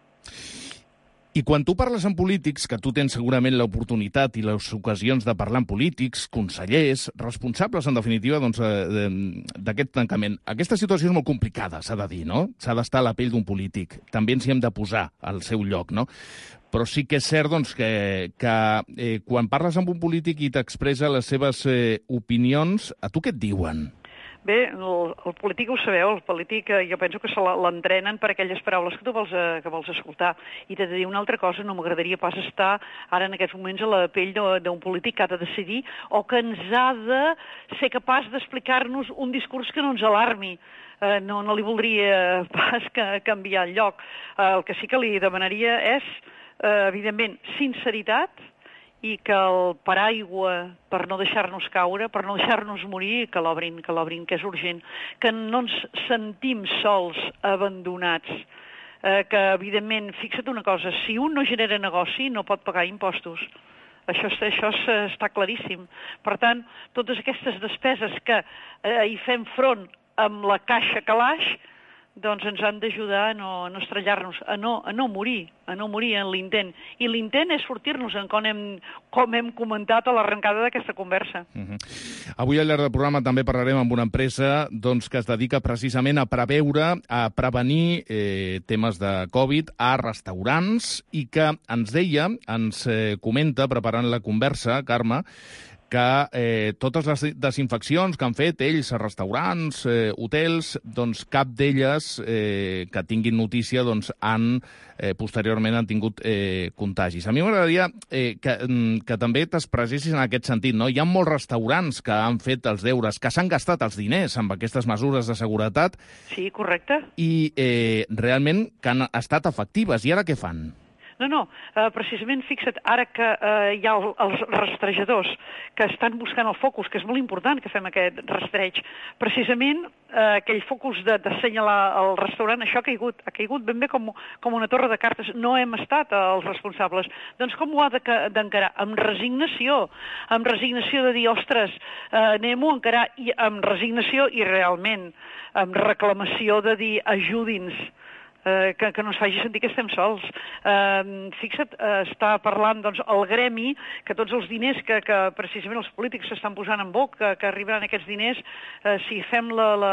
I quan tu parles amb polítics, que tu tens segurament l'oportunitat i les ocasions de parlar amb polítics, consellers, responsables, en definitiva, doncs, d'aquest tancament, aquesta situació és molt complicada, s'ha de dir, no? S'ha d'estar a la pell d'un polític. També ens hi hem de posar al seu lloc, no? Però sí que és cert doncs, que, que eh, quan parles amb un polític i t'expressa les seves eh, opinions, a tu què et diuen? Bé, el, el polític ho sabeu, el polític eh, jo penso que se l'entrenen per aquelles paraules que tu vols, eh, que vols escoltar. I t'he de dir una altra cosa, no m'agradaria pas estar ara en aquests moments a la pell d'un polític que ha de decidir o que ens ha de ser capaç d'explicar-nos un discurs que no ens alarmi. Uh, no, no li voldria pas que, canviar el lloc. Uh, el que sí que li demanaria és, uh, evidentment, sinceritat, i que el paraigua, per no deixar-nos caure, per no deixar-nos morir, que l'obrin, que l'obrin, que és urgent, que no ens sentim sols, abandonats, eh, que, evidentment, fixa't una cosa, si un no genera negoci, no pot pagar impostos. Això, això està claríssim. Per tant, totes aquestes despeses que eh, hi fem front amb la caixa calaix, doncs ens han d'ajudar a no, a no estrellar-nos, a no, a no morir, a no morir en l'intent. I l'intent és sortir-nos-en, com hem, com hem comentat a l'arrencada d'aquesta conversa. Uh-huh. Avui al llarg del programa també parlarem amb una empresa doncs, que es dedica precisament a preveure, a prevenir eh, temes de Covid a restaurants i que ens deia, ens eh, comenta, preparant la conversa, Carme, que eh, totes les desinfeccions que han fet ells a restaurants, eh, hotels, doncs cap d'elles eh, que tinguin notícia doncs han eh, posteriorment han tingut eh, contagis. A mi m'agradaria eh, que, que també t'expressessis en aquest sentit, no? Hi ha molts restaurants que han fet els deures, que s'han gastat els diners amb aquestes mesures de seguretat. Sí, correcte. I eh, realment que han estat efectives. I ara què fan? No, no, uh, precisament fixa't, ara que uh, hi ha el, els rastrejadors que estan buscant el focus, que és molt important que fem aquest rastreig, precisament uh, aquell focus d'assenyalar el restaurant, això ha caigut, ha caigut ben bé com, com una torre de cartes, no hem estat els responsables. Doncs com ho ha d'encarar? Amb resignació, amb resignació de dir, ostres, uh, anem-ho a encarar, i amb resignació i realment amb reclamació de dir, ajudi'ns, Eh, que, que no ens faci sentir que estem sols. Eh, fixa't, eh, està parlant doncs, el gremi, que tots els diners que, que precisament els polítics s'estan posant en boc, que, que arribaran aquests diners, eh, si fem la, la,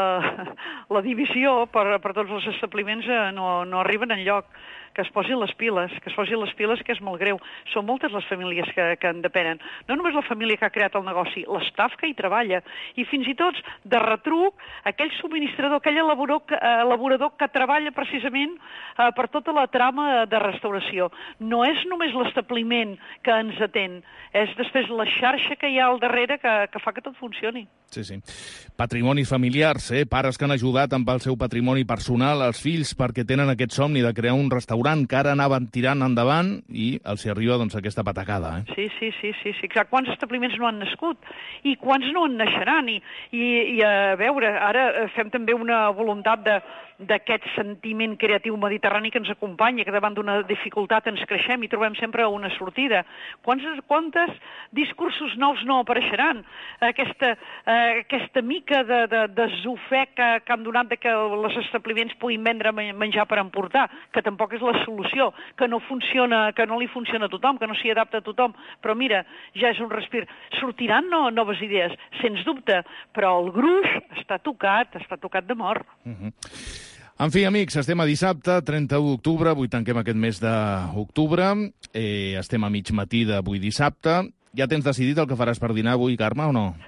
la divisió per, per tots els establiments, eh, no, no arriben enlloc. Que es posin les piles, que es posin les piles, que és molt greu. Són moltes les famílies que, que en depenen. No només la família que ha creat el negoci, l'estaf que hi treballa, i fins i tot, de retruc, aquell subministrador, aquell elaborador que, elaborador que treballa precisament eh, per tota la trama de restauració. No és només l'establiment que ens atén, és després la xarxa que hi ha al darrere que, que fa que tot funcioni. Sí, sí. Patrimonis familiars, eh? Pares que han ajudat amb el seu patrimoni personal als fills perquè tenen aquest somni de crear un restaurant que ara anaven tirant endavant i els hi arriba doncs, aquesta patacada. Eh? Sí, sí, sí, sí, sí, exacte. Quants establiments no han nascut i quants no en naixeran? I, i, i a veure, ara fem també una voluntat de d'aquest sentiment creatiu mediterrani que ens acompanya, que davant d'una dificultat ens creixem i trobem sempre una sortida. Quants, quantes discursos nous no apareixeran? Aquesta, eh, aquesta mica de, de, de zofè que, que han donat de que els establiments puguin vendre menjar per emportar, que tampoc és la solució, que no funciona, que no li funciona a tothom, que no s'hi adapta a tothom, però mira, ja és un respir. Sortiran no, noves idees, sens dubte, però el gruix està tocat, està tocat de mort. Uh-huh. En fi, amics, estem a dissabte, trenta-u d'octubre, avui tanquem aquest mes d'octubre, eh, estem a mig matí d'avui dissabte. Ja tens decidit el que faràs per dinar avui, Carme, o no?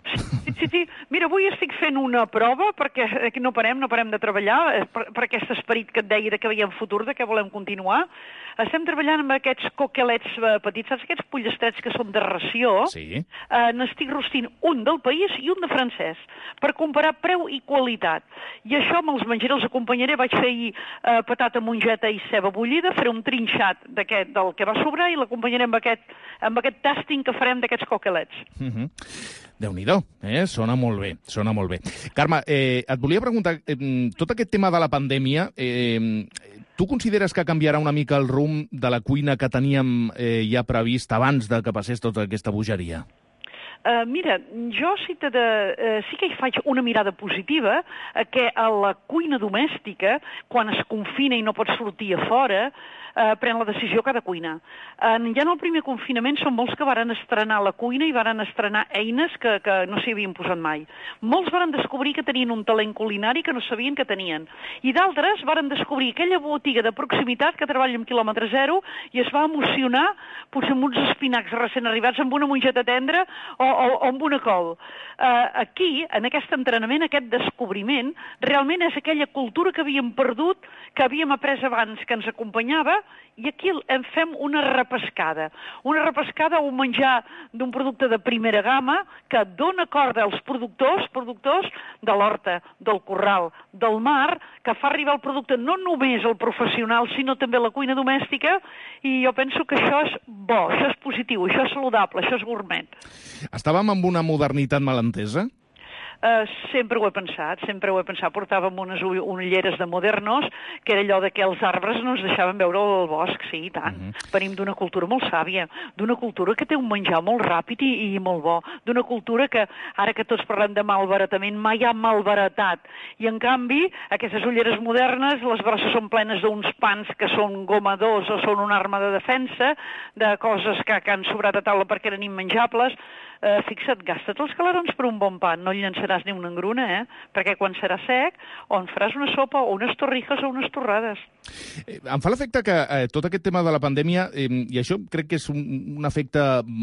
Sí, sí, sí. Mira, avui estic fent una prova, perquè no parem, no parem de treballar, per, per aquest esperit que et deia de que veiem futur, de que volem continuar. Estem treballant amb aquests coquelets petits, saps aquests pollastrets que són de ració? Sí. Eh, N'estic rostint un del país i un de francès, per comparar preu i qualitat. I això me'ls menjaré, els acompanyaré. Vaig fer ahir eh, patata, mongeta i ceba bullida, faré un trinxat d'aquest, del que va sobrar, i l'acompanyaré amb aquest, amb aquest tasting que farem d'aquests coquelets. Mm-hmm. Déu-n'hi-do, eh? Sona molt bé, sona molt bé. Carme, eh, et volia preguntar, eh, tot aquest tema de la pandèmia, eh, tu consideres que canviarà una mica el rumb de la cuina que teníem eh, ja previst abans de que passés tota aquesta bogeria? Uh, mira, jo sí, de, uh, sí que hi faig una mirada positiva, uh, que a la cuina domèstica, quan es confina i no pot sortir a fora, uh, pren la decisió cada cuina. Uh, ja en el primer confinament són molts que varen estrenar la cuina i varen estrenar eines que, que no s'hi havien posat mai. Molts varen descobrir que tenien un talent culinari que no sabien que tenien. I d'altres varen descobrir aquella botiga de proximitat que treballa amb quilòmetre zero i es va emocionar potser amb uns espinacs recent arribats, amb una mongeta tendra o O, o amb una col. Uh, aquí, en aquest entrenament, aquest descobriment, realment és aquella cultura que havíem perdut, que havíem après abans, que ens acompanyava, i aquí en fem una repescada. Una repescada a un menjar d'un producte de primera gamma que dona corda als productors, productors de l'horta, del corral, del mar, que fa arribar el producte no només al professional, sinó també a la cuina domèstica, i jo penso que això és bo, això és positiu, això és saludable, això és gourmet. Estàvem amb una modernitat mal entesa? Uh, sempre ho he pensat, sempre ho he pensat. Portàvem unes ulleres de modernos, que era allò de que els arbres no ens deixaven veure el bosc, sí, i tant. Uh-huh. Venim d'una cultura molt sàvia, d'una cultura que té un menjar molt ràpid i, i molt bo, d'una cultura que, ara que tots parlem de malbaratament, mai ha malbaratat. I en canvi, aquestes ulleres modernes, les brosses són plenes d'uns pans que són gomadors o són una arma de defensa, de coses que, que han sobrat a taula perquè eren immenjables. Uh, fixa't, gasta't els calarons per un bon pa, no hi llançaràs ni una engruna, eh? Perquè quan serà sec, o en faràs una sopa, o unes torrijas, o unes torrades. Eh, em fa l'efecte que eh, tot aquest tema de la pandèmia, eh, i això crec que és un, un efecte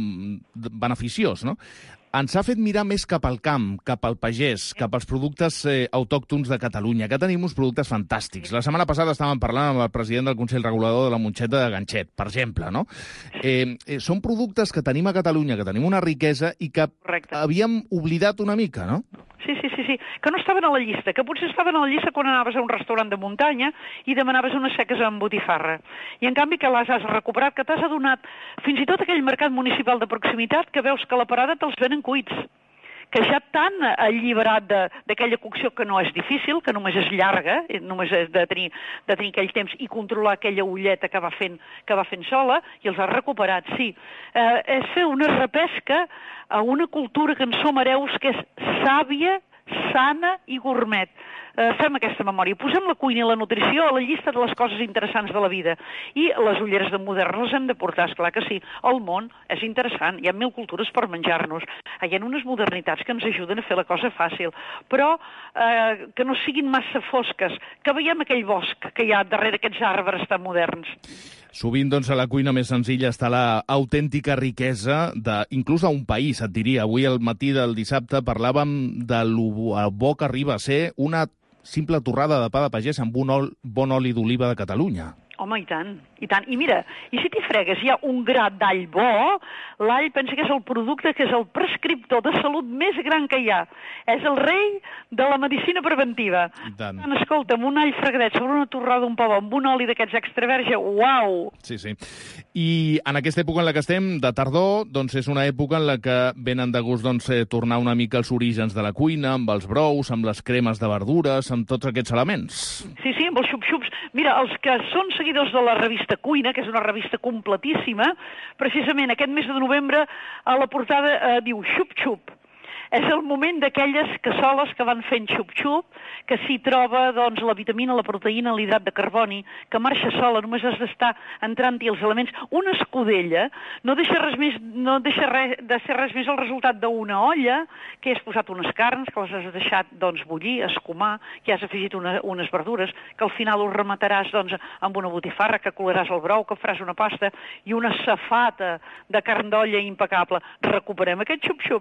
mm, beneficiós, no? Ens ha fet mirar més cap al camp, cap al pagès, cap als productes eh, autòctons de Catalunya, que tenim uns productes fantàstics. La setmana passada estàvem parlant amb el president del Consell Regulador de la Monxeta de Ganxet, per exemple, no? Eh, eh, són productes que tenim a Catalunya, que tenim una riquesa i que Correcte. Havíem oblidat una mica, no? Sí, sí, sí, sí, que no estaven a la llista, que potser estaven a la llista quan anaves a un restaurant de muntanya i demanaves unes seques amb botifarra. I en canvi que les has recuperat, que t'has adonat fins i tot aquell mercat municipal de proximitat que veus que a la parada te'ls venen cuits, que ja t'han alliberat d'aquella cocció que no és difícil, que només és llarga, només és de tenir, de tenir aquell temps i controlar aquella ulleta que va fent, que va fent sola, i els has recuperat, sí. Eh, és fer una repesca a una cultura que en som hereus, que és sàvia, sana i gourmet. Eh, fem aquesta memòria. Posem la cuina i la nutrició a la llista de les coses interessants de la vida. I les ulleres de modern les hem de portar, esclar que sí. El món és interessant, hi ha mil cultures per menjar-nos. Hi ha unes modernitats que ens ajuden a fer la cosa fàcil, però eh, que no siguin massa fosques, que veiem aquell bosc que hi ha darrere aquests arbres tan moderns. Sovint, doncs, a la cuina més senzilla està la autèntica riquesa de, inclús d'un país, et diria. Avui, al matí del dissabte, parlàvem de lo bo que arriba a ser una simple torrada de pa de pagès amb un ol, bon oli d'oliva de Catalunya. Home, i tant, i tant. I mira, i si t'hi fregues, hi ha un gra d'all bo, l'all pensa que és el producte, que és el prescriptor de salut més gran que hi ha. És el rei de la medicina preventiva. I tant. tant escolta, amb un all fregadet sobre una torrada d'un pa bo, amb un oli d'aquests extra verge, uau! Sí, sí. I en aquesta època en la que estem, de tardor, doncs és una època en la que venen de gust doncs, eh, tornar una mica als orígens de la cuina, amb els brous, amb les cremes de verdures, amb tots aquests elements. Sí, sí, amb els xup-xups. Mira, els que són seguidors de la revista Cuina, que és una revista completíssima, precisament aquest mes de novembre a la portada eh, diu xup-xup. És el moment d'aquelles cassoles que van fent xup-xup, que s'hi troba doncs, la vitamina, la proteïna, l'hidrat de carboni, que marxa sola, només has d'estar entrant-hi els elements. Una escudella no deixa res més, no deixa res, de ser res més el resultat d'una olla, que has posat unes carns, que les has deixat doncs, bullir, escumar, que has afegit una, unes verdures, que al final ho remataràs doncs, amb una botifarra, que colaràs el brou, que faràs una pasta, i una safata de carn d'olla impecable. Recuperem aquests xup-xups.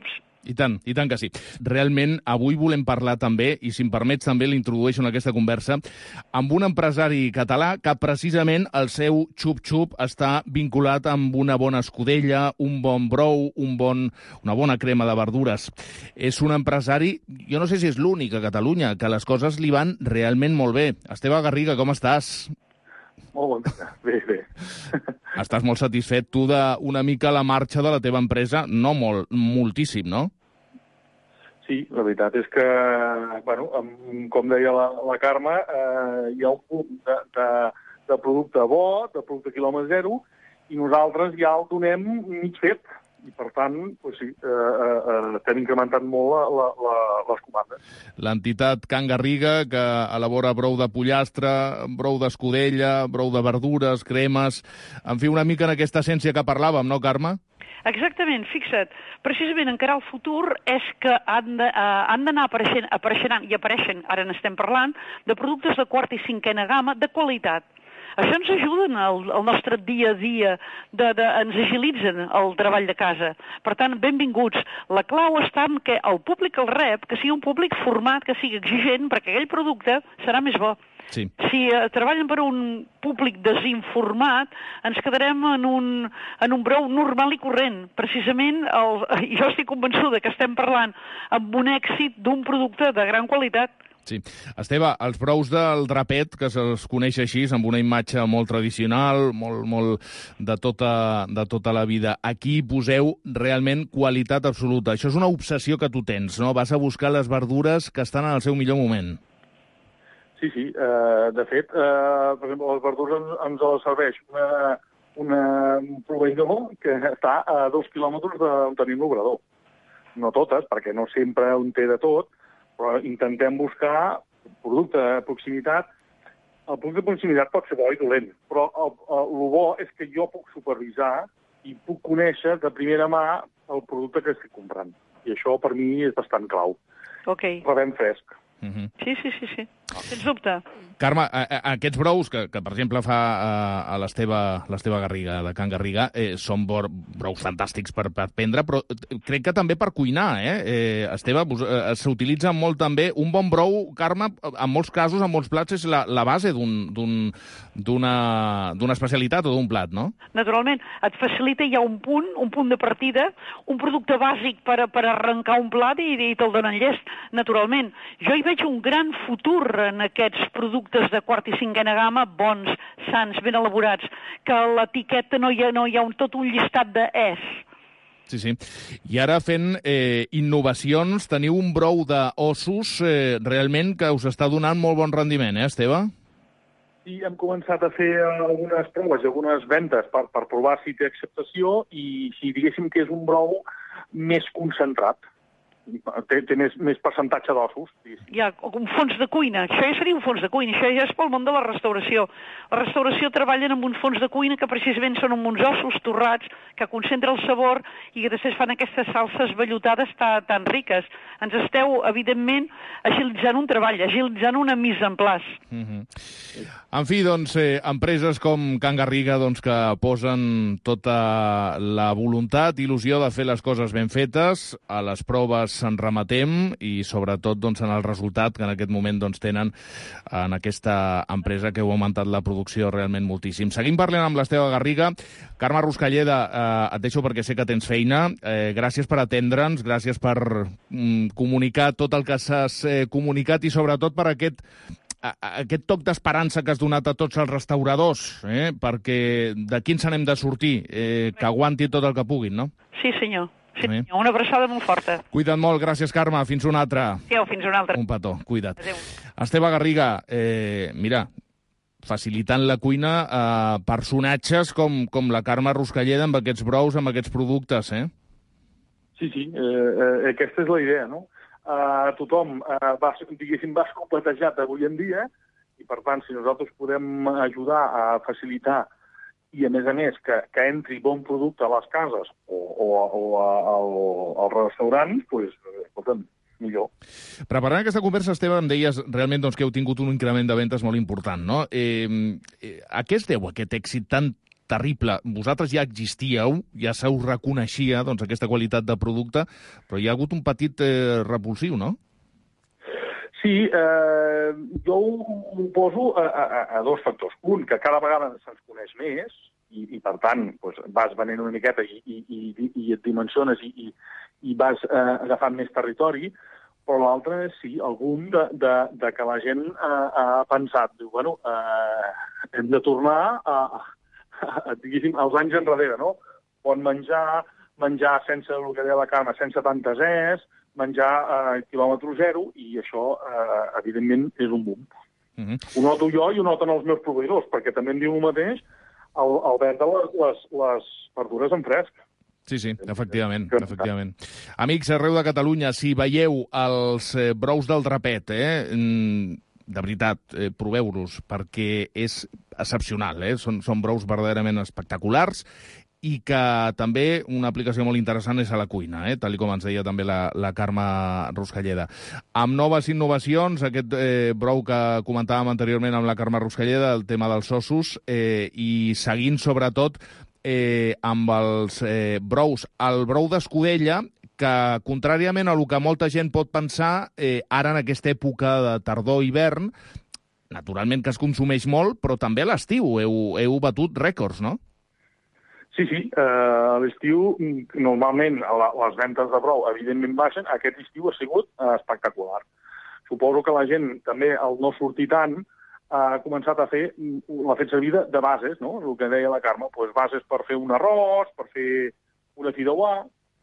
I tant, i tant que sí. Realment, avui volem parlar també, i si em permets també l'introdueixo en aquesta conversa, amb un empresari català que precisament el seu xup-xup està vinculat amb una bona escudella, un bon brou, un bon, una bona crema de verdures. És un empresari, jo no sé si és l'únic a Catalunya, que les coses li van realment molt bé. Esteve Garriga, com estàs? Molt bon dia. Bé, bé. Estàs molt satisfet tu d'una mica la marxa de la teva empresa? No molt, moltíssim, no? Sí, la veritat és que, bueno, com deia la, la Carme, eh, hi ha un punt de, de, de producte bo, de producte quilòmetre zero, i nosaltres ja el donem mig fet. I, per tant, pues sí, eh, eh, estem incrementant molt la, la, la, les comandes. L'entitat Can Garriga, que elabora brou de pollastre, brou d'escudella, brou de verdures, cremes... En fi, una mica en aquesta essència que parlàvem, no, Carme? Exactament, fixa't. Precisament encara el futur és que han de, uh, han d'anar apareixent, apareixeran i apareixen, ara n'estem parlant, de productes de quarta i cinquena gamma de qualitat. Això ens ajuda al, al nostre dia a dia, de, de, ens agilitzen el treball de casa. Per tant, benvinguts. La clau està en que el públic el rep, que sigui un públic format, que sigui exigent, perquè aquell producte serà més bo. Sí. Si eh, treballen per un públic desinformat, ens quedarem en un, en un brou normal i corrent. Precisament, el, jo estic convençuda que estem parlant amb un èxit d'un producte de gran qualitat. Sí. Esteve, els brous del drapet, que se'ls coneix així, amb una imatge molt tradicional, molt, molt de, tota, de tota la vida. Aquí poseu realment qualitat absoluta. Això és una obsessió que tu tens, no? Vas a buscar les verdures que estan en el seu millor moment. Sí, sí. Uh, de fet, uh, per exemple, les verdures ens, ens les serveix una, una, un proveïdor que està a dos quilòmetres d'on tenim l'obrador. No totes, perquè no sempre on té de tot, però intentem buscar producte de proximitat. El producte de proximitat pot ser bo i dolent, però el, el, el bo és que jo puc supervisar i puc conèixer de primera mà el producte que estic comprant. I això per mi és bastant clau. Ok. Rebem fresc. Uh-huh. Sí, sí, sí, sí. Sens dubte. Carme, a, a, aquests brous que, que per exemple, fa a, a l'Esteve Garriga, de Can Garriga, eh, són bor, brous fantàstics per, per prendre, però crec que també per cuinar, eh? eh Esteve, eh, s'utilitza molt també un bon brou, Carme, en molts casos, en molts plats, és la, la base d'una un, especialitat o d'un plat, no? Naturalment, et facilita ja un punt, un punt de partida, un producte bàsic per, per arrencar un plat i, i te'l donen llest, naturalment. Jo hi veig un gran futur en aquests productes de quarta i cinquena gamma, bons, sants, ben elaborats, que a l'etiqueta no hi ha, no hi ha un, tot un llistat de es. Sí, sí. I ara fent eh, innovacions, teniu un brou d'ossos eh, realment que us està donant molt bon rendiment, eh, Esteve? Sí, hem començat a fer algunes proves i algunes ventes per, per provar si té acceptació i si diguéssim que és un brou més concentrat. Té, té més, més percentatge d'ossos. Ja, un fons de cuina. Això ja seria un fons de cuina. Això ja és pel món de la restauració. La restauració treballen amb un fons de cuina que precisament són amb uns ossos torrats que concentra el sabor i que després fan aquestes salses vellutades tan, tan riques. Ens esteu, evidentment, agilitzant un treball, agilitzant una mise en place. Mm-hmm. En fi, doncs, eh, empreses com Can Garriga doncs, que posen tota la voluntat i il·lusió de fer les coses ben fetes, a les proves se'n rematem i sobretot doncs, en el resultat que en aquest moment doncs, tenen en aquesta empresa que heu augmentat la producció realment moltíssim. Seguim parlant amb l'Esteve Garriga. Carme Ruscalleda, eh, et deixo perquè sé que tens feina. Eh, gràcies per atendre'ns, gràcies per mm, comunicar tot el que s'has eh, comunicat i sobretot per aquest aquest toc d'esperança que has donat a tots els restauradors, eh? Perquè d'aquí ens n'hem de sortir, eh, que aguanti tot el que puguin, no? Sí, senyor. Sí, senyor. Una abraçada molt forta. Cuida't molt, gràcies, Carme. Fins una altra. Sí, fins una altra. Un petó, cuida't. Adéu. Esteve Garriga, eh, mira, facilitant la cuina a personatges com, com la Carme Ruscalleda amb aquests brous, amb aquests productes, eh? Sí, sí, eh, eh, aquesta és la idea, no? Uh, tothom uh, va, diguéssim, va escopletejat avui en dia i, per tant, si nosaltres podem ajudar a facilitar i, a més a més, que, que entri bon producte a les cases o, o, o a, al, als restaurants, doncs, escolta'm, millor. Preparant aquesta conversa, Esteve, em deies realment doncs, que heu tingut un increment de ventes molt important, no? Eh, eh, a què es deu aquest èxit tan terrible. Vosaltres ja existíeu, ja se us reconeixia doncs, aquesta qualitat de producte, però hi ha hagut un petit eh, repulsiu, no? Sí, eh, jo ho poso a, a, a dos factors. Un, que cada vegada se'ns coneix més, i, i per tant doncs, vas venent una miqueta i, i, i, i et dimensiones i, i, i vas eh, agafant més territori, però l'altre, sí, algun de, de, de que la gent eh, ha pensat, diu, bueno, eh, hem de tornar a, a, a, diguéssim, als anys enrere, no? Bon menjar, menjar sense el que deia la Carme, sense tantes es, menjar a eh, quilòmetre zero, i això, eh, evidentment, és un boom. Mm-hmm. Ho noto jo i ho noten els meus proveïdors, perquè també em diu el mateix el, el vendre les, les, les verdures en fresc. Sí, sí, efectivament, efectivament. Amics arreu de Catalunya, si veieu els eh, brous del Drapet, eh, de veritat, eh, proveu-los, perquè és excepcional, eh? Són, són brous verdaderament espectaculars i que també una aplicació molt interessant és a la cuina, eh? Tal com ens deia també la, la Carme Ruscalleda. Amb noves innovacions, aquest eh, brou que comentàvem anteriorment amb la Carme Ruscalleda, el tema dels ossos, eh, i seguint sobretot Eh, amb els eh, brous, el brou d'escudella, que contràriament a el que molta gent pot pensar, eh, ara en aquesta època de tardor-hivern, naturalment que es consumeix molt, però també a l'estiu heu, heu batut rècords, no? Sí, sí, eh, a l'estiu normalment la, les ventes de brou evidentment baixen, aquest estiu ha sigut eh, espectacular. Suposo que la gent també, al no sortir tant, ha començat a fer, l'ha fet servir de, de bases, no? El que deia la Carme, doncs bases per fer un arròs, per fer una fideuà,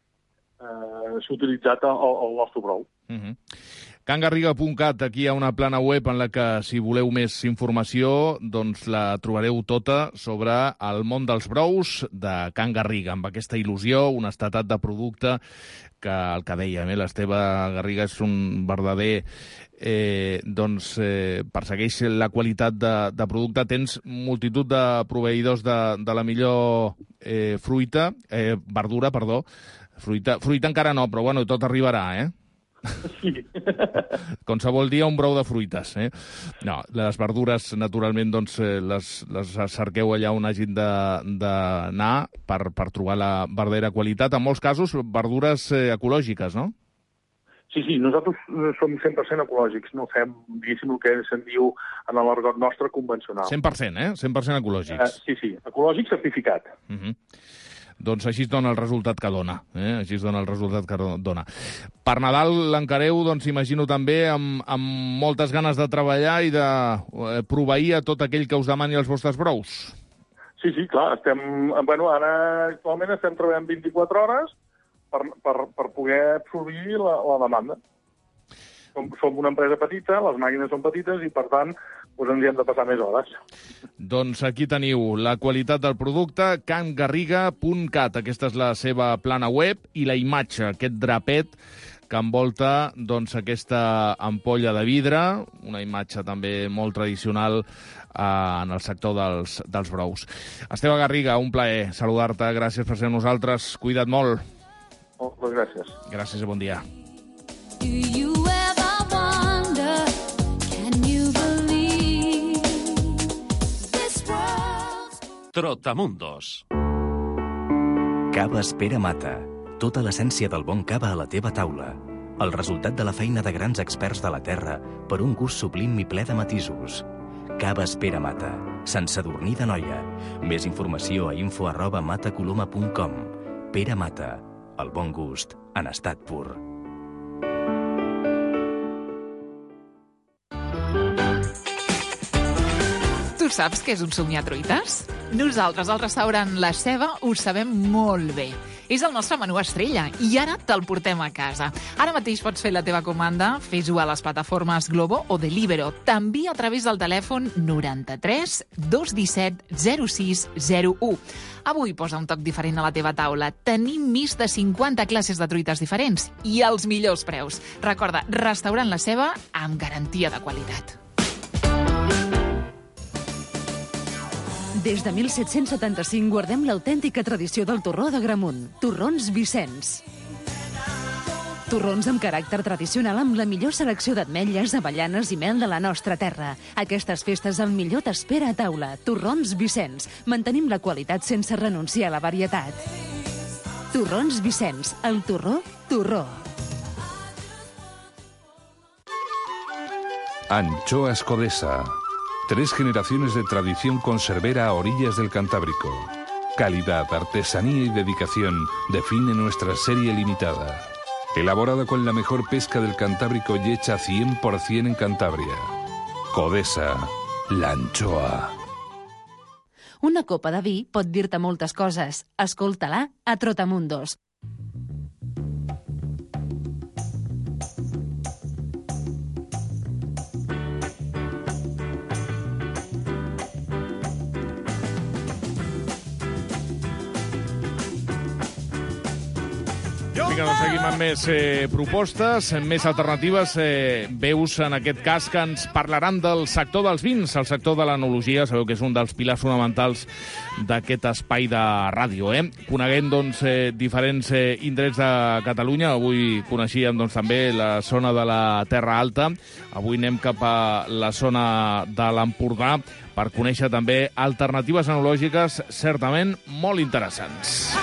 eh, s'ha utilitzat el, el nostre brou. Mm-hmm. can garriga punt cat, aquí hi ha una plana web en la que, si voleu més informació, doncs la trobareu tota sobre el món dels brous de Can Garriga, amb aquesta il·lusió, un estatat de producte que, el que dèiem, eh, l'Esteve Garriga és un verdader eh, doncs eh, persegueix la qualitat de, de producte. Tens multitud de proveïdors de, de la millor eh, fruita, eh, verdura, perdó. Fruita, fruita encara no, però bueno, tot arribarà, eh? Sí. Qualsevol dia un brou de fruites, eh? No, les verdures, naturalment, doncs, eh, les, les cerqueu allà on hagin d'anar per, per trobar la verdadera qualitat. En molts casos, verdures eh, ecològiques, no? Sí, sí, nosaltres som cent per cent ecològics, no fem, diguéssim, el que se'n diu en l'argot nostre convencional. cent per cent, eh? cent per cent ecològics. Uh, sí, sí, ecològic certificat. Uh-huh. Doncs així es dona el resultat que dona. Eh? Així es dona el resultat que dona. Per Nadal l'encareu, doncs, imagino també, amb, amb moltes ganes de treballar i de eh, proveir a tot aquell que us demani els vostres brous. Sí, sí, clar. Estem, bueno, ara actualment estem treballant vint-i-quatre hores per, per, per poder absorbir la, la demanda. Som, som una empresa petita, les màquines són petites i, per tant, doncs ens hi hem de passar més hores. Doncs aquí teniu la qualitat del producte, can garriga punt cat. Aquesta és la seva plana web i la imatge, aquest drapet que envolta doncs, aquesta ampolla de vidre, una imatge també molt tradicional eh, en el sector dels, dels brous. Esteve Garriga, un plaer saludar-te. Gràcies per ser amb nosaltres. Cuida't molt. Moltes gràcies. Gràcies i bon dia. Do you ever wonder, can you believe this world's... Trotamundos. Cava Espera Mata. Tota l'essència del bon cava a la teva taula. El resultat de la feina de grans experts de la terra per un gust sublim i ple de matisos. Cava Espera Mata. Sant Sadurní d'Anoia. Més informació a info arroba matacoloma punt com. Pere Mata. El bon gust en estat pur. Tu saps què és un somiatruites? Nosaltres al restaurant La Ceba ho sabem molt bé. És el nostre menú estrella i ara te'l portem a casa. Ara mateix pots fer la teva comanda, fes-ho a les plataformes Glovo o Deliveroo, també a través del telèfon noranta-tres dos disset zero sis zero u. Avui posa un toc diferent a la teva taula. Tenim més de cinquanta classes de truites diferents i els millors preus. Recorda, restaurant La Ceba amb garantia de qualitat. Des de mil set-cents setanta-cinc guardem l'autèntica tradició del torró d'Agramunt. Torrons Vicenç. Torrons amb caràcter tradicional amb la millor selecció d'ametlles, avellanes i mel de la nostra terra. Aquestes festes el millor t'espera a taula. Torrons Vicenç. Mantenim la qualitat sense renunciar a la varietat. Torrons Vicenç. El torró, torró. Anchoas Codesa. Tres generaciones de tradición conservera a orillas del Cantábrico. Calidad, artesanía y dedicación define nuestra serie limitada. Elaborada con la mejor pesca del Cantábrico y hecha cien por cien en Cantabria. Codesa, la anchoa. Una copa de vi pot dir-te moltes coses. Escolta-la a Trotamundos. Vinga, doncs seguim amb més eh, propostes, amb més alternatives. Eh, veus, en aquest cas, que ens parlaran del sector dels vins, el sector de l'enologia. Sabeu que és un dels pilars fonamentals d'aquest espai de ràdio. Eh? Coneguem doncs, eh, diferents eh, indrets de Catalunya. Avui coneixíem doncs, també la zona de la Terra Alta. Avui anem cap a la zona de l'Empordà per conèixer també alternatives enològiques certament molt interessants.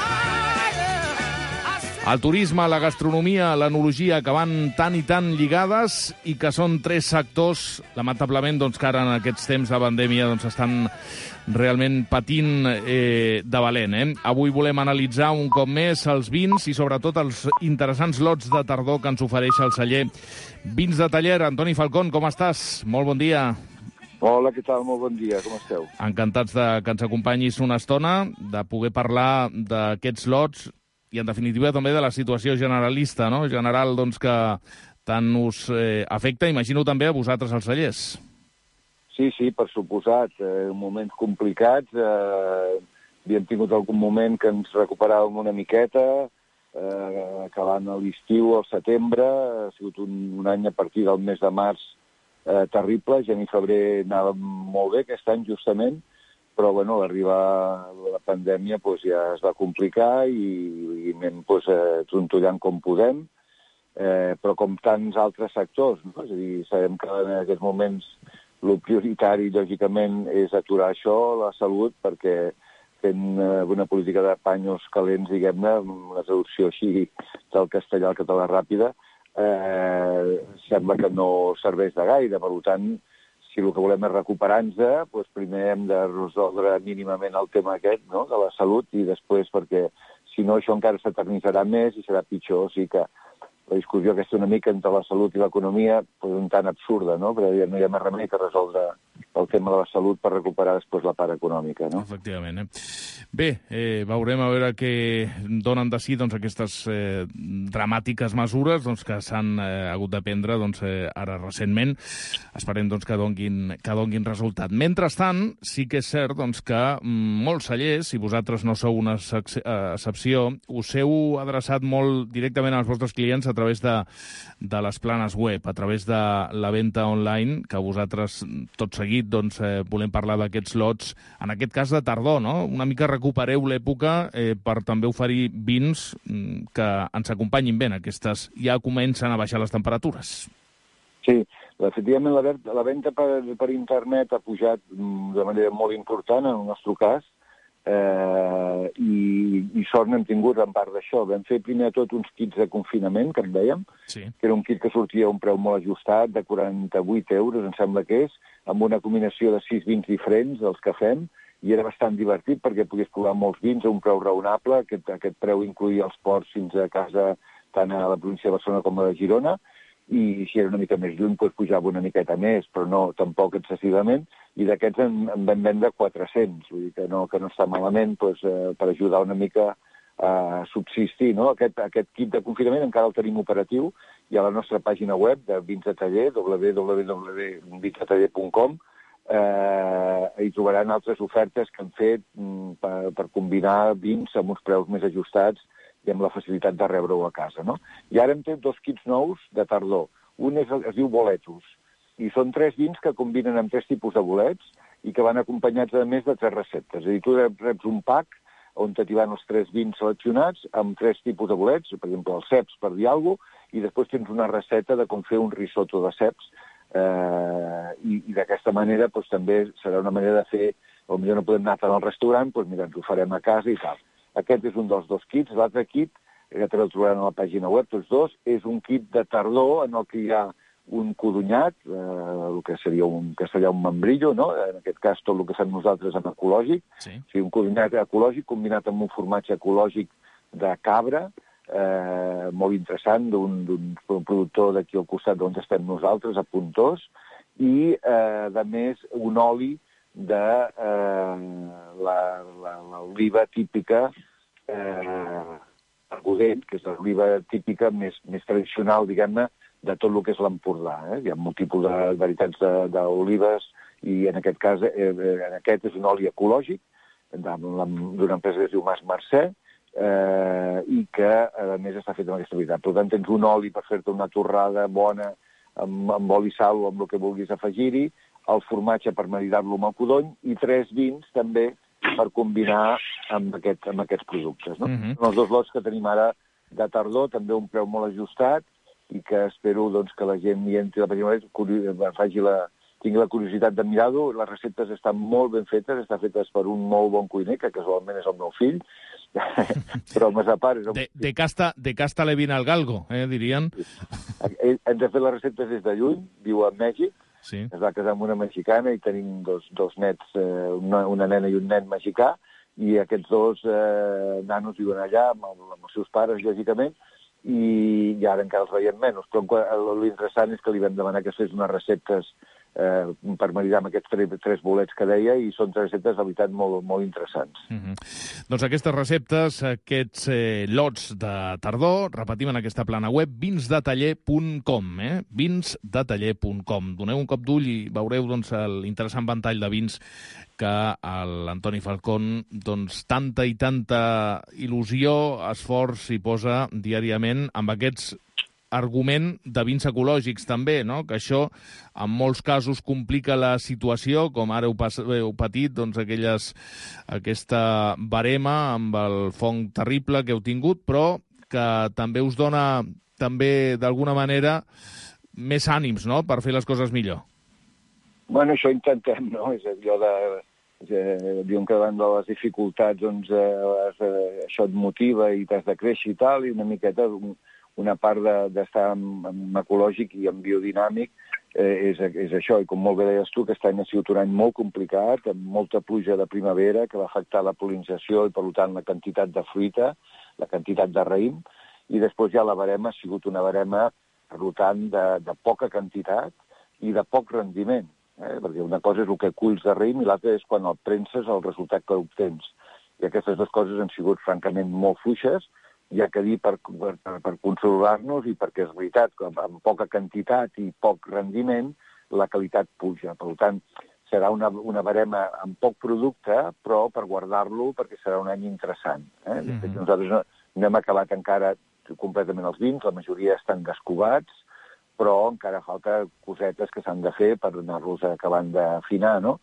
El turisme, la gastronomia, l'enologia, que van tan i tan lligades i que són tres sectors, lamentablement, doncs, que ara en aquests temps de pandèmia doncs, estan realment patint eh, de valent. Eh? Avui volem analitzar un cop més els vins i sobretot els interessants lots de tardor que ens ofereix el celler Vins de Taller. Antoni Falcón, com estàs? Molt bon dia. Hola, què tal? Molt bon dia, com esteu? Encantats de que ens acompanyis una estona, de poder parlar d'aquests lots i, en definitiva, també de la situació generalista, no? General, doncs, que tant us eh, afecta, imagino també a vosaltres, els cellers. Sí, sí, per suposat. Eh, moments complicats. Eh, havíem tingut algun moment que ens recuperàvem una miqueta, eh, acabant l'estiu, al setembre. Ha sigut un, un any a partir del mes de març eh, terrible. Gener i febrer anàvem molt bé, aquest any, justament. Però, bueno, arribar la pandèmia doncs, ja es va complicar i, i anem doncs, eh, trontollant com podem, eh, però com tants altres sectors, no? És a dir, sabem que en aquests moments el prioritari, lògicament, és aturar això, la salut, perquè fent eh, una política de panyos calents, diguem-ne, una traducció així del castellà al català ràpida, eh, sembla que no serveix de gaire, per tant, si el que volem és recuperar-nos, doncs primer hem de resoldre mínimament el tema aquest, no?, de la salut, i després, perquè si no això encara s'eternitzarà més i serà pitjor. O sigui que la discussió aquesta una mica entre la salut i l'economia és un tant absurda, no?, perquè ja no hi ha més remei que resoldre el tema de la salut per recuperar després la part econòmica, no? Efectivament. Eh? Bé, eh, veurem a veure què donen de si doncs, aquestes eh, dramàtiques mesures doncs, que s'han eh, hagut de prendre doncs, eh, ara recentment. Esperem doncs, que, donguin, que donguin resultat. Mentrestant, sí que és cert doncs, que mm, molts cellers, si vosaltres no sou una excepció, us heu adreçat molt directament als vostres clients a través de, de les planes web, a través de la venda online, que vosaltres tot seguit doncs, eh, volem parlar d'aquests lots, en aquest cas de tardor, no? Una mica recupereu l'època eh, per també oferir vins mm, que ens acompanyin bé en aquestes... Ja comencen a baixar les temperatures. Sí, efectivament la, la venda per, per internet ha pujat de manera molt important en el nostre cas, eh, i, i sort n'hem tingut en part d'això. Vam fer primer tot uns kits de confinament, que en dèiem, sí. Que era un kit que sortia a un preu molt ajustat, de quaranta-vuit euros, em sembla que és, amb una combinació de sis vins diferents dels que fem, i era bastant divertit perquè podies provar molts vins a un preu raonable. Aquest, aquest preu incloïa els ports fins a casa, tant a la província de Barcelona com a de Girona, i si era una mica més lluny doncs pujava una miqueta més, però no tampoc excessivament, i d'aquests en, en vam vendre quatre-cents, vull dir que no, que no està malament doncs, eh, per ajudar una mica a subsistir, no? Aquest, aquest kit de confinament encara el tenim operatiu, i a la nostra pàgina web de Vins de Taller, w w w punt vins de taller punt com, eh, hi trobaran altres ofertes que hem fet mm, per, per combinar vins amb uns preus més ajustats i amb la facilitat de rebre-ho a casa, no? I ara hem fet dos kits nous de tardor. Un és, es diu boletos, i són tres vins que combinen amb tres tipus de bolets i que van acompanyats, a més, de tres receptes. És a dir, tu reps un pack on t'hi van els tres vins seleccionats amb tres tipus de bolets, per exemple, els ceps, per dir alguna cosa, i després tens una recepta de com fer un risotto de ceps, eh, i, i d'aquesta manera doncs, també serà una manera de fer, potser no podem anar tant al restaurant, doncs mira, ens ho farem a casa i tal. Aquest és un dels dos kits. L'altre kit, que també el trobaran a la pàgina web, tots dos, és un kit de tardor en el que hi ha un codonyat, eh, el que seria un castellà un membrillo, no? En aquest cas tot el que fem nosaltres en ecològic, sí. O sigui, un codonyat ecològic combinat amb un formatge ecològic de cabra, eh, molt interessant, d'un productor d'aquí al costat d'on estem nosaltres, a Puntós, i, eh, a més, un oli de eh, l'oliva típica eh, Budell, que és l'oliva típica més, més tradicional, diguem-ne, de tot el que és l'Empordà. Eh? Hi ha molt tipus de varietats d'olives i en aquest cas, eh, en aquest és un oli ecològic d'una empresa que es diu Mas Mercè, eh, i que, a més, està fet amb aquesta varietat. Per tant, tens un oli per fer-te una torrada bona amb, amb oli sal o amb el que vulguis afegir-hi, el formatge per maridar-lo amb el codony i tres vins també per combinar amb, aquest, amb aquests productes. No? Mm-hmm. Són els dos lots que tenim ara de tardor, també un preu molt ajustat, i que espero doncs, que la gent hi entri a la pàgina web, faci la, tingui la curiositat de mirar-ho. Les receptes estan molt ben fetes, estan fetes per un molt bon cuiner, que casualment és el meu fill, però més a part... És un... de, de, casta, de casta le vine al galgo, eh, dirien. Hem de fer les receptes des de lluny, viu a Mèxic, sí. Es va casar amb una mexicana i tenim dos, dos nets, eh, una, una nena i un nen mexicà, i aquests dos eh, nanos viuen allà amb, el, amb els seus pares, lògicament, i, i ara encara els veiem menys. Però l'interessant és que li vam demanar que es fes unes receptes eh, per maridar amb aquests tres, tres bolets que deia, i són tres receptes, de veritat, molt, molt interessants. Mm-hmm. Doncs aquestes receptes, aquests eh, lots de tardor, repetim en aquesta plana web, vins de taller punt com, eh? vins de taller punt com. Doneu un cop d'ull i veureu doncs, l'interessant ventall de vins que l'Antoni Falcón, doncs, tanta i tanta il·lusió, esforç hi posa diàriament amb aquests argument de vins ecològics també, no? Que això en molts casos complica la situació, com ara heu, heu patit, doncs aquelles, aquesta barema amb el fong terrible que heu tingut, però que també us dona també d'alguna manera més ànims, no?, per fer les coses millor. Bueno, això intentem, no? És allò de... Eh, diuen que davant de les dificultats doncs, eh, eh, això et motiva i t'has de créixer i tal, i una miqueta una part d'estar de, en, en ecològic i en biodinàmic eh, és, és això, i com molt bé deies tu, aquest any ha sigut un any molt complicat, amb molta pluja de primavera que va afectar la pol·linització i per tant la quantitat de fruita, la quantitat de raïm, i després ja la barema ha sigut una barema, per tant, de, de poca quantitat i de poc rendiment. Eh? Perquè una cosa és el que culls de raïm i l'altra és quan el prenses el resultat que obtens. I aquestes dues coses han sigut francament molt fluixes, hi ha que dir per, per, per consolar-nos i perquè és veritat que amb poca quantitat i poc rendiment la qualitat puja. Per tant, serà una, una barema amb poc producte, però per guardar-lo perquè serà un any interessant. Eh? Mm-hmm. Nosaltres no, no hem acabat encara completament els vins, la majoria estan descovats, però encara falta cosetes que s'han de fer per anar-los acabant d'afinar, no?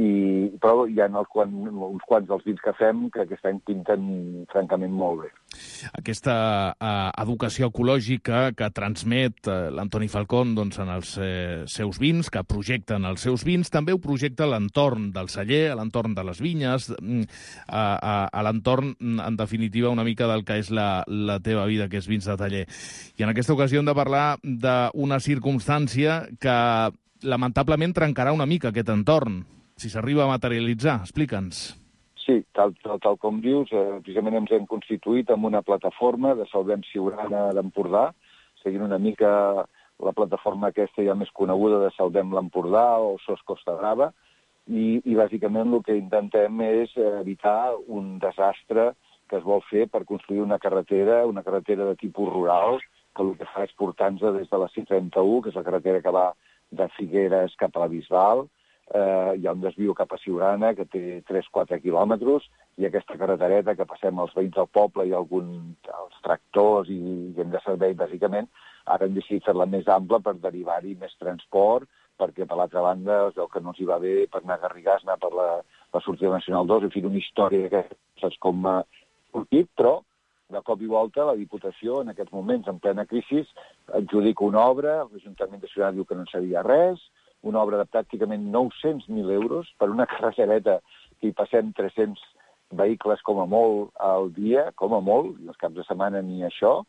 I, però hi ha els, quan, uns quants dels vins que fem que aquest any pinten francament molt bé. Aquesta eh, educació ecològica que transmet eh, l'Antoni Falcón doncs, en els eh, seus vins, que projecten els seus vins, també ho projecta l'entorn del celler, a l'entorn de les vinyes, a, a, a l'entorn, en definitiva, una mica del que és la, la teva vida, que és vins de taller. I en aquesta ocasió hem de parlar d'una circumstància que lamentablement trencarà una mica aquest entorn, si s'arriba a materialitzar. Explica'ns. Sí, tal, tal, tal com dius, eh, precisament ens hem constituït amb una plataforma de Salvem Siurana d'Empordà, seguint una mica la plataforma aquesta ja més coneguda de Salvem l'Empordà o S O S Costa Brava, i, i bàsicament el que intentem és evitar un desastre que es vol fer per construir una carretera, una carretera de tipus rural, que el que fa és portar-nos des de la C trenta-u, que és la carretera que va de Figueres cap a la Bisbal. Uh, hi ha un desvio cap a Siurana que té tres a quatre quilòmetres, i aquesta carretereta que passem els veïns del poble i alguns els tractors i gent de servei, bàsicament, ara hem decidit fer-la més ampla per derivar-hi més transport, perquè per l'altra banda es veu que no els hi va bé per anar a Garrigàs, anar per la, la sortida nacional dos, en fi, una història que saps com ha sortit, però de cop i volta la Diputació, en aquests moments, en plena crisi, adjudica una obra, l'Ajuntament de Ciutadana diu que no en sabia res, una obra de pràcticament nou-cents mil euros per una carretereta que hi passem tres-cents vehicles com a molt al dia, com a molt, i els caps de setmana ni això,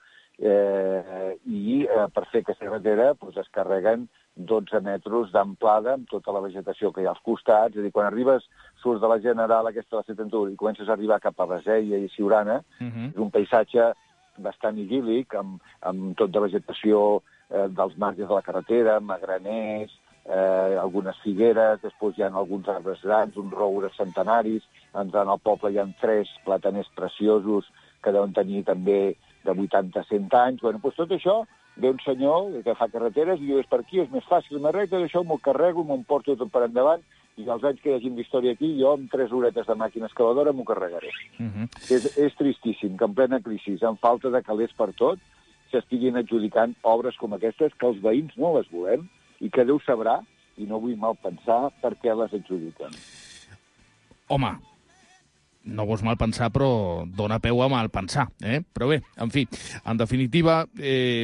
eh, i eh, per fer aquesta carretera doncs, es carreguen dotze metres d'amplada amb tota la vegetació que hi ha als costats. És a dir, quan arribes, surts de la General, aquesta de la setanta u, i comences a arribar cap a Bassella i Siurana, uh-huh. És un paisatge bastant idíl·lic, amb, amb tot de vegetació eh, dels marges de la carretera, magraners, eh, algunes figueres, després hi ha alguns arbres grans, uns roures centenaris, entrant al poble hi ha tres plataners preciosos que deuen tenir també de vuitanta a cent anys. Bueno, doncs tot això ve un senyor que fa carreteres i diu, és per aquí, és més fàcil, més recte, això m'ho carrego, m'ho porto tot per endavant, i els anys que hi hagin d'història aquí, jo amb tres horetes de màquina excavadora m'ho carregaré. Uh-huh. És, és tristíssim que en plena crisi, amb falta de calés per tot, s'estiguin adjudicant obres com aquestes, que els veïns no les volem, i que Déu sabrà, i no vull mal pensar, per què les adjudiquen. Home, no vols mal pensar, però dona peu a mal pensar. Eh? Però bé, en fi, en definitiva, eh,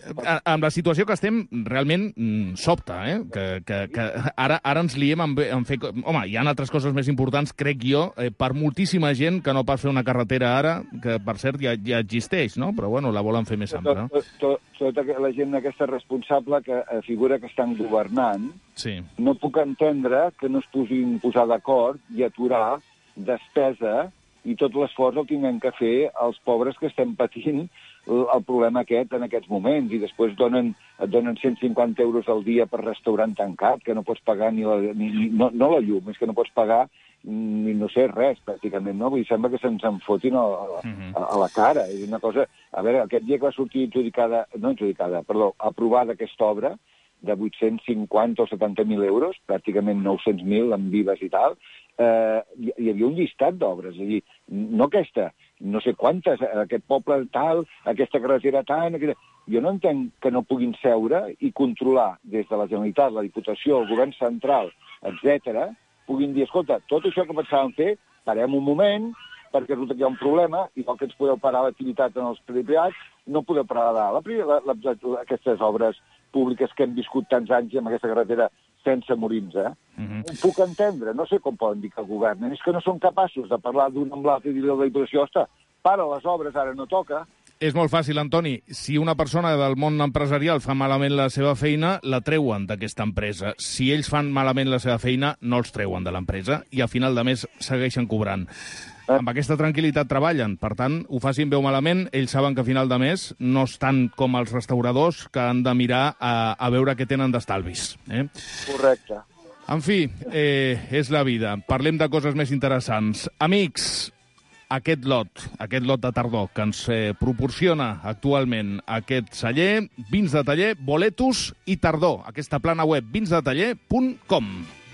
amb la situació que estem, realment mm, sobta, eh? que, que, que ara, ara ens liem en, en fer... Home, hi ha altres coses més importants, crec jo, eh, per moltíssima gent que no pas fer una carretera ara, que per cert ja, ja existeix, no? Però bueno, la volen fer més ampla. No? Tot, tot, tota la gent aquesta responsable que eh, figura que estan governant, sí. No puc entendre que no es puguin posar d'acord i aturar despesa i tot l'esforç el tinguem que fer els pobres que estem patint el problema aquest en aquests moments, i després donen, et donen cent cinquanta euros al dia per restaurant tancat, que no pots pagar ni la, ni, no, no la llum, és que no pots pagar ni no sé res, pràcticament, no? Vull dir, sembla que se'ns en fotin a, a, a la cara. És una cosa... A veure, aquest dia que va sortir adjudicada, no adjudicada, perdó, aprovada aquesta obra, de vuit-cents cinquanta o setanta mil euros, pràcticament nou-cents mil amb vives i tal, eh, hi, hi havia un llistat d'obres, és a dir, no aquesta, no sé quantes, aquest poble tal, aquesta carretera tant... Aquesta... Jo no entenc que no puguin seure i controlar des de la Generalitat, la Diputació, el govern central, etcètera, puguin dir, escolta, tot això que pensàvem fer, parem un moment, perquè resulta que hi ha un problema, igual que ens podeu parar l'activitat en els privats, no podeu parar la, la, la, la, la, aquestes obres públiques que hem viscut tants anys amb aquesta carretera sense morir-nos, eh? Uh-huh. Ho puc entendre, no sé com poden dir que governen, és que no són capaços de parlar d'un amb l'altre i dir a la Diputació, ostres, para les obres, ara no toca. És molt fàcil, Antoni. Si una persona del món empresarial fa malament la seva feina, la treuen d'aquesta empresa. Si ells fan malament la seva feina, no els treuen de l'empresa i a final de mes segueixen cobrant. Amb aquesta tranquil·litat treballen. Per tant, ho facin bé o malament, ells saben que a final de mes no estan com els restauradors que han de mirar a, a veure què tenen d'estalvis. Eh? Correcte. En fi, eh, és la vida. Parlem de coses més interessants. Amics, aquest lot, aquest lot de tardor que ens eh, proporciona actualment aquest celler, vins de taller, boletos i tardor. Aquesta plana web, vins de taller punt com.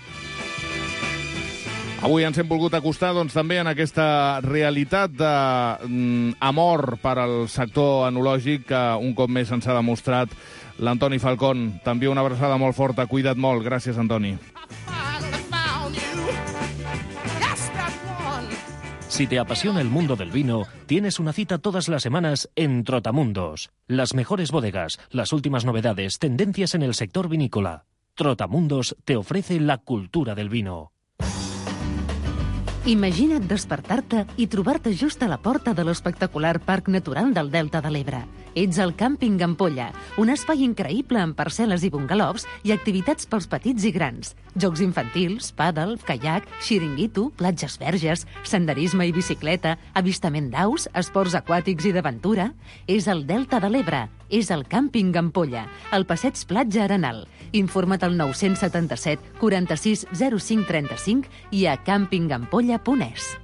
Avui ens hem volgut acostar doncs, també en aquesta realitat d'amor mm, per al sector enològic que un cop més ens ha demostrat l'Antoni Falcón. També una abraçada molt forta. Cuida't molt. Gràcies, Antoni. Si te apasiona el mundo del vino, tienes una cita todas las semanas en Trotamundos. Las mejores bodegas, las últimas novedades, tendencias en el sector vinícola. Trotamundos te ofrece la cultura del vino. Imagina't despertar-te i trobar-te just a la porta de l'espectacular Parc Natural del Delta de l'Ebre. Ets al Càmping Ampolla, un espai increïble amb parcel·les i bungalows i activitats pels petits i grans. Jocs infantils, pàdel, caiac, xiringuito, platges verges, senderisme i bicicleta, avistament d'aus, esports aquàtics i d'aventura. És el Delta de l'Ebre. És el Càmping Ampolla, al passeig Platja Arenal. Informa't al nou set set, quaranta-sis, zero cinc, trenta-cinc i a càmping ampolla punt es.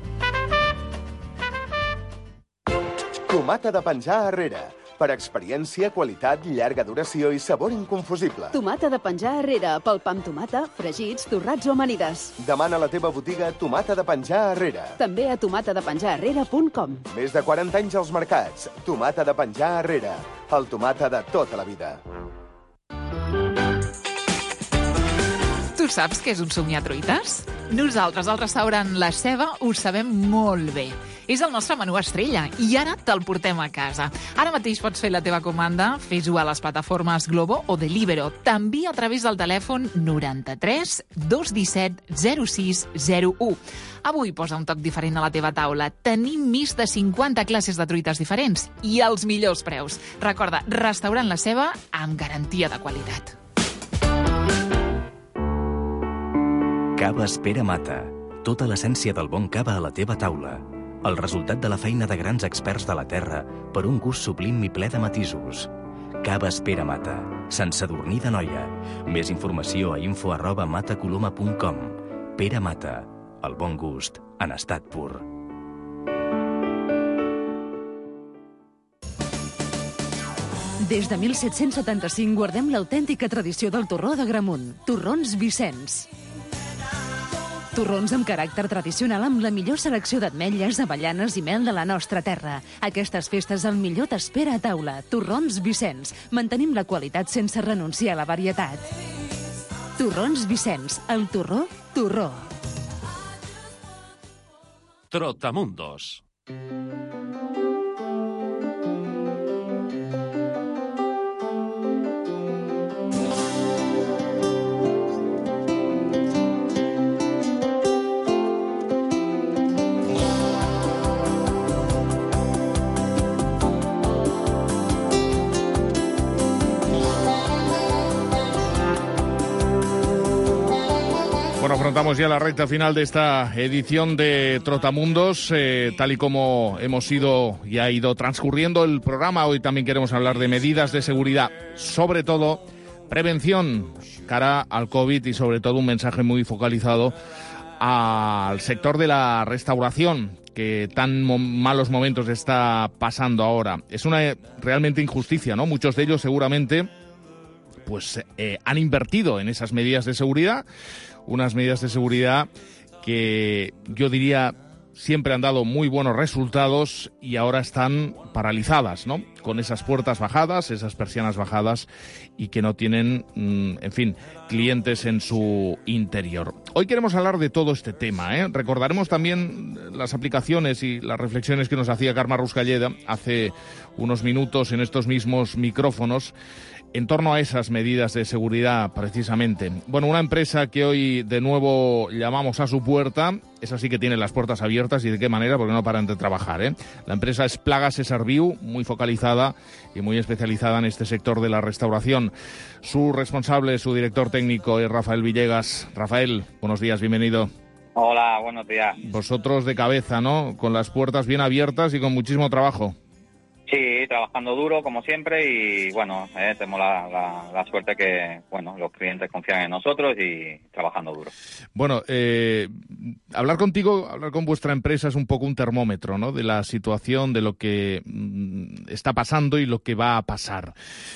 Tomata de penjar Herrera. Per experiència, qualitat, llarga duració i sabor inconfusible. Tomata de penjar Herrera, pel pa amb tomata, fregits, torrats o amanides. Demana a la teva botiga Tomata de penjar Herrera. També a tomata de penjar herrera punt com. Més de quaranta anys als mercats. Tomata de penjar Herrera. El tomata de tota la vida. Tu saps què és un somiatruites? Nosaltres, al restaurant La Ceba, ho sabem molt bé. És el nostre menú estrella i ara te'l portem a casa. Ara mateix pots fer la teva comanda, fes-ho a les plataformes Glovo o Deliveroo, també a través del telèfon noranta-tres dos disset zero sis zero u. Avui posa un toc diferent a la teva taula. Tenim més de cinquanta classes de truites diferents i els millors preus. Recorda, restaurant La Ceba amb garantia de qualitat. Cava Espera Mata. Tota l'essència del bon cava a la teva taula. El resultat de la feina de grans experts de la terra per un gust sublim i ple de matisos. Cava Espera Mata. Sense adormir de noia. Més informació a info arroba matacoloma punt com. Pere Mata. El bon gust en estat pur. Des de mil set-cents setanta-cinc guardem l'autèntica tradició del torró de Gramunt. Torrons Vicenç. Torrons amb caràcter tradicional amb la millor selecció d'ametlles, avellanes i mel de la nostra terra. Aquestes festes el millor t'espera a taula. Torrons Vicenç. Mantenim la qualitat sense renunciar a la varietat. Torrons Vicenç. El torró, torró. Trotamundos. Bueno, afrontamos ya la recta final de esta edición de Trotamundos. Eh, tal y como hemos ido y ha ido transcurriendo el programa, hoy también queremos hablar de medidas de seguridad, sobre todo prevención cara al COVID y sobre todo un mensaje muy focalizado al sector de la restauración, que tan mo- malos momentos está pasando ahora. Es una eh, realmente injusticia, ¿no? Muchos de ellos seguramente pues eh, han invertido en esas medidas de seguridad, unas medidas de seguridad que yo diría siempre han dado muy buenos resultados y ahora están paralizadas, ¿no? Con esas puertas bajadas, esas persianas bajadas y que no tienen, en fin, clientes en su interior. Hoy queremos hablar de todo este tema, ¿eh? Recordaremos también las aplicaciones y las reflexiones que nos hacía Carme Ruscalleda hace unos minutos en estos mismos micrófonos en torno a esas medidas de seguridad, precisamente. Bueno, una empresa que hoy de nuevo llamamos a su puerta, esa sí que tiene las puertas abiertas, y de qué manera, porque no paran de trabajar, ¿eh? La empresa es Plagas Esarviu, muy focalizada y muy especializada en este sector de la restauración. Su responsable, su director técnico es Rafael Villegas. Rafael, buenos días, bienvenido. Hola, buenos días. Vosotros de cabeza, ¿no? Con las puertas bien abiertas y con muchísimo trabajo. Sí, trabajando duro, como siempre, y bueno, eh, tenemos la, la, la suerte que, bueno, los clientes confían en nosotros y trabajando duro. Bueno, eh, hablar contigo, hablar con vuestra empresa es un poco un termómetro, ¿no? De la situación, de lo que mm, está pasando y lo que va a pasar.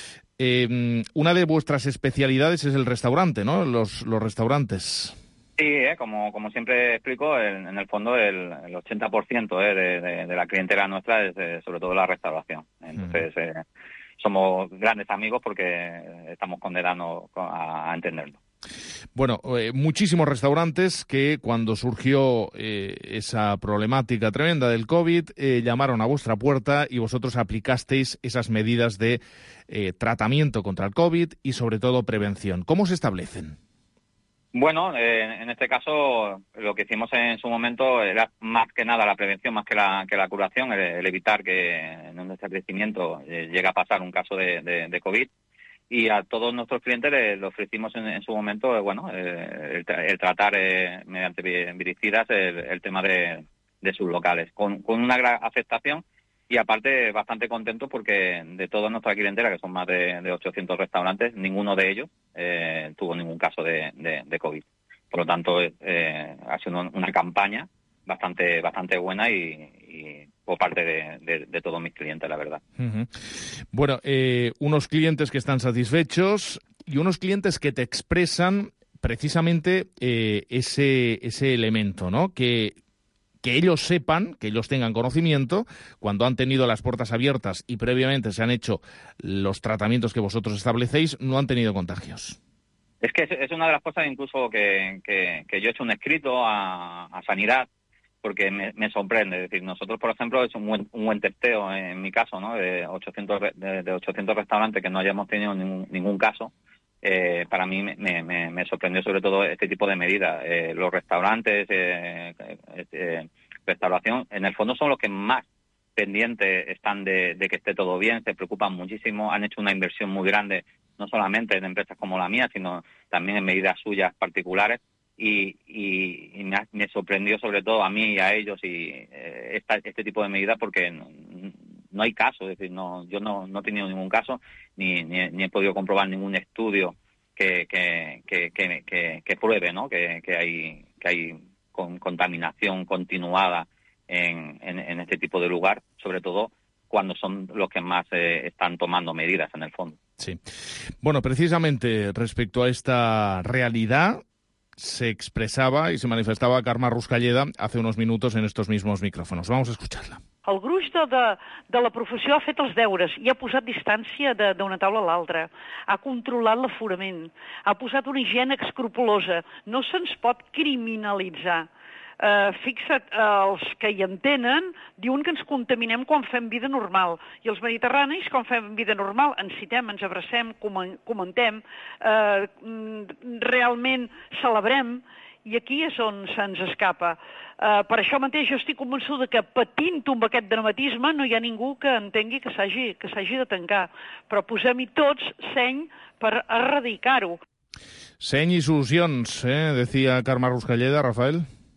Eh, una de vuestras especialidades es el restaurante, ¿no? Los, los restaurantes. Sí, eh, como, como siempre explico, en, en el fondo el, el ochenta por ciento eh, de, de, de la clientela nuestra es eh, sobre todo la restauración. Entonces, eh, somos grandes amigos porque estamos condenados a, a entenderlo. Bueno, eh, muchísimos restaurantes que cuando surgió eh, esa problemática tremenda del COVID eh, llamaron a vuestra puerta y vosotros aplicasteis esas medidas de eh, tratamiento contra el COVID y sobre todo prevención. ¿Cómo se establecen? Bueno, eh, en este caso lo que hicimos en su momento era más que nada la prevención, más que la que la curación, el, el evitar que en un establecimiento eh, llegue a pasar un caso de, de, de COVID. Y a todos nuestros clientes le, le ofrecimos en, en su momento, eh, bueno, eh, el, el tratar eh, mediante viricidas el, el tema de, de sus locales, con, con una gran aceptación. Y aparte, bastante contentos porque de toda nuestra clientela, que son más de, de ochocientos restaurantes, ninguno de ellos eh, tuvo ningún caso de, de, de COVID. Por lo tanto, eh, ha sido una campaña bastante bastante buena y, y por parte de, de, de todos mis clientes, la verdad. Uh-huh. Bueno, eh, unos clientes que están satisfechos y unos clientes que te expresan precisamente eh, ese, ese elemento, ¿no? Que... que ellos sepan, que ellos tengan conocimiento, cuando han tenido las puertas abiertas y previamente se han hecho los tratamientos que vosotros establecéis, no han tenido contagios. Es que es, es una de las cosas incluso que, que, que yo he hecho un escrito a, a Sanidad, porque me, me sorprende. Es decir, nosotros, por ejemplo, es un buen, un buen testeo, en, en mi caso, ¿no? De ochocientos, de, de ochocientos restaurantes que no hayamos tenido ningún, ningún caso. Eh, para mí me, me, me sorprendió sobre todo este tipo de medidas. Eh, los restaurantes, eh, eh, restauración, en el fondo son los que más pendientes están de, de que esté todo bien, se preocupan muchísimo, han hecho una inversión muy grande, no solamente en empresas como la mía, sino también en medidas suyas particulares. Y, y, y me, ha, me sorprendió sobre todo a mí y a ellos y eh, esta, este tipo de medidas porque no, no hay caso, es decir, no, yo no, no he tenido ningún caso ni, ni, ni he podido comprobar ningún estudio que, que, que, que, que, que pruebe, ¿no? que, que hay que hay con, contaminación continuada en, en, en este tipo de lugar, sobre todo cuando son los que más eh, están tomando medidas en el fondo. Sí. Bueno, precisamente respecto a esta realidad se expresaba y se manifestaba Carme Ruscalleda hace unos minutos en estos mismos micrófonos. Vamos a escucharla. El gruix de, de, de la professió ha fet els deures i ha posat distància d'una taula a l'altra, ha controlat l'aforament, ha posat una higiene escrupulosa. No se'ns pot criminalitzar. Uh, fixa't, uh, els que hi entenen diuen que ens contaminem quan fem vida normal i els mediterranis quan fem vida normal ens citem, ens abracem, comentem, uh, realment celebrem i aquí és on se'ns escapa. Uh, per això mateix jo estic convençuda que patint amb aquest dramatisme no hi ha ningú que entengui que s'hagi que s'hagi de tancar, però posem-hi tots seny per erradicar-ho. Seny i solucions, eh? Decía Carme Ruscalleda. Rafael.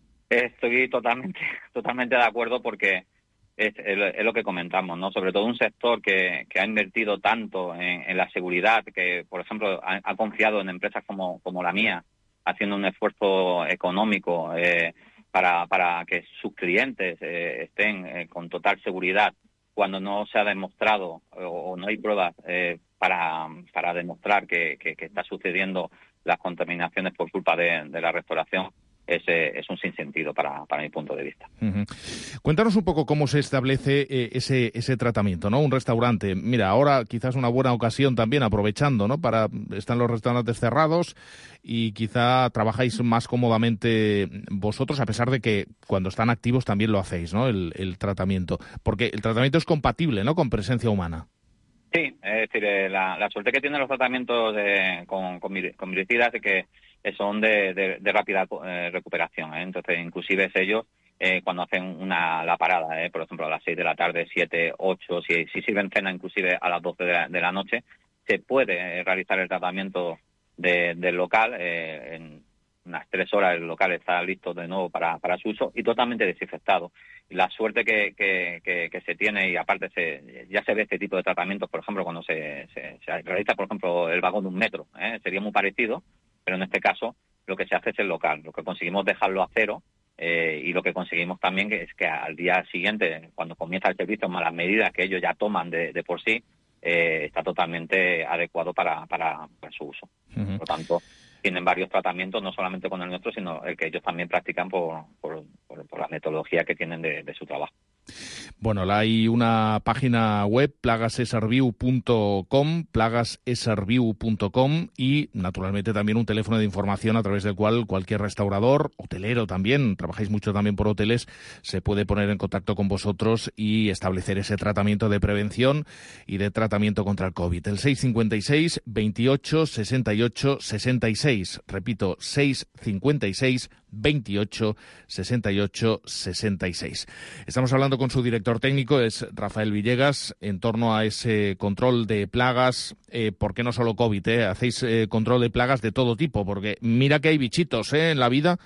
Estoy totalmente, totalmente de acuerdo porque es, es lo que comentamos, ¿no? Sobre todo un sector que, que ha invertido tanto en, en la seguridad, que, por ejemplo, ha, ha confiado en empresas como, como la mía, haciendo un esfuerzo económico eh, para, para que sus clientes eh, estén eh, con total seguridad, cuando no se ha demostrado o, o no hay pruebas eh, para, para demostrar que, que, que está sucediendo las contaminaciones por culpa de, de la restauración. Es, eh, es un sinsentido para, para mi punto de vista. Uh-huh. Cuéntanos un poco cómo se establece eh, ese, ese tratamiento, ¿no? Un restaurante. Mira, ahora quizás una buena ocasión también, aprovechando, ¿no? Para están los restaurantes cerrados y quizá trabajáis más cómodamente vosotros, a pesar de que cuando están activos también lo hacéis, ¿no? El, el tratamiento. Porque el tratamiento es compatible, ¿no? Con presencia humana. Sí, es decir, eh, la, la suerte que tienen los tratamientos de, con, con, con viricidas es que son de, de, de rápida eh, recuperación, ¿eh? Entonces, inclusive ellos, eh, cuando hacen una la parada, ¿eh? Por ejemplo, a las seis de la tarde, siete, ocho, si, si sirven cena inclusive a las doce de la, de la noche, se puede eh, realizar el tratamiento de, del local. Eh, en unas tres horas el local está listo de nuevo para, para su uso y totalmente desinfectado. Y la suerte que, que, que, que se tiene, y aparte se, ya se ve este tipo de tratamientos, por ejemplo, cuando se, se, se realiza, por ejemplo, el vagón de un metro, ¿eh? Sería muy parecido, pero en este caso lo que se hace es el local. Lo que conseguimos dejarlo a cero eh, y lo que conseguimos también es que al día siguiente, cuando comienza el servicio, más las medidas que ellos ya toman de, de por sí, eh, está totalmente adecuado para, para, para su uso. Uh-huh. Por lo tanto, tienen varios tratamientos, no solamente con el nuestro, sino el que ellos también practican por, por, por, por la metodología que tienen de, de su trabajo. Bueno, hay una página web, plagas e serviu punto com, plagas e serviu punto com, y naturalmente también un teléfono de información a través del cual cualquier restaurador, hotelero también, trabajáis mucho también por hoteles, se puede poner en contacto con vosotros y establecer ese tratamiento de prevención y de tratamiento contra el COVID. El seis cinco seis, veintiocho, sesenta y ocho, sesenta y seis. Repito, seis cinco seis, veintiocho, sesenta y ocho, sesenta y seis. Estamos hablando con su director técnico, es Rafael Villegas, en torno a ese control de plagas, eh, ¿por qué no solo COVID? Eh? Hacéis eh, control de plagas de todo tipo, porque mira que hay bichitos ¿eh? en la vida.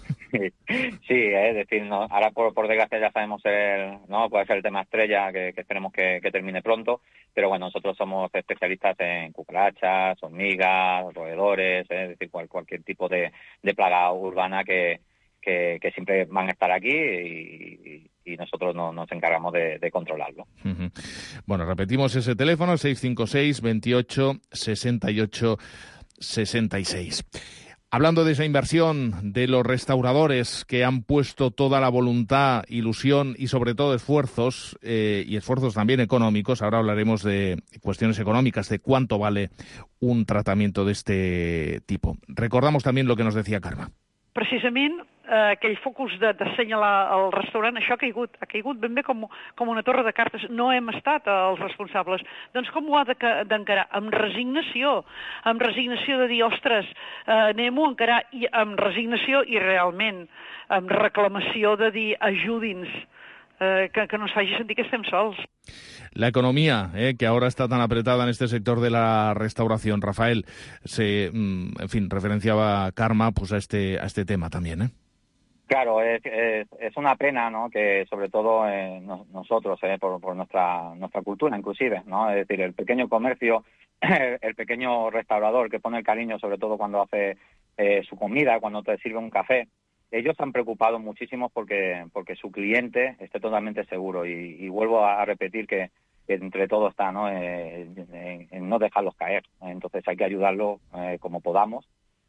Sí, es decir, no, ahora por, por desgracia ya sabemos el, no puede ser el tema estrella que, que esperemos que, que termine pronto, pero bueno, nosotros somos especialistas en cucarachas, hormigas, roedores, ¿eh? Es decir, cual, cualquier tipo de, de plaga urbana que, que, que siempre van a estar aquí y, y nosotros no, nos encargamos de, de controlarlo. Uh-huh. Bueno, repetimos ese teléfono, seis cinco seis, veintiocho, sesenta y ocho, sesenta y seis. Hablando de esa inversión de los restauradores que han puesto toda la voluntad, ilusión y sobre todo esfuerzos, eh, y esfuerzos también económicos, ahora hablaremos de cuestiones económicas, de cuánto vale un tratamiento de este tipo. Recordamos también lo que nos decía Carme. Precisament eh, aquell focus de- d'assenyalar el restaurant, això ha caigut, ha caigut ben bé com, com una torre de cartes. No hem estat els responsables. Doncs com ho ha de ca- d'encarar? Amb resignació, amb resignació de dir, ostres, eh, anem-ho a encarar, i amb resignació i realment amb reclamació de dir, ajudi'ns, eh, que, que no ens faci sentir que estem sols. La economía, eh, que ahora está tan apretada en este sector de la restauración. Rafael, se, mm, en fin, referenciaba Carme pues, a, este, a este tema también, ¿eh? Claro, es, es, es una pena, ¿no? Que sobre todo eh, nos- nosotros, eh, por, por nuestra nuestra cultura inclusive, ¿no? Es decir, el pequeño comercio, el pequeño restaurador que pone el cariño, sobre todo cuando hace eh, su comida, cuando te sirve un café, ellos se han preocupado muchísimo porque porque su cliente esté totalmente seguro. Y, y vuelvo a repetir que, que entre todo está, ¿no? Eh, en, en no dejarlos caer. Entonces hay que ayudarlos eh, como podamos,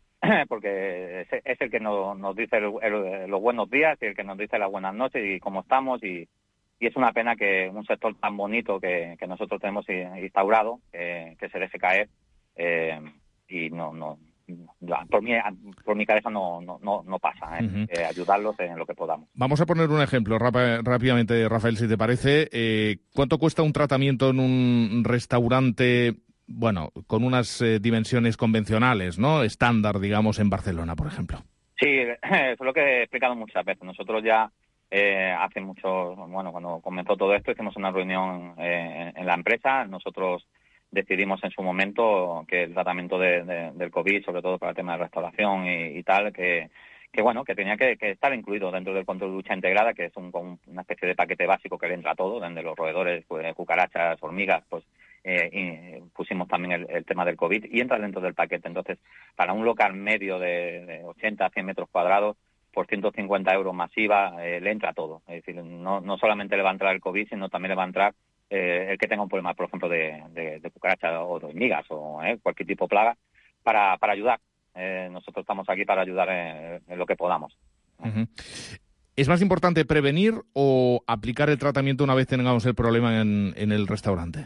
porque es, es el que nos, nos dice el- el- los buenos días y el que nos dice las buenas noches y cómo estamos. Y, y es una pena que un sector tan bonito que, que nosotros tenemos i- instaurado, eh, que se deje caer, eh, y no no ya, por mi por mi cabeza no no no, no pasa, ¿eh? Ujú. Eh, ayudarlos en lo que podamos. Vamos a poner un ejemplo rapa- rápidamente, Rafael, si te parece. Eh, ¿Cuánto cuesta un tratamiento en un restaurante, bueno, con unas eh, dimensiones convencionales, ¿no? Estándar, digamos, en Barcelona, por ejemplo? Sí, eso es lo que he explicado muchas veces. Nosotros ya eh, hace mucho, bueno, cuando comenzó todo esto, hicimos una reunión eh, en la empresa. Nosotros decidimos en su momento que el tratamiento de, de- del COVID, sobre todo para el tema de restauración y, y tal, que, que bueno, que tenía que, que estar incluido dentro del control de ducha integrada, que es un, como una especie de paquete básico que le entra a todo, desde los roedores, pues, cucarachas, hormigas, pues eh, y pusimos también el, el tema del COVID y entra dentro del paquete. Entonces, para un local medio de, de ochenta a cien metros cuadrados, por ciento cincuenta euros masiva, eh, le entra todo. Es decir, no, no solamente le va a entrar el COVID, sino también le va a entrar eh, el que tenga un problema, por ejemplo, de, de, de cucaracha o de hormigas o eh, cualquier tipo de plaga, para, para ayudar. Eh, nosotros estamos aquí para ayudar en, en lo que podamos. Ujú. ¿Es más importante prevenir o aplicar el tratamiento una vez tengamos el problema en, en el restaurante?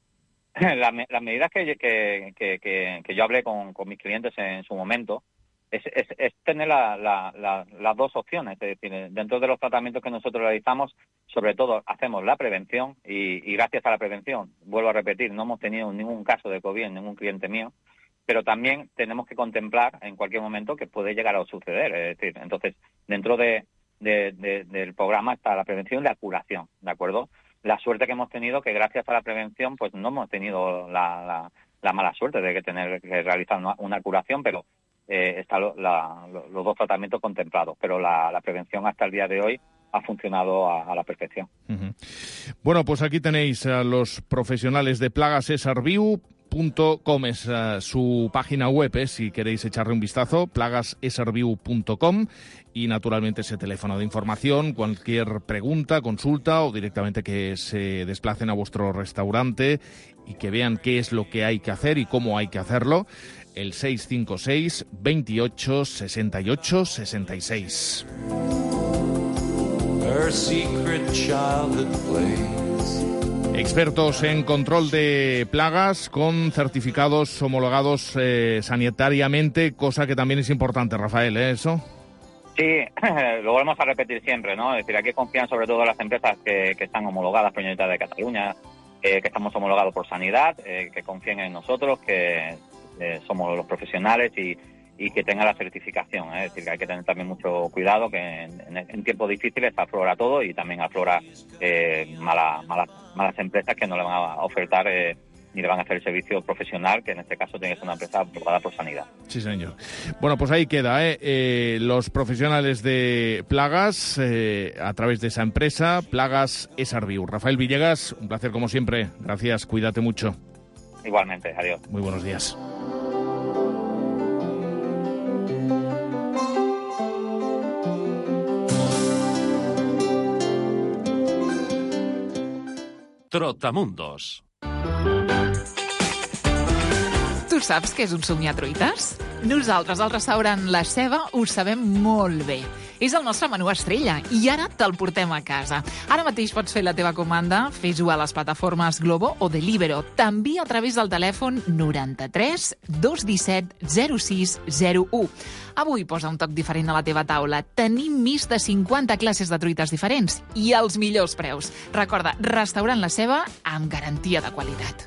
La me- las medidas que, que, que, que, que yo hablé con, con mis clientes en su momento es, es, es tener la, la, la- las dos opciones. Es decir, dentro de los tratamientos que nosotros realizamos, sobre todo hacemos la prevención y, y gracias a la prevención, vuelvo a repetir, no hemos tenido ningún caso de COVID en ningún cliente mío, pero también tenemos que contemplar en cualquier momento que puede llegar a suceder. Es decir, entonces, dentro de, de- de- del programa está la prevención y la curación, ¿de acuerdo? La suerte que hemos tenido que gracias a la prevención pues no hemos tenido la, la, la mala suerte de que tener que realizar una, una curación, pero eh, están lo- la- lo- los dos tratamientos contemplados. Pero la, la prevención hasta el día de hoy ha funcionado a, a la perfección. Ujú. Bueno, pues aquí tenéis a los profesionales de Plagas Esarviu punto com, es uh, su página web, eh, si queréis echarle un vistazo, plagas esarviu punto com, y naturalmente ese teléfono de información, cualquier pregunta, consulta o directamente que se desplacen a vuestro restaurante y que vean qué es lo que hay que hacer y cómo hay que hacerlo, el seis cinco seis, veintiocho, sesenta y ocho, sesenta y seis. Her secret childhood plays. Expertos en control de plagas con certificados homologados eh, sanitariamente, cosa que también es importante, Rafael, ¿eh? Eso. Sí, lo volvemos a repetir siempre, ¿no? Es decir, hay que confiar sobre todo en las empresas que, que están homologadas por la Generalitat de Cataluña, eh, que estamos homologados por Sanidad, eh, que confíen en nosotros, que eh, somos los profesionales y, y que tengan la certificación, ¿eh? Es decir, que hay que tener también mucho cuidado, que en, en, en tiempos difíciles aflora todo y también aflora eh, mala, malas, malas empresas que no le van a ofertar eh, ni le van a hacer el servicio profesional, que en este caso tiene que ser una empresa aprobada por Sanidad. Sí, señor. Bueno, pues ahí queda, ¿eh? Eh, los profesionales de Plagas, eh, a través de esa empresa, Plagas Esarviu. Rafael Villegas, un placer como siempre. Gracias, cuídate mucho. Igualmente, adiós. Muy buenos días. Tu saps què és un somiatruites? Nosaltres, al restaurant La Ceba, ho sabem molt bé. És el nostre menú estrella i ara te'l portem a casa. Ara mateix pots fer la teva comanda, fes-ho a les plataformes Glovo o Deliveroo, també a través del telèfon noranta-tres dos disset zero sis zero u. Avui posa un toc diferent a la teva taula. Tenim més de cinquanta classes de truites diferents i els millors preus. Recorda, restaurant La Ceba amb garantia de qualitat.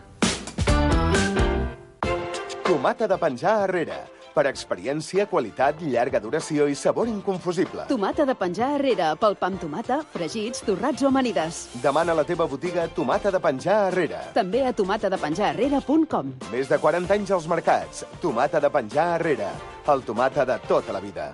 Tomata de penjar arrere. Per experiència, qualitat, llarga duració i sabor inconfusible. Tomata de penjar arrere, pel pa amb tomata, fregits, torrats o amanides. Demana a la teva botiga Tomata de penjar arrere. També a tomata de penjar arrere punt com. Més de quaranta anys als mercats. Tomata de penjar arrere. El tomata de tota la vida.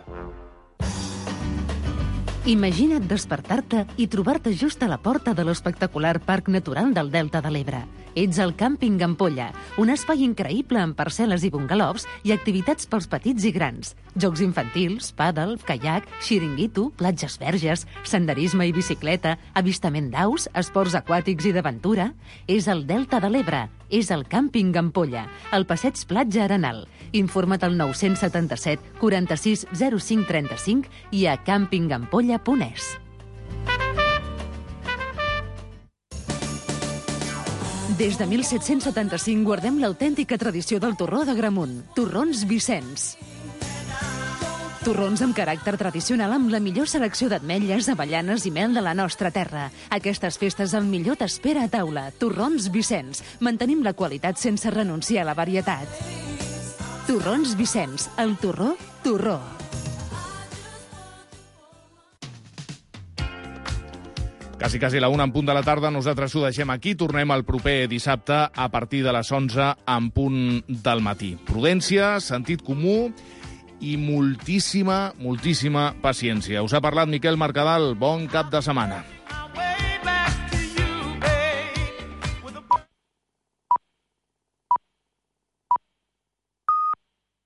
Imagina't despertar-te i trobar-te just a la porta de l'espectacular Parc Natural del Delta de l'Ebre. Ets al Càmping Ampolla, un espai increïble amb parcel·les i bungalows i activitats pels petits i grans. Jocs infantils, pàdel, caiac, xiringuito, platges verges, senderisme i bicicleta, avistament d'aus, esports aquàtics i d'aventura. És el Delta de l'Ebre, és el Càmping Ampolla, al passeig Platja Arenal. Informa't al nou set set quaranta-sis zero cinc trenta-cinc i a càmpingampolla punt es. Des de mil set-cents setanta-cinc guardem l'autèntica tradició del torró d'Agramunt, Torrons Vicenç. Torrons amb caràcter tradicional amb la millor selecció d'ametlles, avellanes i mel de la nostra terra. Aquestes festes el millor t'espera a taula. Torrons Vicenç. Mantenim la qualitat sense renunciar a la varietat. Torrons Vicenç. El torró, torró. Quasi, quasi la una en punt de la tarda, nosaltres ho deixem aquí. Tornem el proper dissabte a partir de les onze en punt del matí. Prudència, sentit comú i moltíssima, moltíssima paciència. Us ha parlat Miquel Mercadal. Bon cap de setmana.